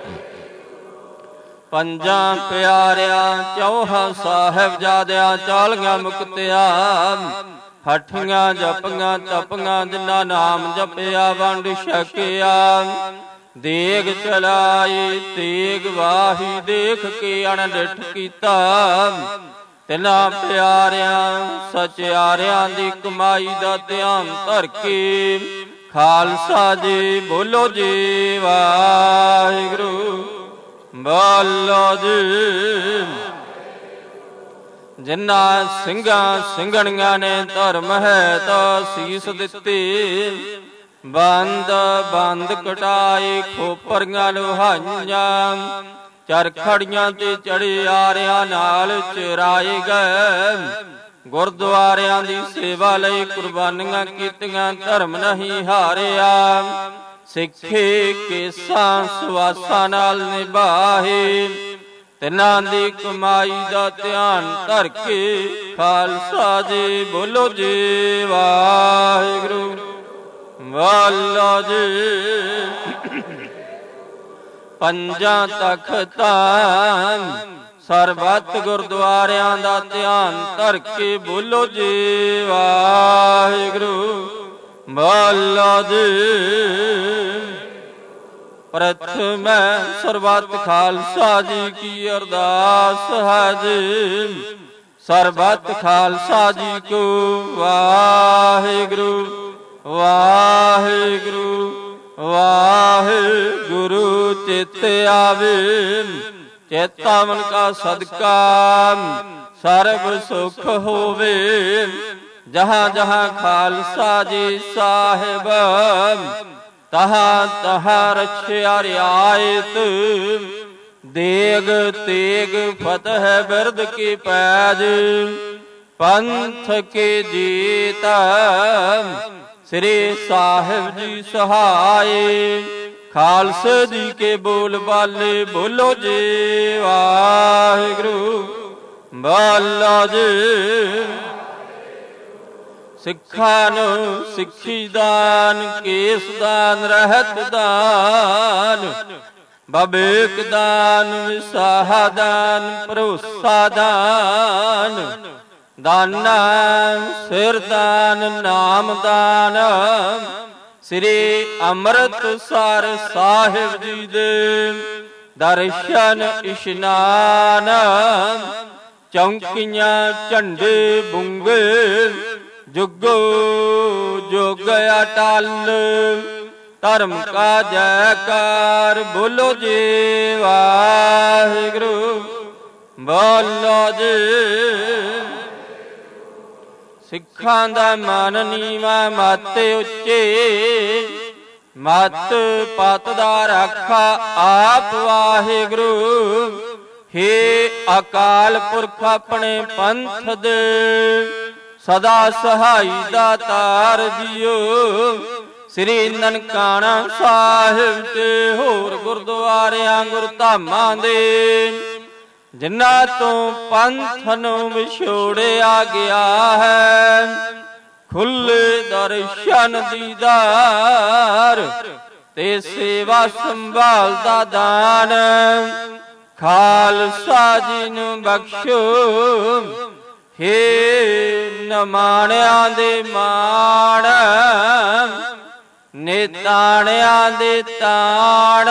ਪੰਜਾਂ ਪਿਆਰਿਆਂ ਚੌਹਾਂ ਸਾਹਿਬਜ਼ਾਦਿਆਂ ਚਾਲੀਆਂ ਮੁਕਤਿਆਂ। ਹੱਠੀਆਂ ਜਪੀਆਂ ਤਪੀਆਂ ਜਿਨ੍ਹਾਂ ਨਾਮ ਜਪਿਆ ਵੰਡ ਛਕਿਆ। ਦੇਗ ਚਲਾਈ ਤੇਗ ਵਾਹੀ ਦੇਖ ਕੇ ਅਣਡਿਠ ਕੀਤਾ। ਤਿਨਾਂ ਪਿਆਰਿਆਂ ਸਚਿਆਰਿਆਂ ਦੀ ਕਮਾਈ ਦਾ ਧਿਆਨ ਧਰ ਕੇ ਖਾਲਸਾ ਜੀ ਬੋਲੋ ਜੀ ਵਾਹਿਗੁਰੂ। ਬੋਲੋ ਜੀ। ਜਿਨ੍ਹਾਂ ਸਿੰਘਾਂ ਸਿੰਘਣੀਆਂ ਨੇ ਧਰਮ ਹੈ ਤਾਂ ਸੀਸ ਦਿੱਤੀ। ਬੰਦ ਬੰਦ ਕਟਾਏ ਖੋਪਰੀਆਂ ਲੋਹਾਈਆਂ। ਚਰਖੜੀਆਂ ਤੇ ਚੜੇ ਆਰਿਆਂ ਨਾਲ ਚਰਾਏ ਗਏ। ਗੁਰਦੁਆਰਿਆਂ ਦੀ ਸੇਵਾ ਲਈ ਕੁਰਬਾਨੀਆਂ ਕੀਤੀਆਂ ਧਰਮ ਨਹੀਂ ਹਾਰਿਆ। ਸਿੱਖੇ ਕੇਸਾਂ ਸੁਆਸਾਂ ਨਾਲ ਨਿਭਾਏ। ਤਿਨਾਂ ਦੀ ਕਮਾਈ ਦਾ ਧਿਆਨ ਧਰ ਕੇ ਖਾਲਸਾ ਜੀ ਬੋਲੋ ਜੀ ਵਾਹਿਗੁਰੂ। ਬੋਲੋ ਜੀ। ਪੰਜਾਂ ਤਖਤਾਂ ਸਰਬੱਤ ਗੁਰਦੁਆਰਿਆਂ ਦਾ ਧਿਆਨ ਧਰ ਕੇ ਬੋਲੋ ਜੀ ਵਾਹਿਗੁਰੂ। ਬੋਲੋ ਜੀ। ਪ੍ਰਥਮ ਸਰਬੱਤ ਖਾਲਸਾ ਜੀ ਕੀ ਅਰਦਾਸ ਹੈ ਜੀ। ਸਰਬੱਤ ਖਾਲਸਾ ਜੀ ਕੋ ਵਾਹਿਗੁਰੂ ਵਾਹਿਗੁਰੂ ਵਾਹਿਗੁਰੂ। ਚਿਤ ਆਵੇ ਚੇਤਾ ਮਨ ਕਾ ਸਦਕਾ। ਸਰਬ ਸੁਖ ਹੋਵੇ ਜਹਾਂ ਜਹਾਂ ਖਾਲਸਾ ਜੀ ਸਾਹਿਬ। ਤਹਾਂ ਤਹਾਂ ਰਛਿਆ ਰਿਆਇਤ। ਦੇਗ ਤੇਗ ਫਤਿਹ ਬਿਰਦ ਕੀ ਪੈਜ। ਪੰਥ ਕੇ ਜੀਤ ਸ੍ਰੀ ਸਾਹਿਬ ਜੀ ਸਹਾਏ। ਖਾਲਸੇ ਜੀ ਕੇ ਬੋਲ ਬਾਲੇ ਬੋਲੋ ਜੀ ਵਾਹਿਗੁਰੂ। ਬੋਲੋ ਜੀ। ਸਿੱਖਾਂ ਨੂੰ ਸਿੱਖੀ ਦਾਨ ਕੇਸ ਦਾਨ ਰਹਿਤ ਦਾਨ। ਬਬੇਕ ਦਾਨ ਵਿਸਾਹਾ ਦਾਨ ਭਰੋਸਾ ਦਾਨ। ਦਾਨਾ ਸਿਰ ਦਾਨ ਨਾਮ ਦਾਨ। ਸ੍ਰੀ ਅੰਮ੍ਰਿਤਸਰ ਸਾਹਿਬ ਜੀ ਦੇ ਦਰਸ਼ਨ ਇਸ਼ਨਾਨ। ਚੌਂਕੀਆਂ ਝੰਡੇ ਬੁੰਗੇ ਜੁਗੋ ਜੁਗ ਅਟਲ। ਧਰਮ ਕਾ ਜੈਕਾਰ ਬੋਲੋ ਜੀ ਵਾਹਿਗੁਰੂ। ਬੋਲੋ ਜੀ। ਸਿੱਖਾਂ ਦਾ ਮਨ ਨੀਵਾਂ ਮਤ ਉੱਚੇ। ਮਤ ਪਤ ਦਾ ਰਾਖਾ ਆਪ ਵਾਹਿਗੁਰੂ। ਹੇ ਅਕਾਲ ਪੁਰਖ ਆਪਣੇ ਪੰਥ ਦੇ ਸਦਾ ਸਹਾਈ ਦਾਤਾਰ ਜੀਓ। ਸ੍ਰੀ ਨਨਕਾਣਾ ਸਾਹਿਬ ਤੇ ਹੋਰ ਗੁਰਦੁਆਰਿਆਂ ਗੁਰਧਾਮਾਂ ਦੇ ਜਿਨ੍ਹਾਂ ਤੋਂ ਪੰਥ ਨੂੰ ਵਿਛੋੜਿਆ ਗਿਆ ਹੈ, ਖੁੱਲੇ ਦਰਸ਼ਨ ਦੀਦਾਰ ਤੇ ਸੇਵਾ ਸੰਭਾਲ ਦਾ ਦਾਨ ਖਾਲਸਾ ਜੀ ਨੂੰ ਬਖਸ਼ੋ। ਹੇ ਨਮਾਣਿਆਂ ਦੇ ਮਾਣ, ਨਿਤਾਣਿਆਂ ਦੇ ਤਾਣ,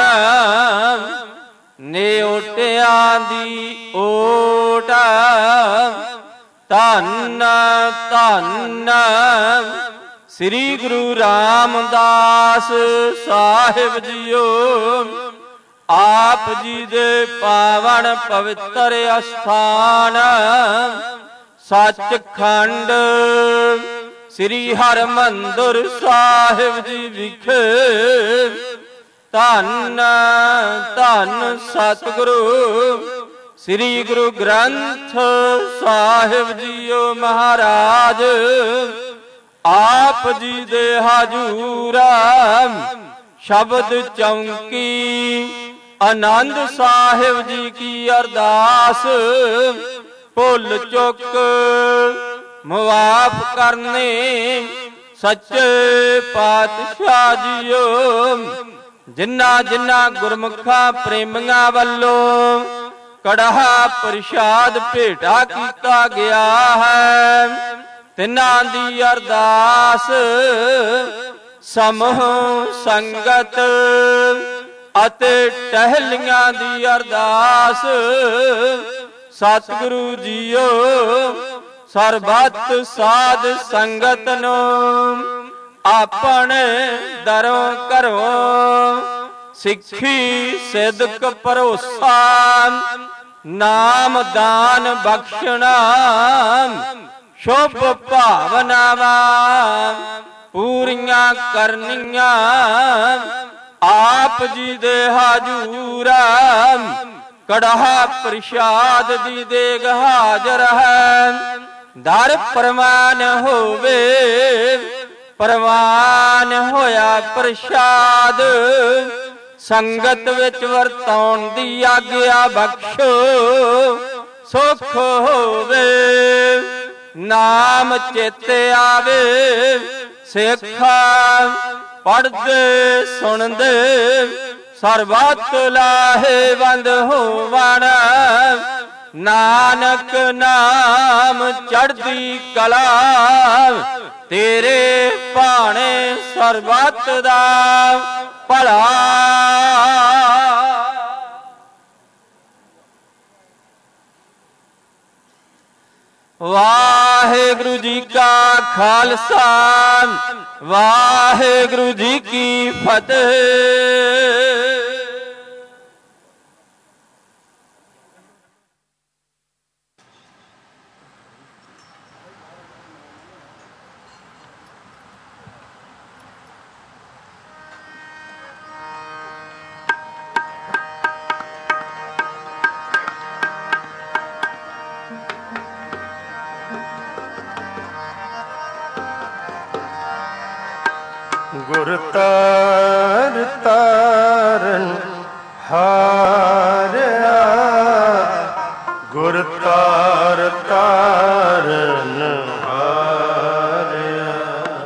ਨਿਓਟਿਆਂ ਦੀ ਓਟ, ਧੰਨ ਧੰਨ ਸ੍ਰੀ ਗੁਰੂ ਰਾਮਦਾਸ ਸਾਹਿਬ ਜੀਓ। ਆਪ ਜੀ ਦੇ ਪਾਵਨ ਪਵਿੱਤਰ ਅਸਥਾਨ ਸੱਚਖੰਡ ਸ੍ਰੀ ਹਰਿਮੰਦਰ ਸਾਹਿਬ ਜੀ ਵਿਖੇ ਧੰਨ ਧੰਨ ਸਤਿਗੁਰੂ ਸ੍ਰੀ ਗੁਰੂ ਗ੍ਰੰਥ ਸਾਹਿਬ ਜੀਓ ਮਹਾਰਾਜ। ਆਪ ਜੀ ਦੇ ਹਜੂਰਾ ਸ਼ਬਦ ਚੌਂਕੀ ਆਨੰਦ ਸਾਹਿਬ ਜੀ ਕੀ ਅਰਦਾਸ ਭੁੱਲ ਚੁੱਕ ਮੁਆਫ ਕਰਨੇ ਸੱਚੇ ਪਾਤਸ਼ਾਹ ਜੀਓ। ਜਿਨ੍ਹਾਂ ਜਿਨ੍ਹਾਂ ਗੁਰਮੁਖਾਂ ਪ੍ਰੇਮੀਆਂ ਵੱਲੋਂ ਕੜਾਹ ਪ੍ਰਸ਼ਾਦ ਭੇਟਾ ਕੀਤਾ ਗਿਆ ਹੈ, ਤਿਨਾਂ ਦੀ ਅਰਦਾਸ ਸਮੂਹ ਸੰਗਤ ਅਤੇ ਟਹਿਲੀਆਂ ਦੀ ਅਰਦਾਸ ਸਤਿਗੁਰੂ ਜੀਓ ਸਰਬੱਤ ਸਾਧ ਸੰਗਤ ਨੂੰ ਆਪਣੇ ਦਰੋਂ ਘਰੋਂ ਸਿੱਖੀ ਸਿਦਕ ਭਰੋਸਾ ਨਾਮ ਦਾਨ ਬਖਸ਼ਣਾ ਸ਼ੁਭ ਭਾਵਨਾਵਾਂ ਪੂਰੀਆਂ ਕਰਨੀਆਂ ਆਪ ਜੀ ਦੇ ਹਜੂਰਾ ਕੜਾਹ ਪ੍ਰਸ਼ਾਦ ਦੀ ਦੇਗ ਹਾਜ਼ਰ ਹੈ। ਦਰ ਪ੍ਰਵਾਨ ਹੋਵੇ ਪ੍ਰਵਾਨ ਹੋਇਆ ਪ੍ਰਸ਼ਾਦ ਸੰਗਤ ਵਿੱਚ ਵਰਤਾਉਣ ਦੀ ਆਗਿਆ ਬਖਸ਼ੋ ਸੁਖ ਹੋਵੇ ਨਾਮ ਚੇਤੇ ਆਵੇ ਸਿੱਖਾ ਪੜ੍ਹਦੇ ਸੁਣਦੇ ਸਰਬੱਤ ਲਾਹੇਵੰਦ ਹੋਵਣ ਨਾਨਕ ਨਾਮ ਚੜ੍ਹਦੀ ਕਲਾ ਤੇਰੇ ਭਾਣੇ ਸਰਬੱਤ ਦਾ ਭਲਾ। ਵਾਹਿਗੁਰੂ ਜੀ ਕਾ ਖਾਲਸਾ ਵਾਹਿਗੁਰੂ ਜੀ ਕੀ ਫਤਿਹ। ਗੁਰ ਤਾਰ ਤਾਰਨ ਹਾਰਿਆ ਗੁਰ ਤਾਰ ਤਾਰਨ ਹਾਰਿਆ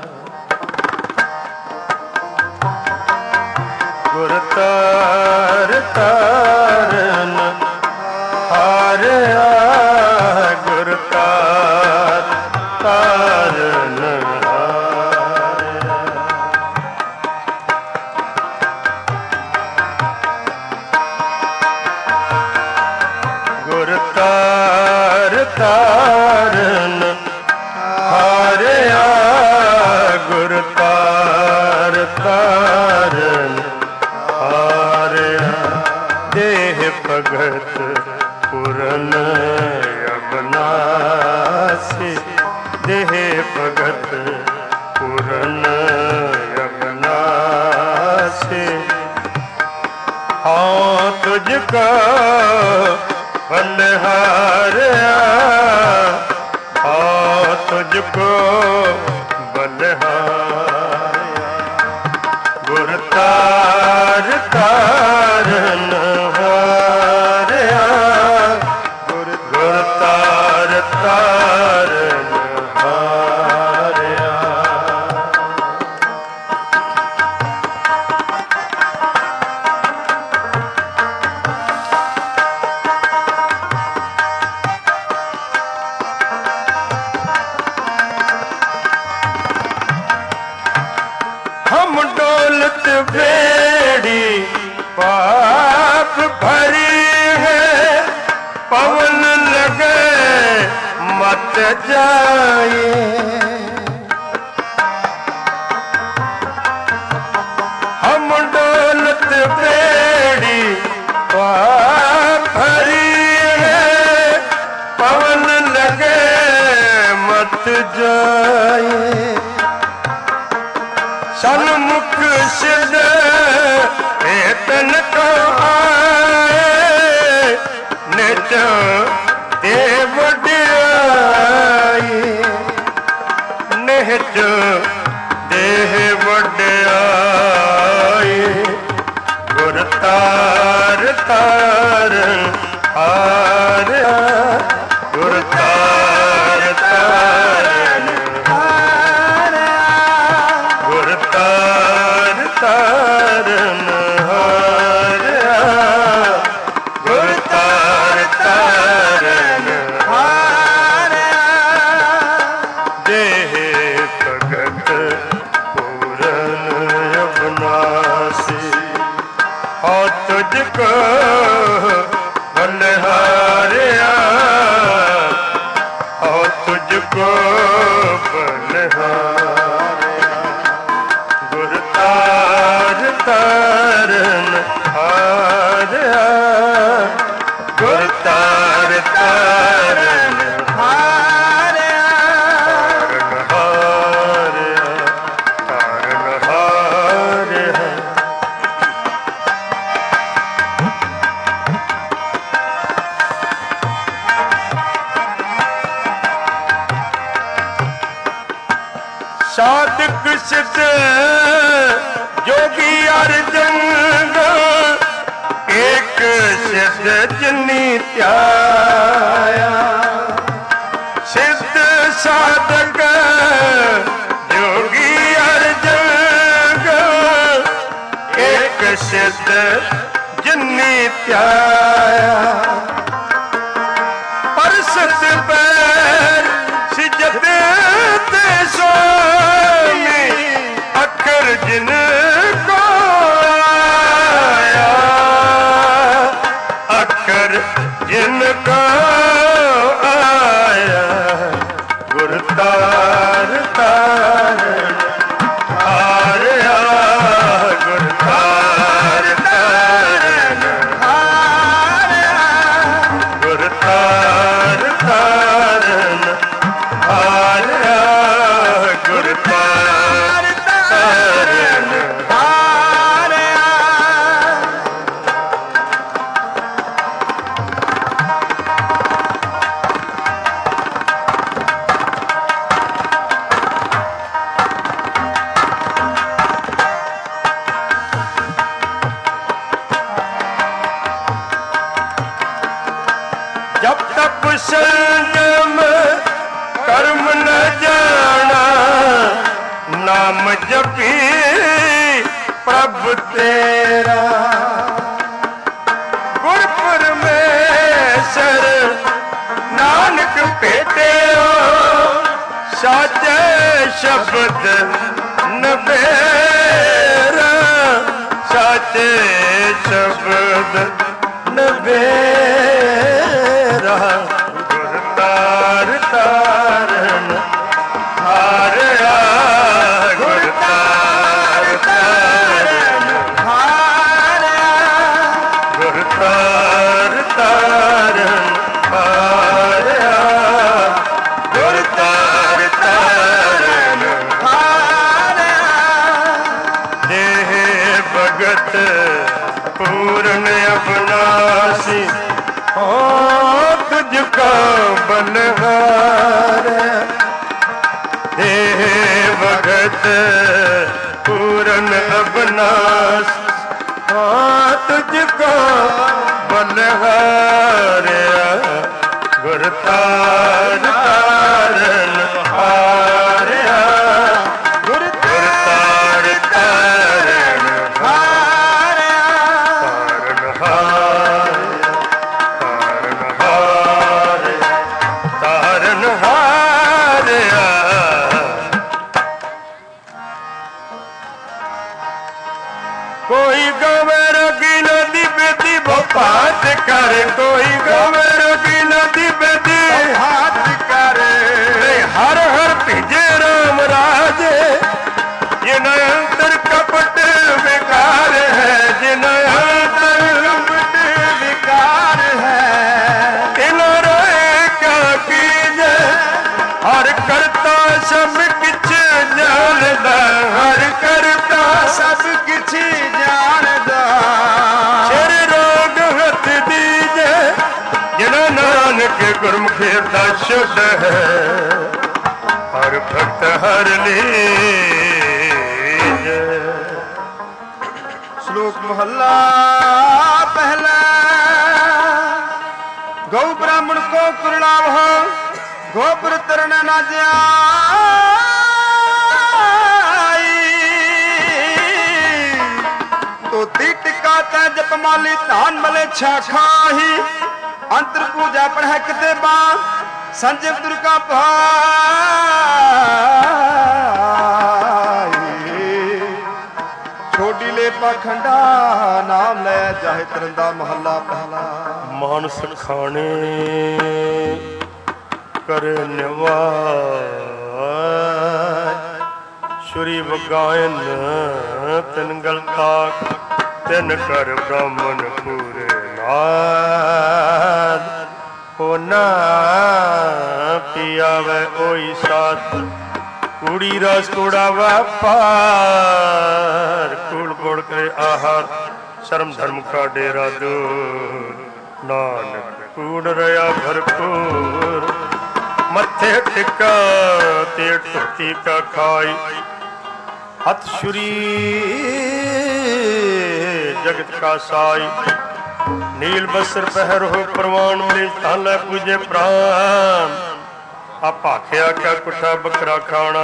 ਗੁਰ ਤਾਰ ਤਾਰਨ ਹਾਰਿਆ ਗੁਰ ਤਾਰ ਤਾਰਨ ਤਾਰਨ ਹਾਰਿਆ ਗੁਰ ਤਾਰ ਤਾਰਨ ਹਾਰਿਆ ਦੇਹ ਭਗਤ ਪੁਰਨ ਅਬਨਾਸੀ ਦੇਹ ਭਗਤ ਪੁਰਨ ਅਬਨਾਸੀ को बलिहारिया हो तुझको बलिहारिया गुर तार तारन हारिया गुर तार तारन हारिया। हम दौलत बेड़ी पाप भरी है पवन लगे मत जाए हम दौलत बेड़ी पाप भरी है पवन लगे मत जाए सन्मुख सिद्ध तन को आए निज देव वड्याई निज देह वड्याई गुर तार तारन हारिया गुर तार तारन गुर तार तारन हारिया गुर तार तारन हारिया देह भगत पूरन अविनाशी हो तुझको बलिहारिया हो तुझको बलिहारिया गुर तार तारन हारिया गुर तार तारन हारिया तारन हारिया। साधक सिद्ध जोगी अर्जन एक सिद्ध जिनी त्याया सिद्ध साधक जोगी अर्जन एक सिद्ध जिनी त्याया परसत पैर सिजते ते स्वामी अखर जिन को आया अखर जिन को आया गुर तार तारन हारिया गुर तार तारन हारिया गुर तार तारन हारिया गुर तार तारन हारिया। जब तक संयम कर्म न जाना नाम जपी प्रभु तेरा गुर परमेश्वर नानक भेटे हो साचे शब्द नबेरा साचे शब्द नबेरा गुर तार तारन हारिया गुर तार तारन हारिया गुर तार तारन हारिया गुर तार तारन हारिया देह भगत पूर्ण अविनाशी तुझको बलहार हे भगत पूरन अबनास तुझको बलहार गुर तार तारन हारिया गुर तार तारन हारिया तारन हारिया तारन हारिया कोई गवे रोगी नदी बेदी भोपात करे कोई गवे रोगी नदी बेदी हाथ करे हर हर भिजे राम राजे जिन अंतर कपट विकार है जिन अंतर कपट विकार है तिन रोए क्या कीजे हर करता सब किछ जानदा हर करता सब किछ जानदा सिर रोग हथ दीजे जिना नानक गुरमुखी अरदास शुद्ध है हर भक्त हर लीजे। श्लोक महला पहला। गौ ब्राह्मण को कुरणाव हो गोपुर तरण न जाई तो टिका तै जप माली धान मले छा खाही अंतर पूजा पढ़े किते बा संजीव दुर्गा भाई छोड़ी ले पखंडा नाम ले जाहे तरंदा महला पहला। मानस खाने करे निवाज श्री बगायन तिन गलता तिन कर ब्राह्मण पूरे नाद हो ना पियावे ओई साथ कूड़ी रस कूड़ा व्यापार कूड़ बोड़ करे आहार शर्म धर्म का डेरा दूर नानक कूड़ रया भरपूर मत्थे टिका ते धोती का खाई हथ शुरी जगत का साई नील बसर पहर हो प्रवान में ताले पूजे प्राण आप आखिया क्या कुठा बकरा खाना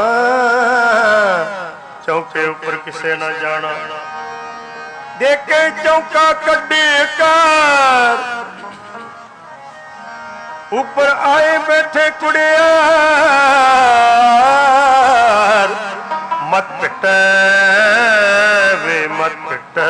चौके ऊपर किसे न जाना देखे चौका कड्डे कार ऊपर आए बैठे कुड़ियार मत पिटे वे मत पिटे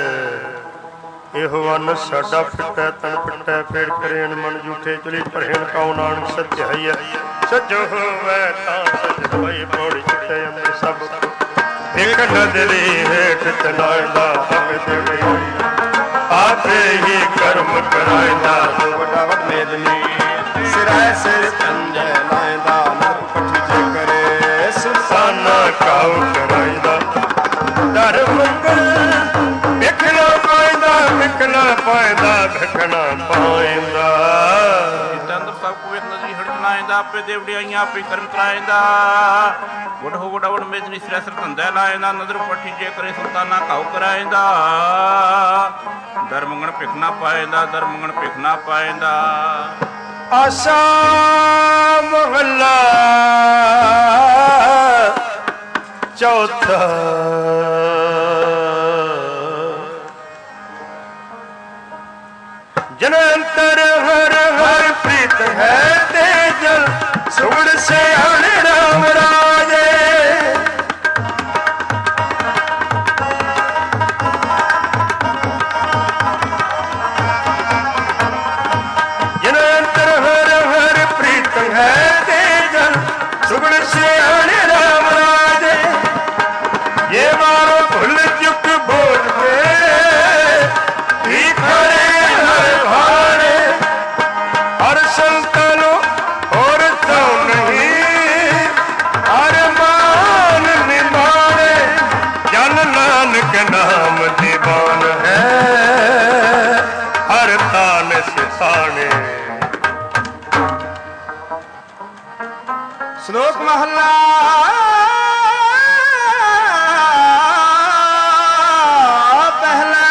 ਇਹੋ ਅਨ ਸਾਡਾ ਫਿੱਟੈ ਤਨ ਪਿੱਟੈ ਫੇਰ ਕਰੇਣ ਮਨ ਝੂਠੇ ਚਲੀ ਭਰੇਣ ਕਉ ਨਾਨਕ ਸੱਚਾਈਐ ਸੱਜੋ ਹੋਵੇ ਤਾਂ ਸੱਜ ਹੋਈ ਪੌੜੀ ਚਿੱਟੇ ਅੰਦਰ ਸਭ ਇੱਕ ਨਦਰੀ ਹੇਠ ਚਲਾਇਦਾ ਆਪੇ ਤੇ ਗਈ ਆਪੇ ਹੀ ਕਰਮ ਕਰਾਇਦਾ ਵੱਡਾ ਵੱਡ ਮੇਦਨੀ ਸਿਰੈ ਸਿਰ ਚੰਜੈ ਲਾਇਦਾ ਨਰ ਪੱਠੀ ਜੇ ਕਰੇ ਸੁਸਾਨਾ ਕਾਉ ਕਰਾਇਦਾ ਦਰ ਮੰਗਲ ਵੇਖਣਾ ਪਾਇਦਾ ਵੇਖਣਾ ਪਾਇਦਾ ਵੇਖਣਾ ਪਾਇਦਾ ਅੰਦਰ ਸਭ ਕੋ ਵੇਖ ਨਜ਼ਰੀ ਹੜਕਣਾ ਆਇਦਾ ਆਪੇ ਦੇਵੜੀਆਂ ਆਪੇ ਕਰਮ ਕਰਾਇਦਾ ਵਡ ਹੋ ਵਡ ਵਡ ਮੇਜਨੀ ਸਿਰ ਸਿਰ ਧੰਦਾ ਲਾਇਦਾ ਨਜ਼ਰ ਪੱਠੀ ਜੇ ਕਰੇ ਸੁਲਤਾਨਾ ਕਾਉ ਕਰਾਇਦਾ ਦਰ ਮੰਗਣ ਭਿਖਣਾ ਪਾਇਦਾ ਦਰ ਮੰਗਣ ਭਿਖਣਾ ਪਾਇਦਾ। ਆਸਾ ਮਹੱਲਾ ਚੌਥਾ जन अंतर हर हर प्रीत है तेजल सुगड़ से राम राजे जन अंतर हर हर प्रीत है तेजल सुगड़ से राम राजे ये मारो भूल चुक बोल पे खड़े ਵਸਾਣੇ। ਸ਼ਲੋਕ ਮਹਲਾ ਪਹਿਲਾ।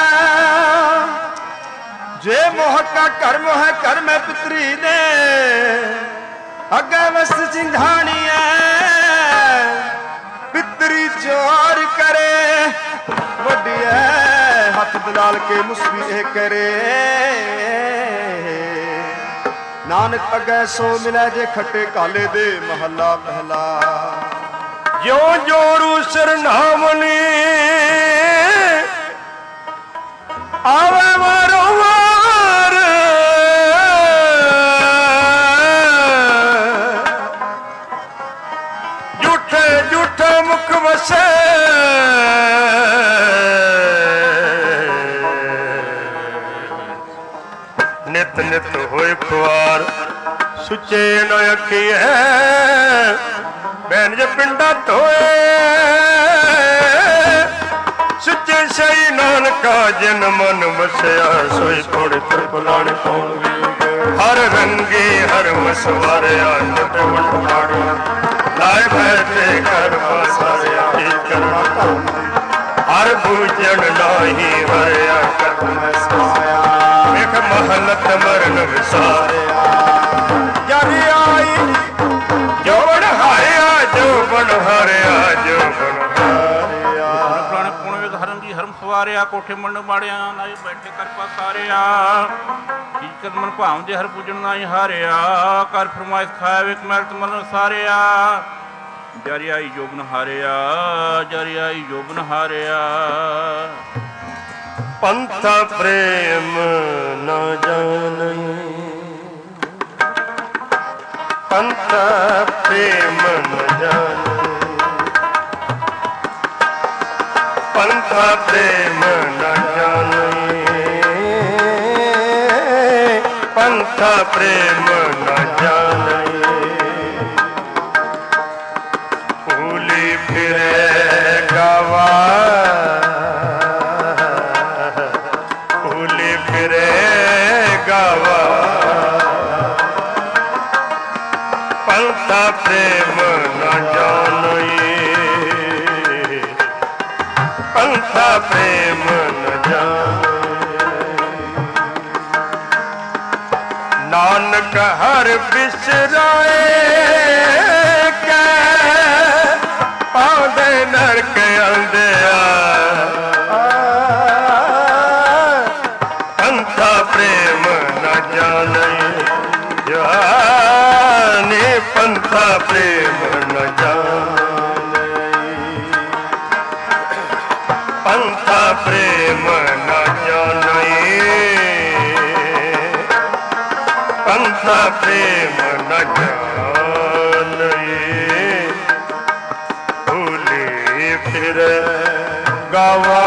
ਜੇ ਮੋਹ ਕਾ ਕਰਮ ਹੈ ਕਰ ਮੈਂ ਪਿਤਰੀ ਦੇ ਅੱਗੇ ਵਸ ਚਿੰਘਾਣੀਐ। ਪਿਤਰੀ ਚੋਰ ਕਰੇ ਵੱਡੀਐ ਹੱਥ ਦਲਾਲ ਕੇ ਮੁਸਬੀ ਇਹ ਕਰੇ। ਨਾਨਕ ਅਗੈ ਸੋ ਮਿਲੈ ਜੇ ਖੱਟੇ ਕਾਲੇ ਦੇ। ਮਹੱਲਾ ਪਹਿਲਾ। ਜਿਉ ਜੋਰੂ ਸਰਨਾਮਣੀ ਆਵੇ ਵਾਰੋ ਵਾਰ। ਝੂਠੇ ਝੂਠੇ ਮੁਖ ਵਸੇ ਨਿਤ ਨਿਤ ਹੋਏ ਖੁਆਰ। ਸੁੱਚੇ ਨ ਅੱਖੀਐ ਬੈਨ ਜੇ ਪਿੰਡਾ ਧੋਏ। ਸੁੱਚੇ ਸਹੀ ਨਾਨਕਾ ਜਿਨ ਮਨ ਵਸਿਆ ਸੋਈ ਥੋੜੇ ਤਰਪਲਾਣ ਕੌਣ ਵੀ। ਹਰ ਰੰਗੇ ਹਰ ਮਸਵਾਰਿਆ ਨਿਤ ਵੰਡਾੜਿਆ ਲਾਇ ਬੈਠੇ ਘਰ ਵਸਾਰਿਆ ਕੀ ਕਰਨਾ ਹਰ ਬੂਝਣ ਲਾਹੀ ਹਰਿਆ ਕਰਮ ਸਮਾਇਆ। ਵੇਖ ਮਹਲਤ ਮਰਨ ਵਿਸਾਰਿਆ। ਜਦ ਆਈ ਜੋ ਬਣ ਹਾਰਿਆ ਜੋ ਬਣ ਹਾਰਿਆ ਜੋ ਬਣ ਹਾਰਿਆ। ਪੁਰਾਣੇ ਪੁਣ ਵੇਗ ਹਰਮ ਜੀ ਹਰਮ ਸਵਾਰਿਆ। ਕੋਠੇ ਮੰਡ ਮਾੜਿਆ ਨਾਈ ਬੈਠੇ ਕਰ ਪਸਾਰਿਆ। ਕੀ ਕਰ ਮਨ ਭਾਵ ਦੇ ਹਰ ਪੂਜਣ ਨਾਈ ਹਾਰਿਆ। ਕਰ ਫਰਮਾਇਸ਼ ਖਾਇਆ ਵੇਖ ਮਰਤ ਮਨ ਸਾਰਿਆ। ਜਰਿ ਆਈ ਜੋਬਨ ਹਾਰਿਆ ਜਰਿ ਆਈ ਜੋਬਨ ਹਾਰਿਆ। ਪੰਥਾ ਪ੍ਰੇਮ ਨਾ ਜਾਣੈ। ਪੰਥਾ ਪ੍ਰੇਮ ਨ ਜਾਣੈ। ਪੰਥਾ ਪ੍ਰੇਮ ਨ ਜਾਣੈ। ਪੰਥਾ ਪ੍ਰੇਮ ਨ ਜਾਣੈ। ਭੂਲੀ ਫਿਰੇ ਗਵਾ ਭੂਲੀ ਫਿਰੇ ਗਵਾ। ਪੰਥਾ ਪ੍ਰੇਮ ਨ ਜਾਣੈ। ਪੰਥਾ ਪ੍ਰੇਮ ਨ ਜਾਣੈ। ਨਾਨਕ ਹਰ ਬਿਸਰਾਏ ਕੈ ਪਾਉਂਦੇ ਨਰਕ ਆਉਂਦਿਆ। ਪੰਥਾ ਪ੍ਰੇਮ ਨ ਜਾਣੈ। ਜਾਣੇ ਪੰਥਾ ਪ੍ਰੇਮ ਨ ਜਾਣੈ। ਪੰਥਾ ਪ੍ਰੇਮ ਨ ਜਾਣੈ। ਪੰਥਾ ਪ੍ਰੇਮ ਨ ਜਾਣੈ। ਭੂਲੀ ਫਿਰ ਗਵਾ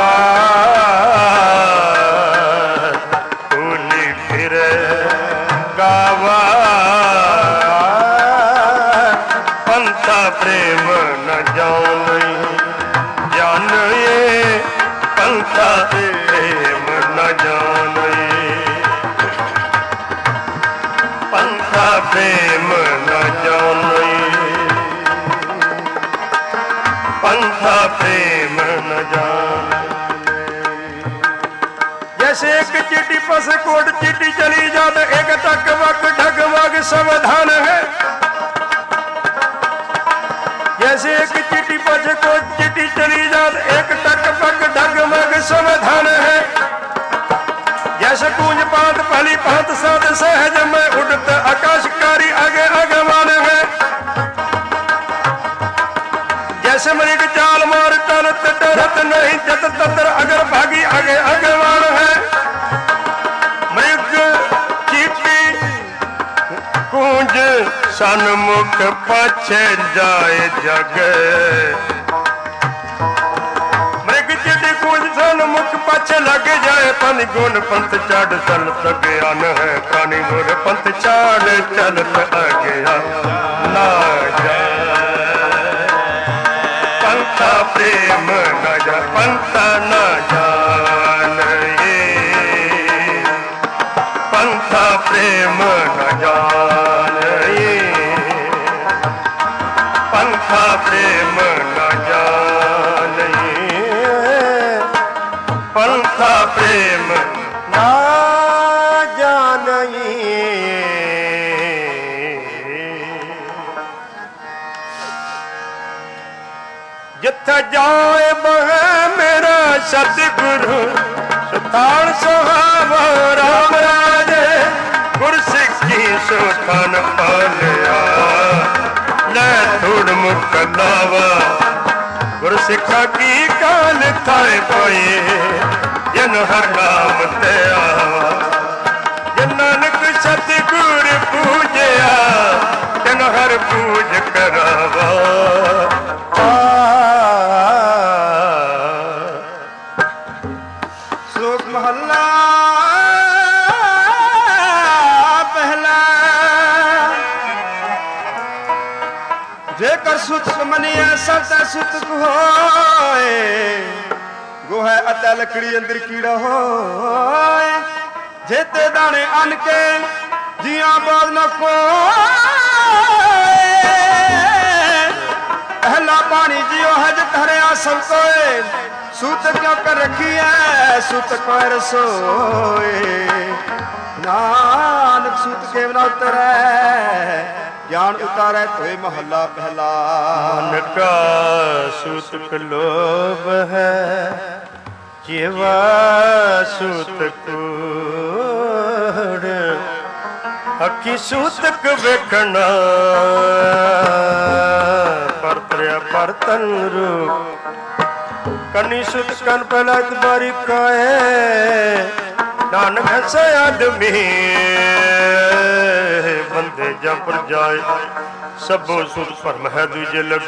ਭੂਲੀ ਫਿਰ ਗਵਾ। ਪੰਥਾ ਪ੍ਰੇਮ ਨ ਜਾਣੈ। ਜਾਣੈ ਪੰਥਾ ਪ੍ਰੇਮ ਨ ਜਾਣੈ। ਪੰਥਾ ਪ੍ਰੇਮ ਨ ਜਾਣੈ। ਪੰਥਾ ਪ੍ਰੇਮ ਨ ਜਾਣੈ। जैसे एक चीटी पस कोट चीटी चली जात एक टक वक ढग वग सावधान है। जैसे एक चीटी पस कोट चीटी चली जात एक टक वक ढग वग सावधान है। जैसे कूंज पात पहली पात साध सहज में उड़त आकाशकारी आगे आगवान है। जैसे मृग चाल मार तरत डरत नहीं जत तत्र अगर भागी आगे आगवान है। मृग चीटी कूंज सन्मुख पाछे जाए जग। मृग चीटी कूंज सन्मुख पाछे लग जाए। पानी गुण पंथ चढ़ चलत ज्ञान है। पानी गुण पंथ चढ़ चलत अज्ञान ना जाए। पंथा प्रेम न जा पंथा न जान। पंथा प्रेम न जाने, पंथा प्रेम न जाने, पंथा प्रेम न जाने। जिथे जाए बह मेरा सतगुरु सुतान सुहावा राम राजे, गुर सिੱਖੀ सुथान पालिया ले थोड़ मुख लावा, गुर सिखा की काल थाए पाए जन हर नाम ते आवा, जन नानक सतगुर पूजया जन हर पूज करावा। श्लोक महला पहला। जेकर सुतक मनिया सत सुतक होए, गोहे अतै लकड़ी अंदर कीड़ा होए, जेते दाने अन के जिया बाज न कोए, पहला पानी जियो है जत हरिया सब कोए, सूत क्यों कर रखी है सूत को रसोए, नानक सूत के बिना उतरै ज्ञान उतारे तोय महला पहला। मन का सूतक लोभ है जीवा सूतक अखी सूतक वेखना, परतरिया परतन रूप कनी सुत कन पहला एक बारी काए, नानक हंसे आदमी बंदे जब जाए, सबो सुत भरम है दूजे लग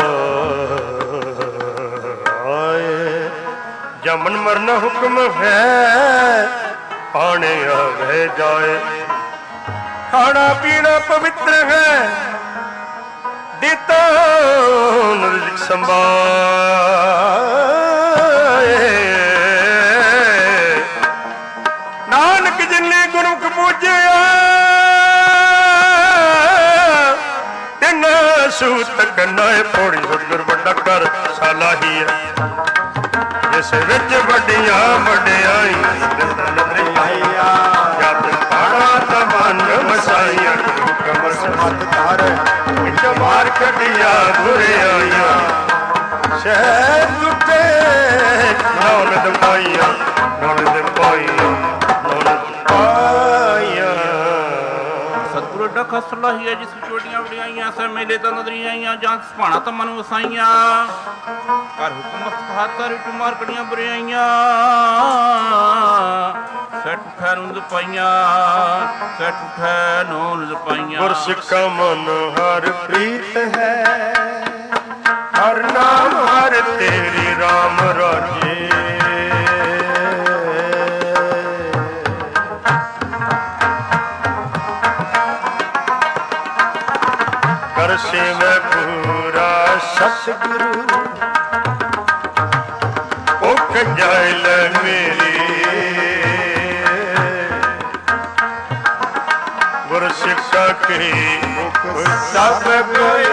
जाए, जमन मरना हुक्म है पाने आवे जाए, खाना पीना पवित्र है देता रिज़्क़ संभाए, नानक जिन्ने गुरु को पूजया तिना सूतक नाए पौड़ी सतगुर बड़ा कर सलाही है, जिस विच वड्डियां वड्डियाई नदरियां जब पाड़ा तमन मसाइया कमर समत तार विच मार कटिया बुरे आया, शहर लुटे नौलद पाइया नौलद पाइया नौलद पाइया। सतगुरु डख सलाहिया जिस चोटियां वड़ियाइयां स मेले तो नदरियाइयां जां सभाना तो मन वसाइयां, कर हुक्म हाथर टुमार कड़ियां बुराइयां, सट उठै नूंद पाइयां सट उठै नूंद पाइयां। गुर सिक्खा मन हर प्रीत है, हर नाम हर तेरी राम राजे, कर से मैं पूरा सतगुरु उक जायल मेरी, गुर सिक्खा की सब कोई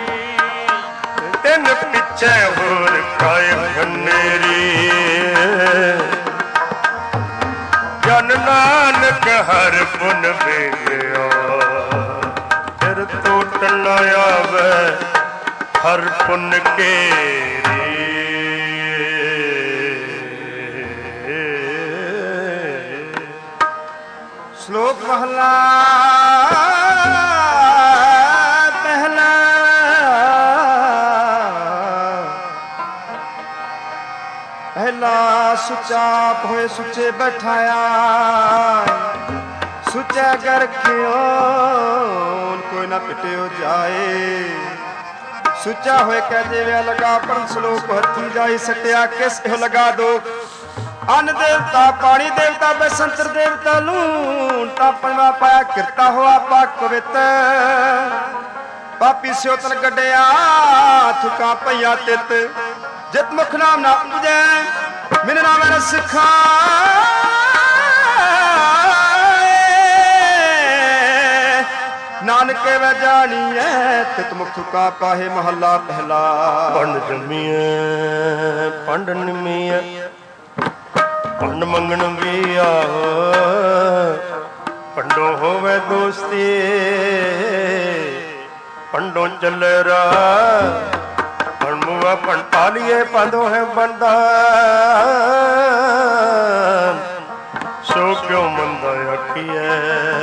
तेन पिछे होर काय खनेरी, जन नानक हर पुन बेगिया फिर टूट न आवे हर पुन केरी। श्लोक महला पहला। पहला सुचा होए सुचे बैठाया, सुचा कर कोई ना पिटियो जाए, सुचा होए कह देवे लगा पर श्लोक हथी जाई सटिया किस लगा दो, अन्न देवता पानी देवता बसंतर देवता लून पंजवा पाया किरता हुआ पाक पवित्र, पापी स्योतन गड्डिया थुका पईया तित, जित मुख नाम ना पूजै मिन नाम सिखा ਨਾਨਕੇ ਵੈ ਜਾਣੀਐ ਤਿਤ ਮੁਖ ਕਾ ਪਾਹੇ ਮਹੱਲਾ ਪਹਿਲਾ। ਪੰਡ ਜੰਮੀਐ ਪੰਡ ਨਿਮੀਐ ਪੰਡ ਮੰਗਣ ਵੀ ਆਹੋ ਪੰਡੋ ਹੋਵੇ ਦੋਸਤੀ ਪੰਡੋਂ ਚੱਲੇ ਰਾ ਪਣ ਮੂਆ ਪਣ ਪਾਲੀਏ ਪੰਦੋ ਹੈ ਬੰਦਾ ਸੋ ਕਿਉ ਮੰਦਾ ਆਖੀਐ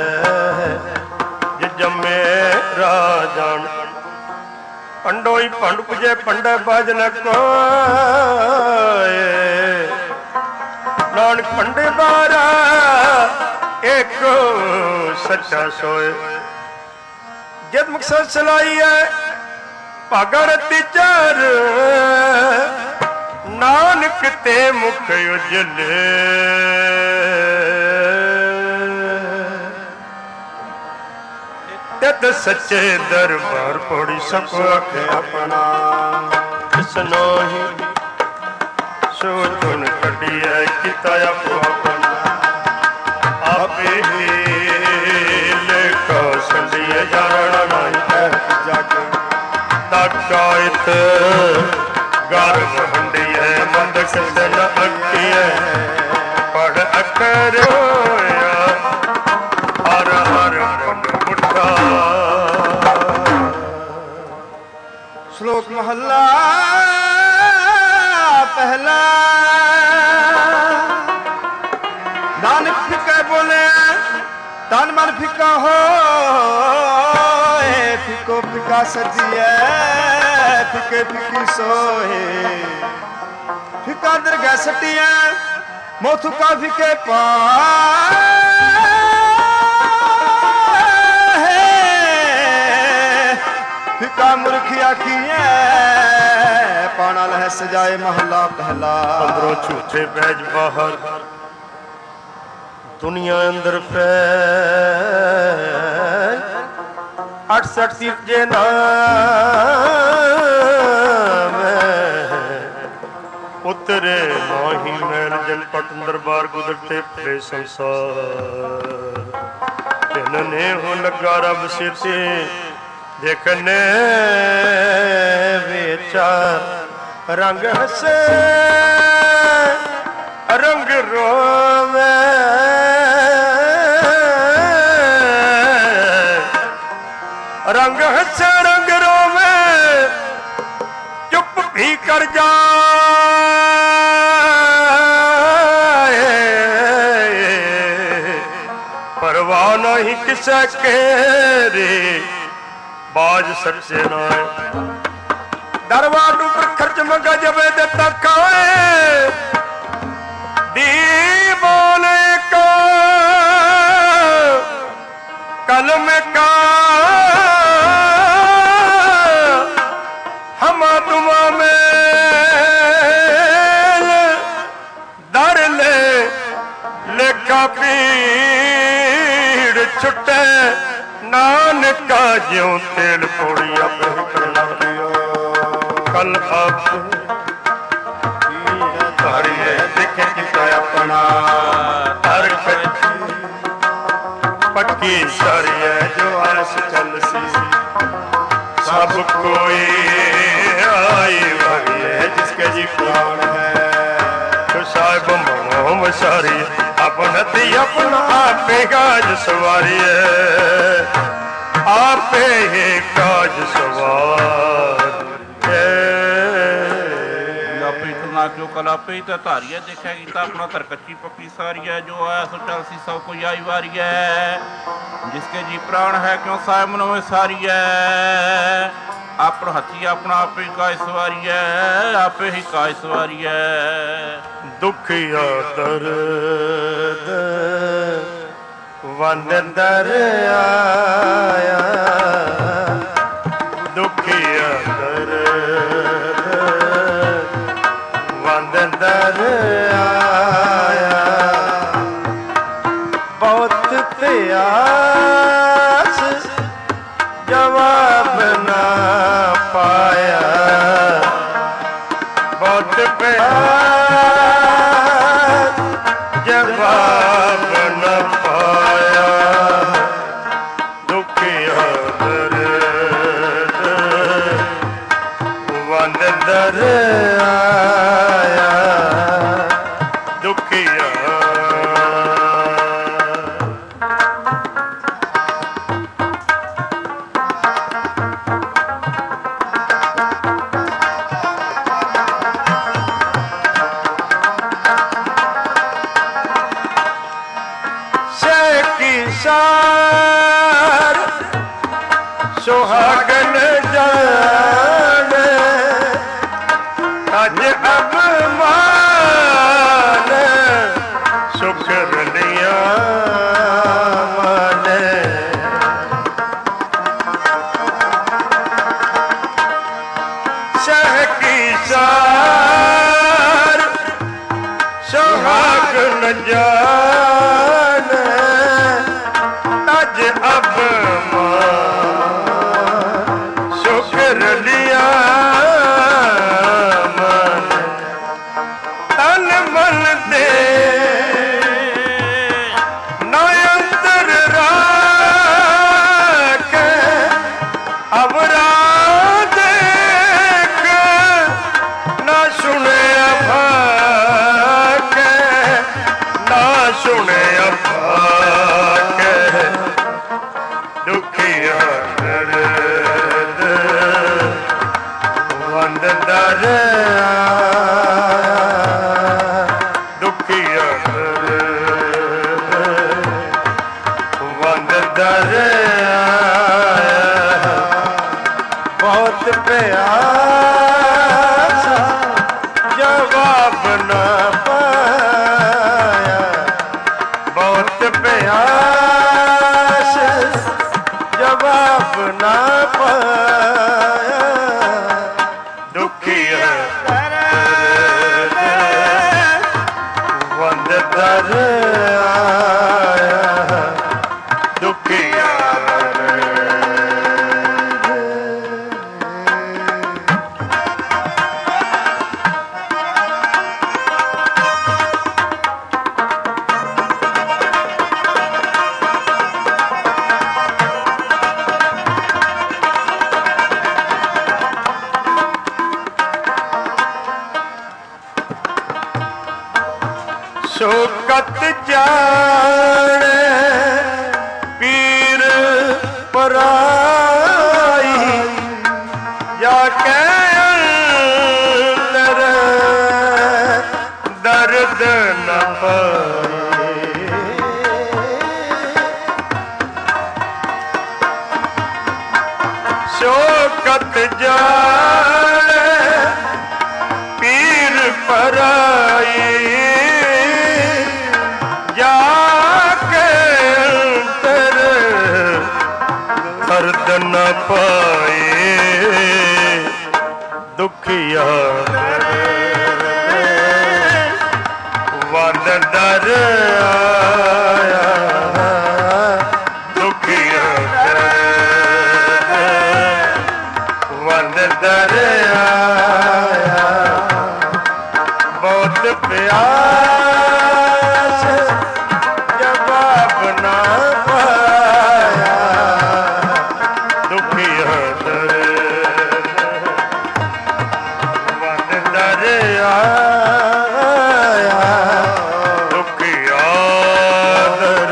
ਜੇ ਜੰਮੇ ਰਾਜਾਨ ਪੰਡੋ ਹੀ ਪੰਡ ਪੁਜੇ ਪੰਡੇ ਬਾਜ ਨ ਕੋਏ ਨਾਨਕ ਪੰਡੇ ਬਾਰਾ ਇੱਕ ਸੱਚਾ ਸੋਏ ਜਦ ਮਕਸਦ ਚਲਾਈਐ ਭਾਗਾ ਰਤੀ ਚਾਰ ਨਾਨਕ ਤੇ ਮੁਖ ਉਜਲੇ ਤਦ ਸੱਚੇ ਦਰਬਾਰ ਪੋੜੀ ਸਭ ਆਖੇ ਆਪਣਾ ਕਿਸਨੋ ਹੀ ਸੋ ਤੁਨ ਕੱਢੀਐ ਕੀਤਾ ਆਪੋ ਆਪਣਾ ਆਪੇ ਹੀ ਲੇਖਾ ਸੰਦੀਏ ਜਾਣਾ ਨਹੀਂ ਹੈ ਜਗ ਤਕਾਇਤ ਗਰ ਹੰਡੀਐ ਮੰਦ ਕਿਸੇ ਨ ਅੱਕੀਐ ਪੜ ਅਕਰ ਹੋਇਆ ਹਰ ਹਰ ਮਨ ਮੁਠਾ। ਸ਼ਲੋਕ ਮਹੱਲਾ ਪਹਿਲਾ। ਨਾਨਕ ਫਿੱਕਾ ਬੋਲਿਆ ਤਨ ਮਨ ਫਿੱਕਾ ਹੋਏ ਫਿੱਕੋ ਫਿੱਕਾ ਸਜੀਐ ਫਿੱਕੇ ਫਿੱਕੀ ਸੋਏ ਫਿੱਕਾ ਦਰਗਹਿ ਸਟੀਐ ਮੋਥੂ ਕਾ ਫਿੱਕੇ ਪਾਹੇ ਫਿੱਕਾ ਮੁਰਖ ਆਖੀਐ ਪਾਣਾ ਲਹਿ ਸਜਾਏ ਮਹੱਲਾ ਪਹਿਲਾ। ਅੰਦਰੋਂ ਝੂਠੇ ਬੈਜ ਬਾਹਰ ਦੁਨੀਆ ਅੰਦਰ ਪੈ 68 ਤੀਰਥ ਜੇ ਨਾਮ ਉਤਰੇ ਮਾਹੀ ਮੈਲ ਜਲ ਪਟ ਦਰਬਾਰ ਗੁਜ਼ਰਤੇ ਪਰੇ ਸੰਸਾਰ ਤਿੰਨ ਨੇ ਹੋ ਲੱਗਾ ਰੱਬ ਸਿਤੇ ਦੇਖਨੇ ਵੇਚਾ ਰੰਗ ਹਸੇ ਰੰਗ ਰੋਵੇ ਰੰਗ ਹਸੇ ਰੰਗ ਰੋਵੇ ਚੁੱਪ ਵੀ ਕਰ ਜਾਏ ਪਰਵਾਹ ਨਹੀਂ ਕਿਸੇ ਕੇ ਬਾਜ ਸੱਚੇ ਨਾਏ ਦਰਬਾਰ ਨੂੰ ਪਰ ਖਰਚ ਮੰਗਾ ਜਵੇ ਤੇ ਤਕਾਏ ਦੀਵਾਨੇ ਕਾ ਕਲਮ ਕਾ ਹਮਾ ਤੁਮਾ में दर ले लेखा पीड़ छुटे नानका ज्यों तेल पौड़िया बह करना कल आप तारिए देखे किता अपना हर पक्की सारिए जो आस चल सी सब कोई आई वही है जिसके जी प्राण है तो साहिब मोम सारी अपना ती अपना आपे काज सवारी है आपे ही काज सवार क्यों कलापे तो धारिया देखा गीता अपना तर कच्ची पक्की सारी है जो आया सो चल सी सब कोई आई वारी है जिसके जी प्राण है क्यों साहिब मनों में सारी है अपना हथी अपना आपे ही काय सवारी है आपे ही काय सवारी है दुखिया दर्द वंद दर आया दुखिया दर आया बहुत प्यास जवाब ना पाया बहुत प्यास जवाब न पाया दुखिया सुहागन जाने अज अभिमान सुख रलिया माने सह की सार सुहागन जाने अज अभिमान सुख रलिया जवाब न पाया बहुत प्यास जवाब न पाया दुखिया वंद दर आया दुखिया शोकत जाने पीर पराई या अंदर दर्द न पाए शोकत जाने पीर पराई दर्द न पाए दुखिया वंद दर आया दुखिया वंद दर आया बहुत प्यास जवाब न पाया दुखिया वंद दर आया दुखिया दर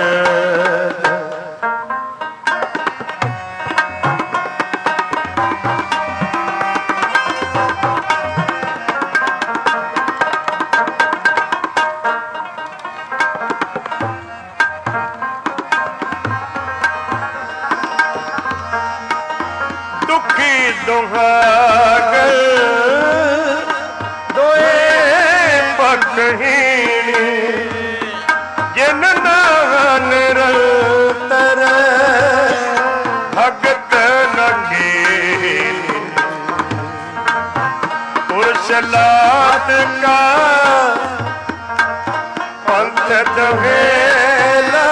दुखी दुहागन दोए पखहीणी जिन नान रतर भगत नगीनी पुरुष लाद का पंथ दवेला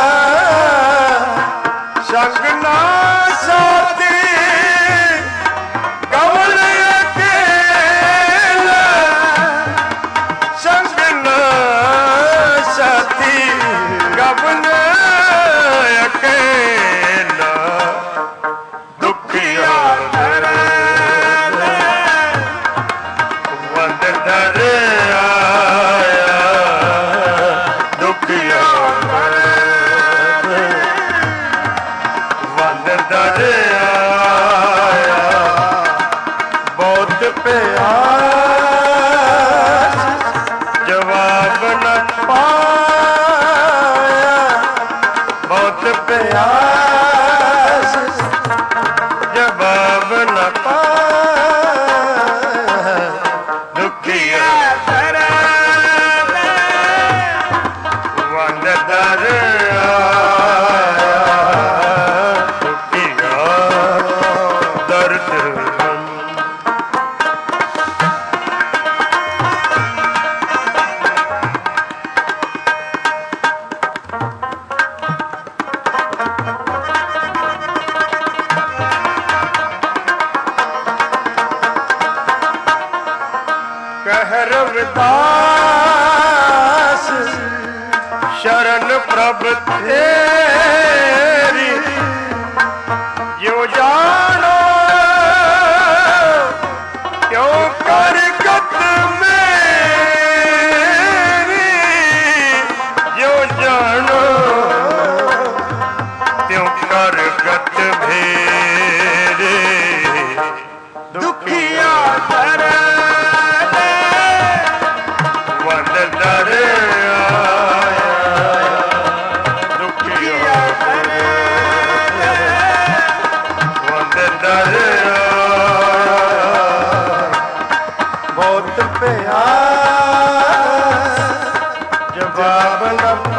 संग ना साथी कवल अकेला संग ना साथी कवल अकेला दुखिया वंद दर आया दुखिया वंद दर आया बहुत प्यास जवाब न पाया बहुत प्यास न पाए दुखिया वंद दर दुखिया दर्द रविदास शरण प्रभ तेरी जो जानो क्यों कर गत मेरी जो जानो क्यों कर गत भेरे दुखिया दर बहुत प्यास जवाब न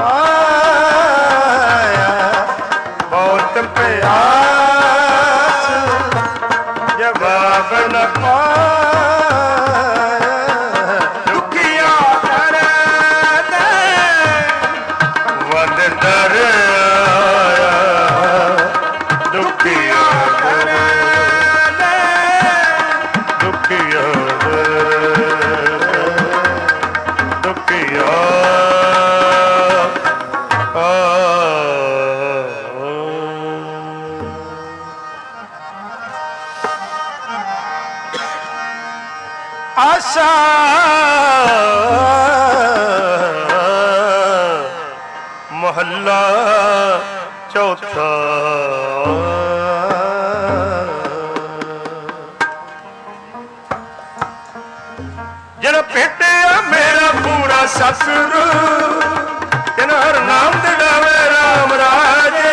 पाया बहुत प्यास जवाब न पाया दुखिया दर्द वद दर दुखिया दुखिया दुखिया आशा महला चौथा जन भेटे मेरा पूरा ससुर जन हर नाम दिलावे राम राजे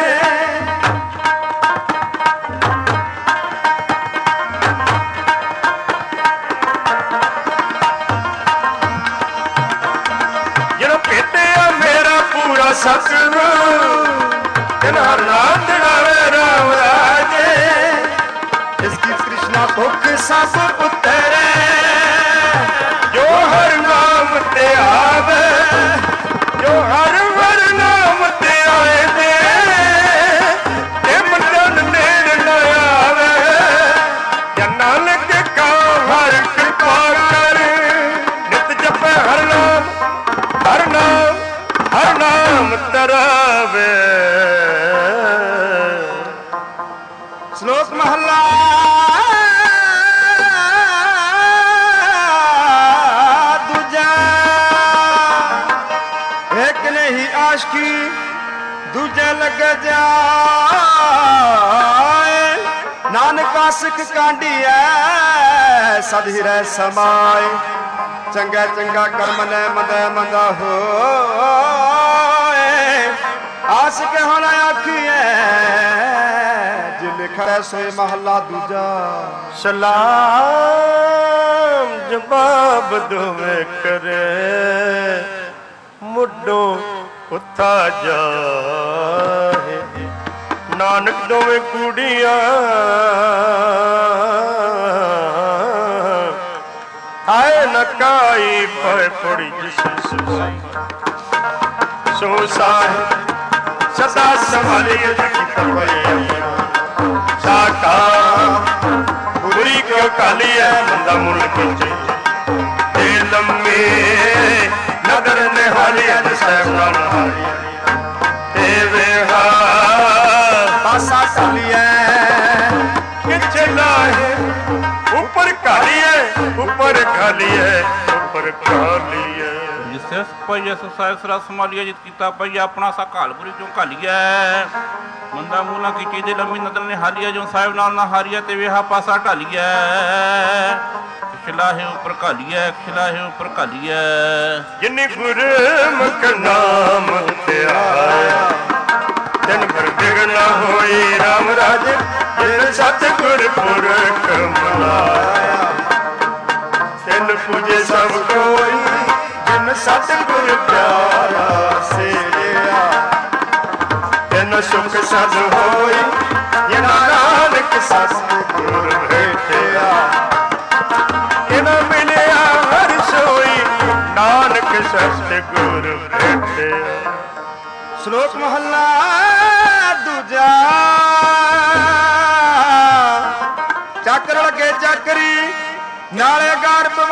जन भेटे मेरा पूरा ससुर जन हर नाम दिलावे राम राजे इसकी कृष्णा भुख सब उतरे जो हर नाम ते आवे जो हर नाम ते आए दे मन नेड़ न आवे या नानक का हर कृपा कर नित जपे हर नाम तरावे श्लोक महला की दूजे लग जाए नानक सिख कांडी है सदी रह समाए चंगा चंगा कर्म ने मंदा मंदा हो आस के होना आखिए जो लिखा है सोए महला दूजा सलाम जवाब दुवे करे मुड्डो उथा जाए नानक दोवे कुड़ियां आए नकाई पे पड़ी जिस सो साहे सदा संभालिए साका बुरी क्यों काली है बंदा मुल्क ते लम्बे नगर निहालिया साहब नाल हालिया पासा सालिया किथे लाए ऊपर खालिए ऊपर खालिए ऊपर खालिए जिसे पई साहब सरा संभालिया जित कीता पई अपना सा घालपुरी चों घालिया मंदा मूला की चीज लंबी नदर ने हालिया जो साहब नाल ना हारिया ते वेहा पासा ढालिया खिलाहे ऊपर घालिया खिलाहे ऊपर घालिया जिन्नी गुरमुख नाम ते आया दिन भर बिगना होई राम राज ਜਿਨ ਸਤਿਗੁਰ ਪੁਰਖ ਮਨਾਇਆ। ਤਿਨ ਪੂਜੇ ਸਭ ਕੋਈ ਜਿਨ ਸਤਿਗੁਰ ਪਿਆਰਾ ਸੇਵਿਆ। ਤਿਨ ਸੁਖ ਸਦ ਹੋਈ ਜਿਨ ਨਾਨਕ ਸਤਿਗੁਰ ਭੇਟਿਆ। ਤਿਨ ਮਿਲਿਆ ਹਰਿ ਸੋਈ ਨਾਨਕ ਸਤਿਗੁਰ ਭੇਟਿਆ। ਸ਼ਲੋਕ ਮਹੱਲਾ ਦੂਜਾ। ਚੱਕਰ ਲਗੇ ਚੱਕਰੀ ਨਾਲੇ ਗਰਭਵਾਦ।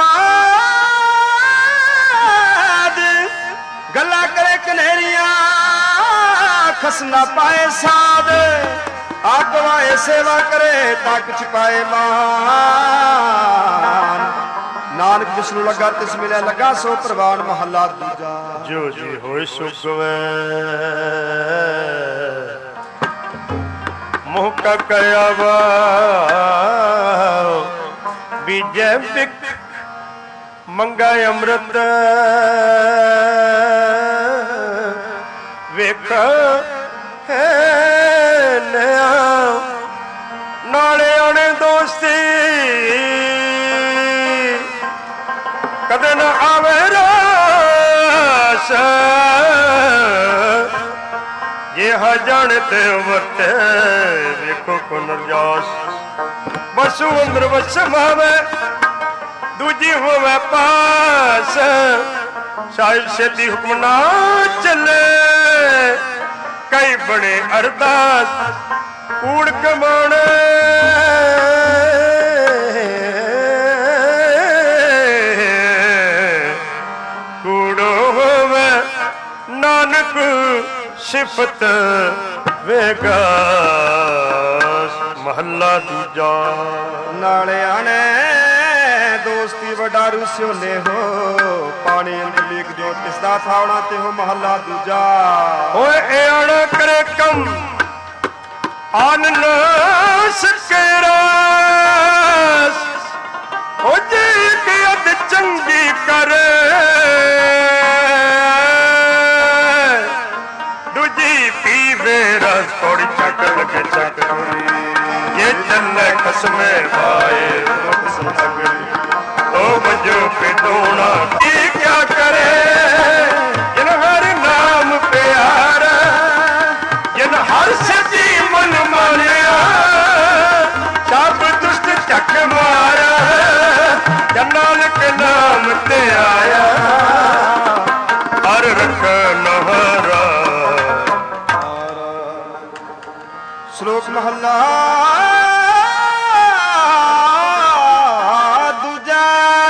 ਗੱਲਾਂ ਕਰੇ ਕਨੇਰੀਆਂ ਖਸਨਾ ਪਾਏ ਸਾਧ। ਆਪ ਵਾਏ ਸੇਵਾ ਕਰੇ ਤੱਕ ਛਪਾਏ ਮਾਨ। ਨਾਨਕ ਜਿਸ ਨੂੰ ਲੱਗਾ ਤਿਸ ਮਿਲਿਆ ਲੱਗਾ ਸੋ ਪ੍ਰਵਾਨ। ਮਹੱਲਾ ਦੂਜਾ। ਜੋ ਜੀ ਹੋਏ ਸੁਗਵੈ ਮੋਹ ਕਾ ਕਹਿਆ ਵਾ ਬੀਜੈ ਬਿਕ ਮੰਗਾ ਅੰਮ੍ਰਿਤ। ਵੇਖ ਹੈ ਨਿਆ ਨਾਲੇ ਆਣੇ ਦੋਸਤੀ। ਕਦੇ ਨਾ ਆਵੇ ਰਾਸ ਜੇ ਹਾ ਜਾਣੇ ਤੇ ਵਰਤੇ। ਵੇਖੋ ਕੋ ਨਰਜਾਸ ਬਸੂ ਅੰਦਰ ਵਸਮਾਵੇ ਦੂਜੀ ਹੋਵੇ ਪਾਸ। ਸਾਹਿਬ ਛੇਤੀ ਹੁਕਮ ਨਾ ਚੱਲੇ ਕਈ ਬਣੇ ਅਰਦਾਸ। ਕੂੜ ਕਮਾਣੇ ਕੂੜੋ ਹੋਵੇ ਨਾਨਕ ਸਿਫਤ ਵੇਗਾ। ਮਹੱਲਾ ਦੂਜਾ। ਨਾਲੇ ਆਣੇ ਦੋਸਤੀ ਵਡਾਰੂ ਸਿਓਨੇ ਹੋ। ਪਾਣੀ ਅੰਦਰ ਲੀਕ ਜੋ ਤਿਸ ਦਾ ਥਾਵਣਾ ਤੇ ਹੋ। ਮਹੱਲਾ ਦੂਜਾ। ਓਏ ਇਹ ਆਣਾ ਕਰੇ ਕੰਮ ਆਨ ਨਾ ਸਕੇ ਰਾਸ। ਓ ਜੇ ਇੱਕ ਅੱਧ ਚੰਗੀ ਕਰੇ ਦੂਜੀ ਪੀਵੇ ਰਸ। ਥੋੜੀ ਚੱਕ ਲਗੇ ਚੱਕ ਜੇ ਚੱਲੇ ਖਸਮੇ ਪਾਏ ਸਮਗਰੀ। ਓ ਵਜੋ ਪਿਦੋਣਾ ਕੀ ਕਿਆ ਕਰੇ ਜਿਨ ਹਰ ਨਾਮ ਪਿਆਰਾ। ਜਿਨ ਹਰ ਸੱਚੀ ਮਨ ਮਾਨਿਆ ਸਭ ਦੁਸ਼ਟ ਚੱਕ ਮਾਰਾ। ਜਨ ਨਾਨਕ ਨਾਮ ਤੇ ਆਇਆ ਹਰ ਰਖਨ ਹਰਾ। ਸ਼ਲੋਕ ਮਹੱਲਾ ਦੂਜਾ।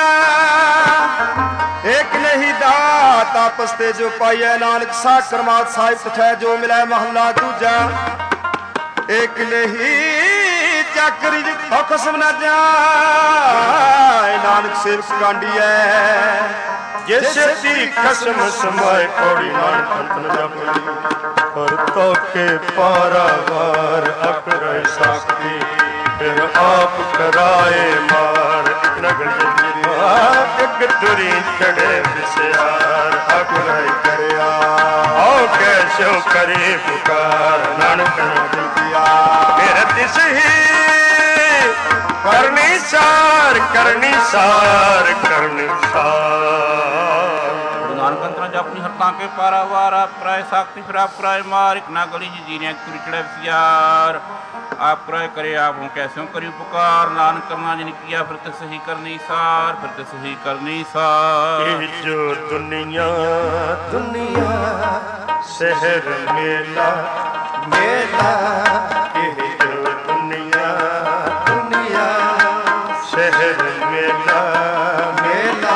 ਏਕ ਨਹੀਂ ਦਾਤ ਆਪਸ ਤੇ ਜੋ ਪਾਈਐ ਨਾਨਕ ਸਾ ਕਰਮਾਤ ਸਾਹਿਬ ਤਥੈ ਜੋ ਮਿਲੈ। ਮਹੱਲਾ ਦੂਜਾ। ਏਕ ਨਹੀਂ ਚਾਕਰੀ ਖਸਮ ਨਾ ਜਾਏ ਨਾਨਕ ਸੇਵਕ ਕਾਂਡੀਐ। ਜੇ ਛੇਤੀ ਖਸਮ ਸਮਾਏ ਪੌੜੀ ਨਾਨਕ ਅੰਤ ਨ ਜਾਪੀ। ਪਰ ਤੋ ਕੇ ਪਾਰਾਵਾਰ ਅਕਰੇ ਸਾਖੀ ਫਿਰ ਆਪ ਕਰਾਏ ਮਾਰ। ਨਗਰ ਇੱਕ ਤੁਰੀ ਚੜੇ ਵਿਸਿਆਰ ਅਕਰੇ ਕਰਿਆ। ਆਓ ਕੈਸੋ ਕਰੀ ਪੁਕਾਰ ਨਾਨਕ ਦੁਖਿਆ। ਫਿਰ ਤਿਸ ਹੀ ਕਰਨੀ ਸਾਰ ਕਰਨੀ ਸਾਰ ਕਰਨੀ ਸਾਰ। ਨਾਨਕ ਅੰਤਰਾਂ ਚ ਆਪਣੀ ਹਰਤਾਂ ਕੇ ਪਾਰਾਵਾਰ ਆਪ ਕਰਾਏ ਸਾਖਤੀ ਫਿਰ ਆਪ ਕਰਾਏ ਮਾਰ। ਇੱਕ ਨਾ ਗਲੀ ਜੀ जीने तुरी चढ़े विसियार। आप कराए करे आप हूँ कैसे करी पुकार। नानक करना जिन किया फिर तो सही करनी सार फिर तो सही करनी सार। जो दुनिया दुनिया शहर मेला मेला। जो दुनिया दुनिया शहर मेला मेला।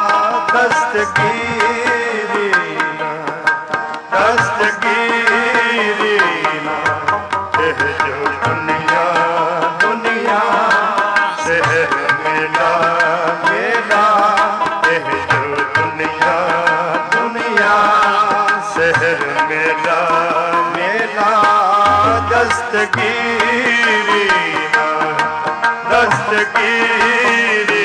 दस्तगीरी दस्तगीरी जो दुनिया दुनिया शहर मेला मेला। जो दुनिया दुनिया शहर मेला मेला। दस्तगीरी दस्तगीरी।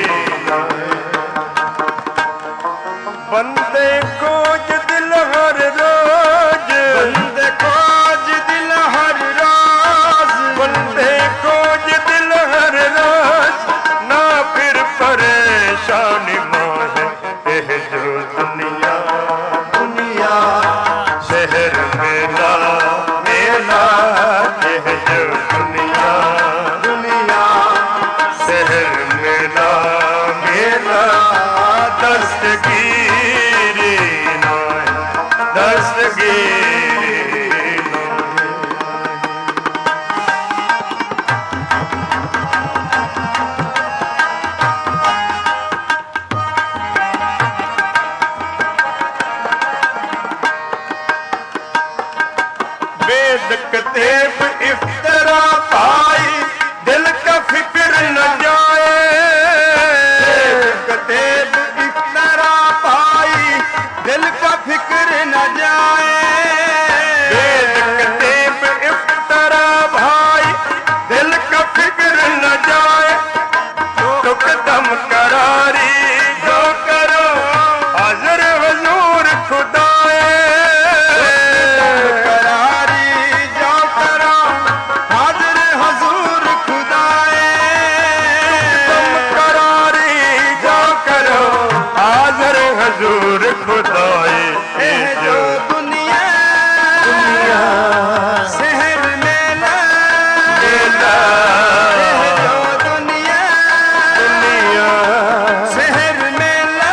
बंदे को दिल हर रोज बंदे को दिल हर रोज। बंदे को दस्तगीरी नाय दस्तगीरी वेद कतेब इफ्तरा पाई दिल का फिक्र न जाए कतेब इफ्तरा पाई दिल का फिक्र न जाए वेद कतेब इफ्तरा भाई दिल का फिक्र न जाए तो कदम करारी जो करो हाजिर हुजूर खुदाए हजूर खुदाए जो दुनिया शहर मेला जो दुनिया शहर मेला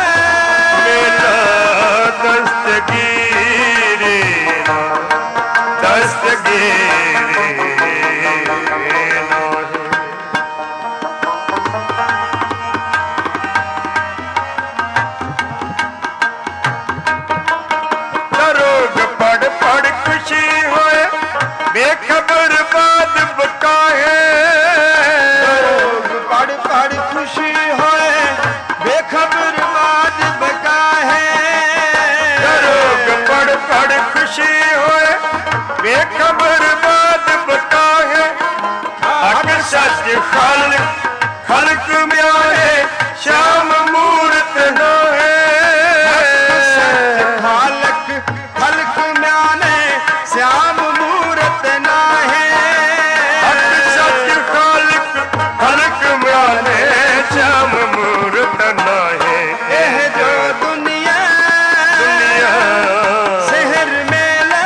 दस्तगीरी दस्तगीरी बेखबर बात बकाए पढ़ पढ़ खुशी होए बेखबर बात बकाए रोग पढ़ पढ़ खुशी होए बेखबर बात बकाए हक सच खल्क खल्क म्यारे श्याम मूर्त न है खालक खल्क म्याने श्याम मूर्त ना है हक सच खालक खल्क म्याने श्याम मूर्त ना है एह जो दुनिया शहर मेला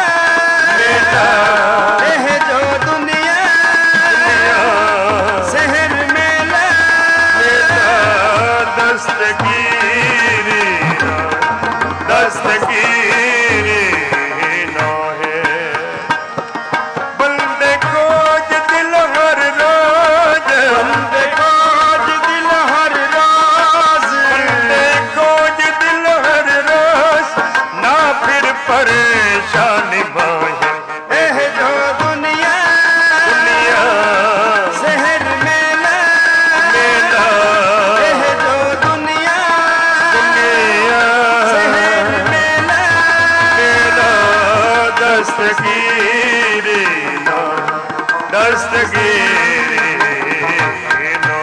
एह जो दुनिया शहर मेला दस्तगीरी दस्तगीरी ना है बंदे को दिल हर रोज बंदे को दिल हर रोज बंदे को दिल हर रोज ना फिर परेशानी माहे एह जो दुनिया शहर मेला एह जो दुनिया शहर मेला दस्तगीरी ना दस्तगीरी ना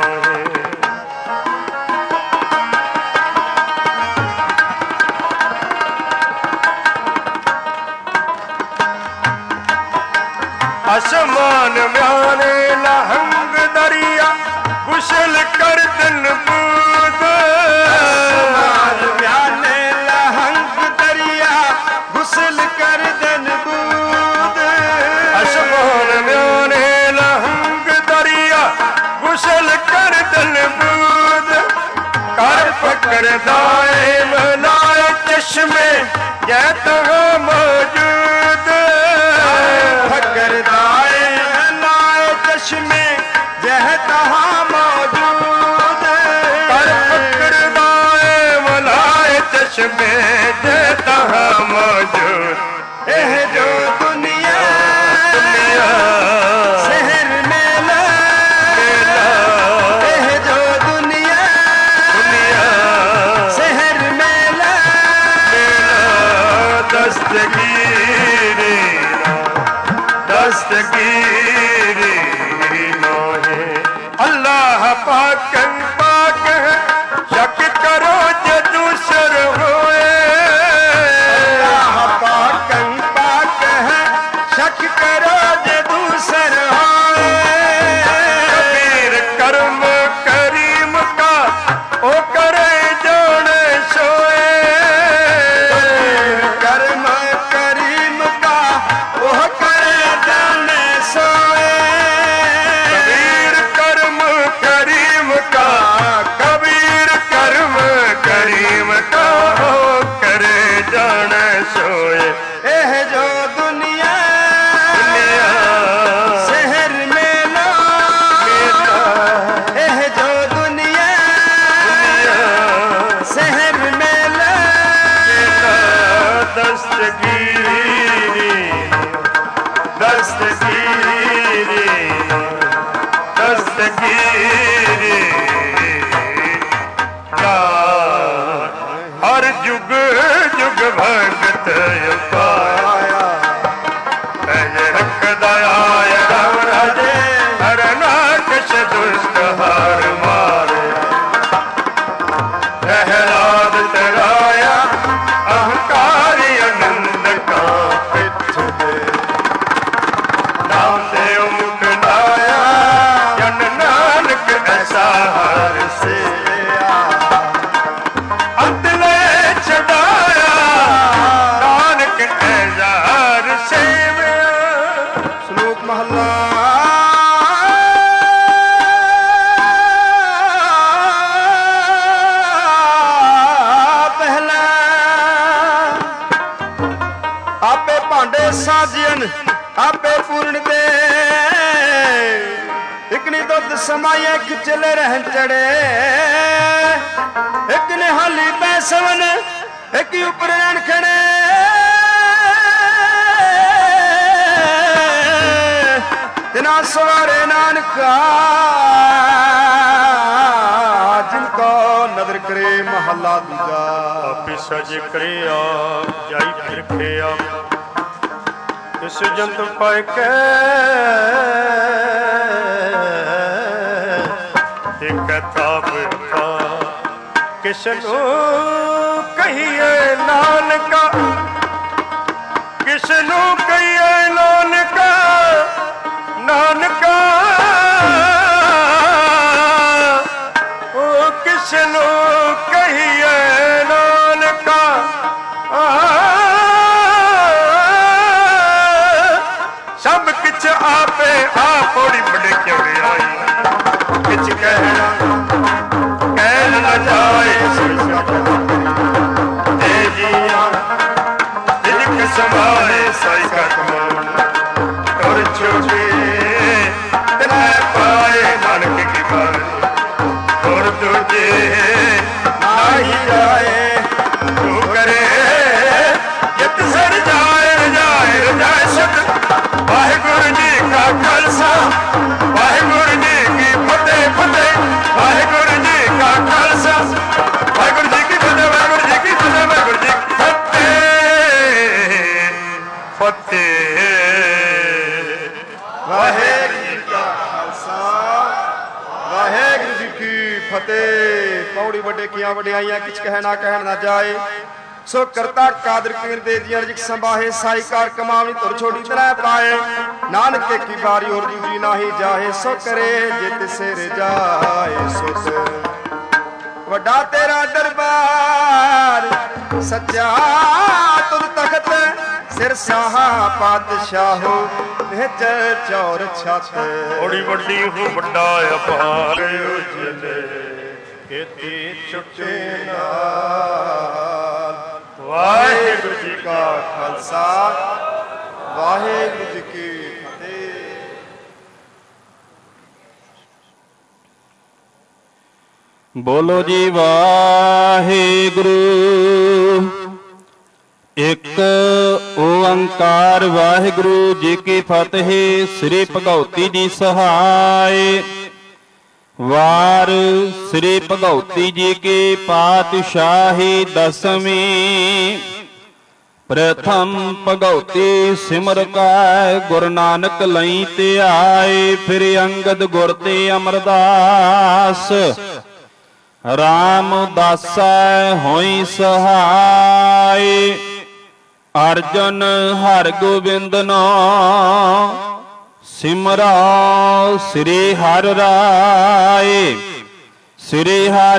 आसमान म्याने लहंग दरिया गुसल कर दिन बूद म्याने लहंग दरिया गुसल कर दिन बूद आसमान म्याने लहंग दरिया गुसल कर दिन बूद कर पकड़ दाए मनाए चश्मे जै तहाँ मौजूद फकर दाए लाए चश्मे जह तहाँ मौजूद कर पकड़ दाए मनाए चश्मे जै तहाँ मौजूद एह जो दुनिया शहर मेला एह जो दुनिया शहर मेला दस्तगीरी दस्तगीरी नो है अल्लाह पाक पाक है शक करो जो दूसर होए अल्लाह पाक पाक ਦਸਤਗੀਰ ਹਰ ਜੁਗ ਜੁਗ ਭਗਤ ਉਪਾਇਆ ਤੈ ਰੱਖਦਾ ਆਇਆ ਰਾਮ ਰਾਜੇ ਹਰ ਨਾਕਸ਼ ਦੁਸ਼ਟ ਹਾਰ ਮਾਰਿਆ ਪ੍ਰਹਿਲਾਦ ਤਰਾਇਆ ਅਹੰਕਾਰੀ ਅਨੰਦ ਕਾ ਪਿੱਛ ਦੇ ਨਾਮ ਤੇ ਮੁਖ ਲਾਇਆ ਜਨ ਨਾਨਕ ਐਸਾ ਹਰ ਸੇਆ ਅੰਤ ਲੈ ਛਡਾਇਆ ਨਾਨਕ ਐਸਾ ਹਰ ਸੇਵਿਆ। ਸ਼ਲੋਕ ਮਹਲਾ ਪਹਿਲਾ। ਆਪੇ ਭਾਂਡੇ ਸਾਜਨ ਆਪੇ ਪੂਰਨ ਦੇ ਇੱਕ ਨੇ ਦੁੱਧ ਸਮਾਏ ਖਿਚਲੇ ਰਹਿ ਚੜੇ ਇੱਕ ਨੇ ਹਾਲੀ ਪੈ ਸਵਨ ਇੱਕ ਉਪਰ ਰਹਿਣ ਖੜੇ ਤਿਨਾ ਸਵਾਰੇ ਨਾਨਕਾ ਜਿਨ ਕੋ ਨਦਰ ਕਰੇ ਮਹੱਲਾ ਦੂਜਾ। ਆਪੇ ਸਜ ਕਰੇ ਆਪ ਜਾਈ ਫਿਰਖੇ ਆਪ ਇਸ ਜੰਤ ਪਾਇ ਕੇ ਤਾਪ ਕਿਸ ਨੂੰ ਕਹੀਏ ਨਾਨਕਾ ਕਿਸ ਨੂੰ ਕਹੀਏ ਨਾਨਕਾ ਨਾਨਕਾ ਉਹ ਕਿਸ ਨੂੰ ਕਹੀਏ ਨਾਨਕਾ ਸਭ ਕਿਛ ਆਪੇ ਆਪ ਬੜੀ ਬੜੇ ਕਿਉਂ ਆਈ ਕਿਛ ਕਹਿਣਾ ਕਹਿਣ ਨਾ ਜਾਏ ਤੇ ਜੀਆਂ ਜਿਕ ਸਮਾਏ ਸਾਈ ਕਾ ਕਮਾਉਣ ਔਰ ਛੋਟੇ ਤੈ ਪਾਏ ਨਾਨਕ ਕੀ ਬਾਣੀ ਔਰ ਦੂਜੇ ਨਾਹੀ ਜਾਏ ਤੂੰ ਕਰੇ ਜਿਤ ਸਰ ਜਾਏ ਰਜਾਏ ਰਜਾਏ ਸਤ ਵਾਹਿਗੁਰੂ ਜੀ ਕਾ ਖਾਲਸਾ ਵਾਹਿਗੁਰੂ ਜੀ ਕੀ ਫਤਿਹ ਫਤਿਹ ਵਾਹਿਗੁਰੂ ਜੀ ਕਾ ਖਾਲਸਾ ਵਾਹਿਗੁਰੂ ਜੀ ਕੀ ਫਤਿਹ ਵਾਹਿਗੁਰੂ ਜੀ ਕੀ ਫਤਿਹ ਵਾਹਿਗੁਰੂ ਜੀ ਕੀ ਫਤਿਹ ਫਤਿਹ ਵਾਹਿਗੁਰੂ ਜੀ ਕਾ ਖਾਲਸਾ ਵਾਹਿਗੁਰੂ ਜੀ ਕੀ ਫਤਿਹ। ਪੌੜੀ ਵੱਡੇ ਕੀਆਂ ਵਡਿਆਈਆਂ ਕਿਛ ਕਹਿ ਨਾ ਜਾਏ ਸੋ ਕਰਤਾ ਕਾਦਰ ਕੀਰ ਦੇ ਦੀਆਂ ਜਿਕ ਸੰਭਾਹੇ ਸਾਈਕਾਰ ਕਮਾਵਣੀ ਤੁਰ ਛੋੜੀ ਤੈ ਪਾਏ ਨਾਨਕ ਕੀ ਬਾਰੀ ਔਰ ਦੂਜੀ ਨਾਹੀ ਜਾਹੇ ਸੋ ਕਰੇ ਜੇ ਤਿਸੇ ਰਜਾਏ ਸੁਧ ਵੱਡਾ ਤੇਰਾ ਦਰਬਾਰ ਸੱਚਾ ਤੁਧ ਤਖਤ ਸਿਰ ਸਾਹਾ ਪਾਤਸ਼ਾਹੋ ਨਿਜ ਚੌਰ ਛਤ ਬੜੀ ਵੱਡੀ ਹੋ ਵੱਡਾ ਅਪਾਰ ਉਜਲੇ ਕੀਤੀ ਛੁੱਟੇ ਨਾਲ। ਵਾਹਿਗੁਰੂ ਜੀ ਕਾ ਖਾਲਸਾ ਵਾਹਿਗੁਰੂ ਜੀ ਕੀ ਫਤਿਹ। ਬੋਲੋ ਜੀ ਵਾਹਿਗੁਰੂ ਇੱਕ ਓੰਕਾਰ ਵਾਹਿਗੁਰੂ ਜੀ ਕੀ ਫਤਿਹ। ਸ੍ਰੀ ਭਗਉਤੀ ਜੀ ਸਹਾਇ ਵਾਰ ਸ੍ਰੀ ਭਗਉਤੀ ਜੀ ਕੀ ਪਾਤਸ਼ਾਹੀ ਦਸਵੀਂ ਪ੍ਰਥਮ ਭਗਉਤੀ ਸਿਮਰ ਕੈ ਗੁਰੂ ਨਾਨਕ ਲਈ ਧਿਆਏ ਫਿਰ ਅੰਗਦ ਗੁਰ ਤੇ ਅਮਰਦਾਸ ਰਾਮਦਾਸੈ ਹੋਈ ਸਹਾਇ ਅਰਜਨ ਹਰਿ ਗੋਬਿੰਦ ਨਾਮ ਸਿਮਰਾ ਸ੍ਰੀ ਹਰਿ ਰਾਏ ਸ੍ਰੀ ਹਰਿ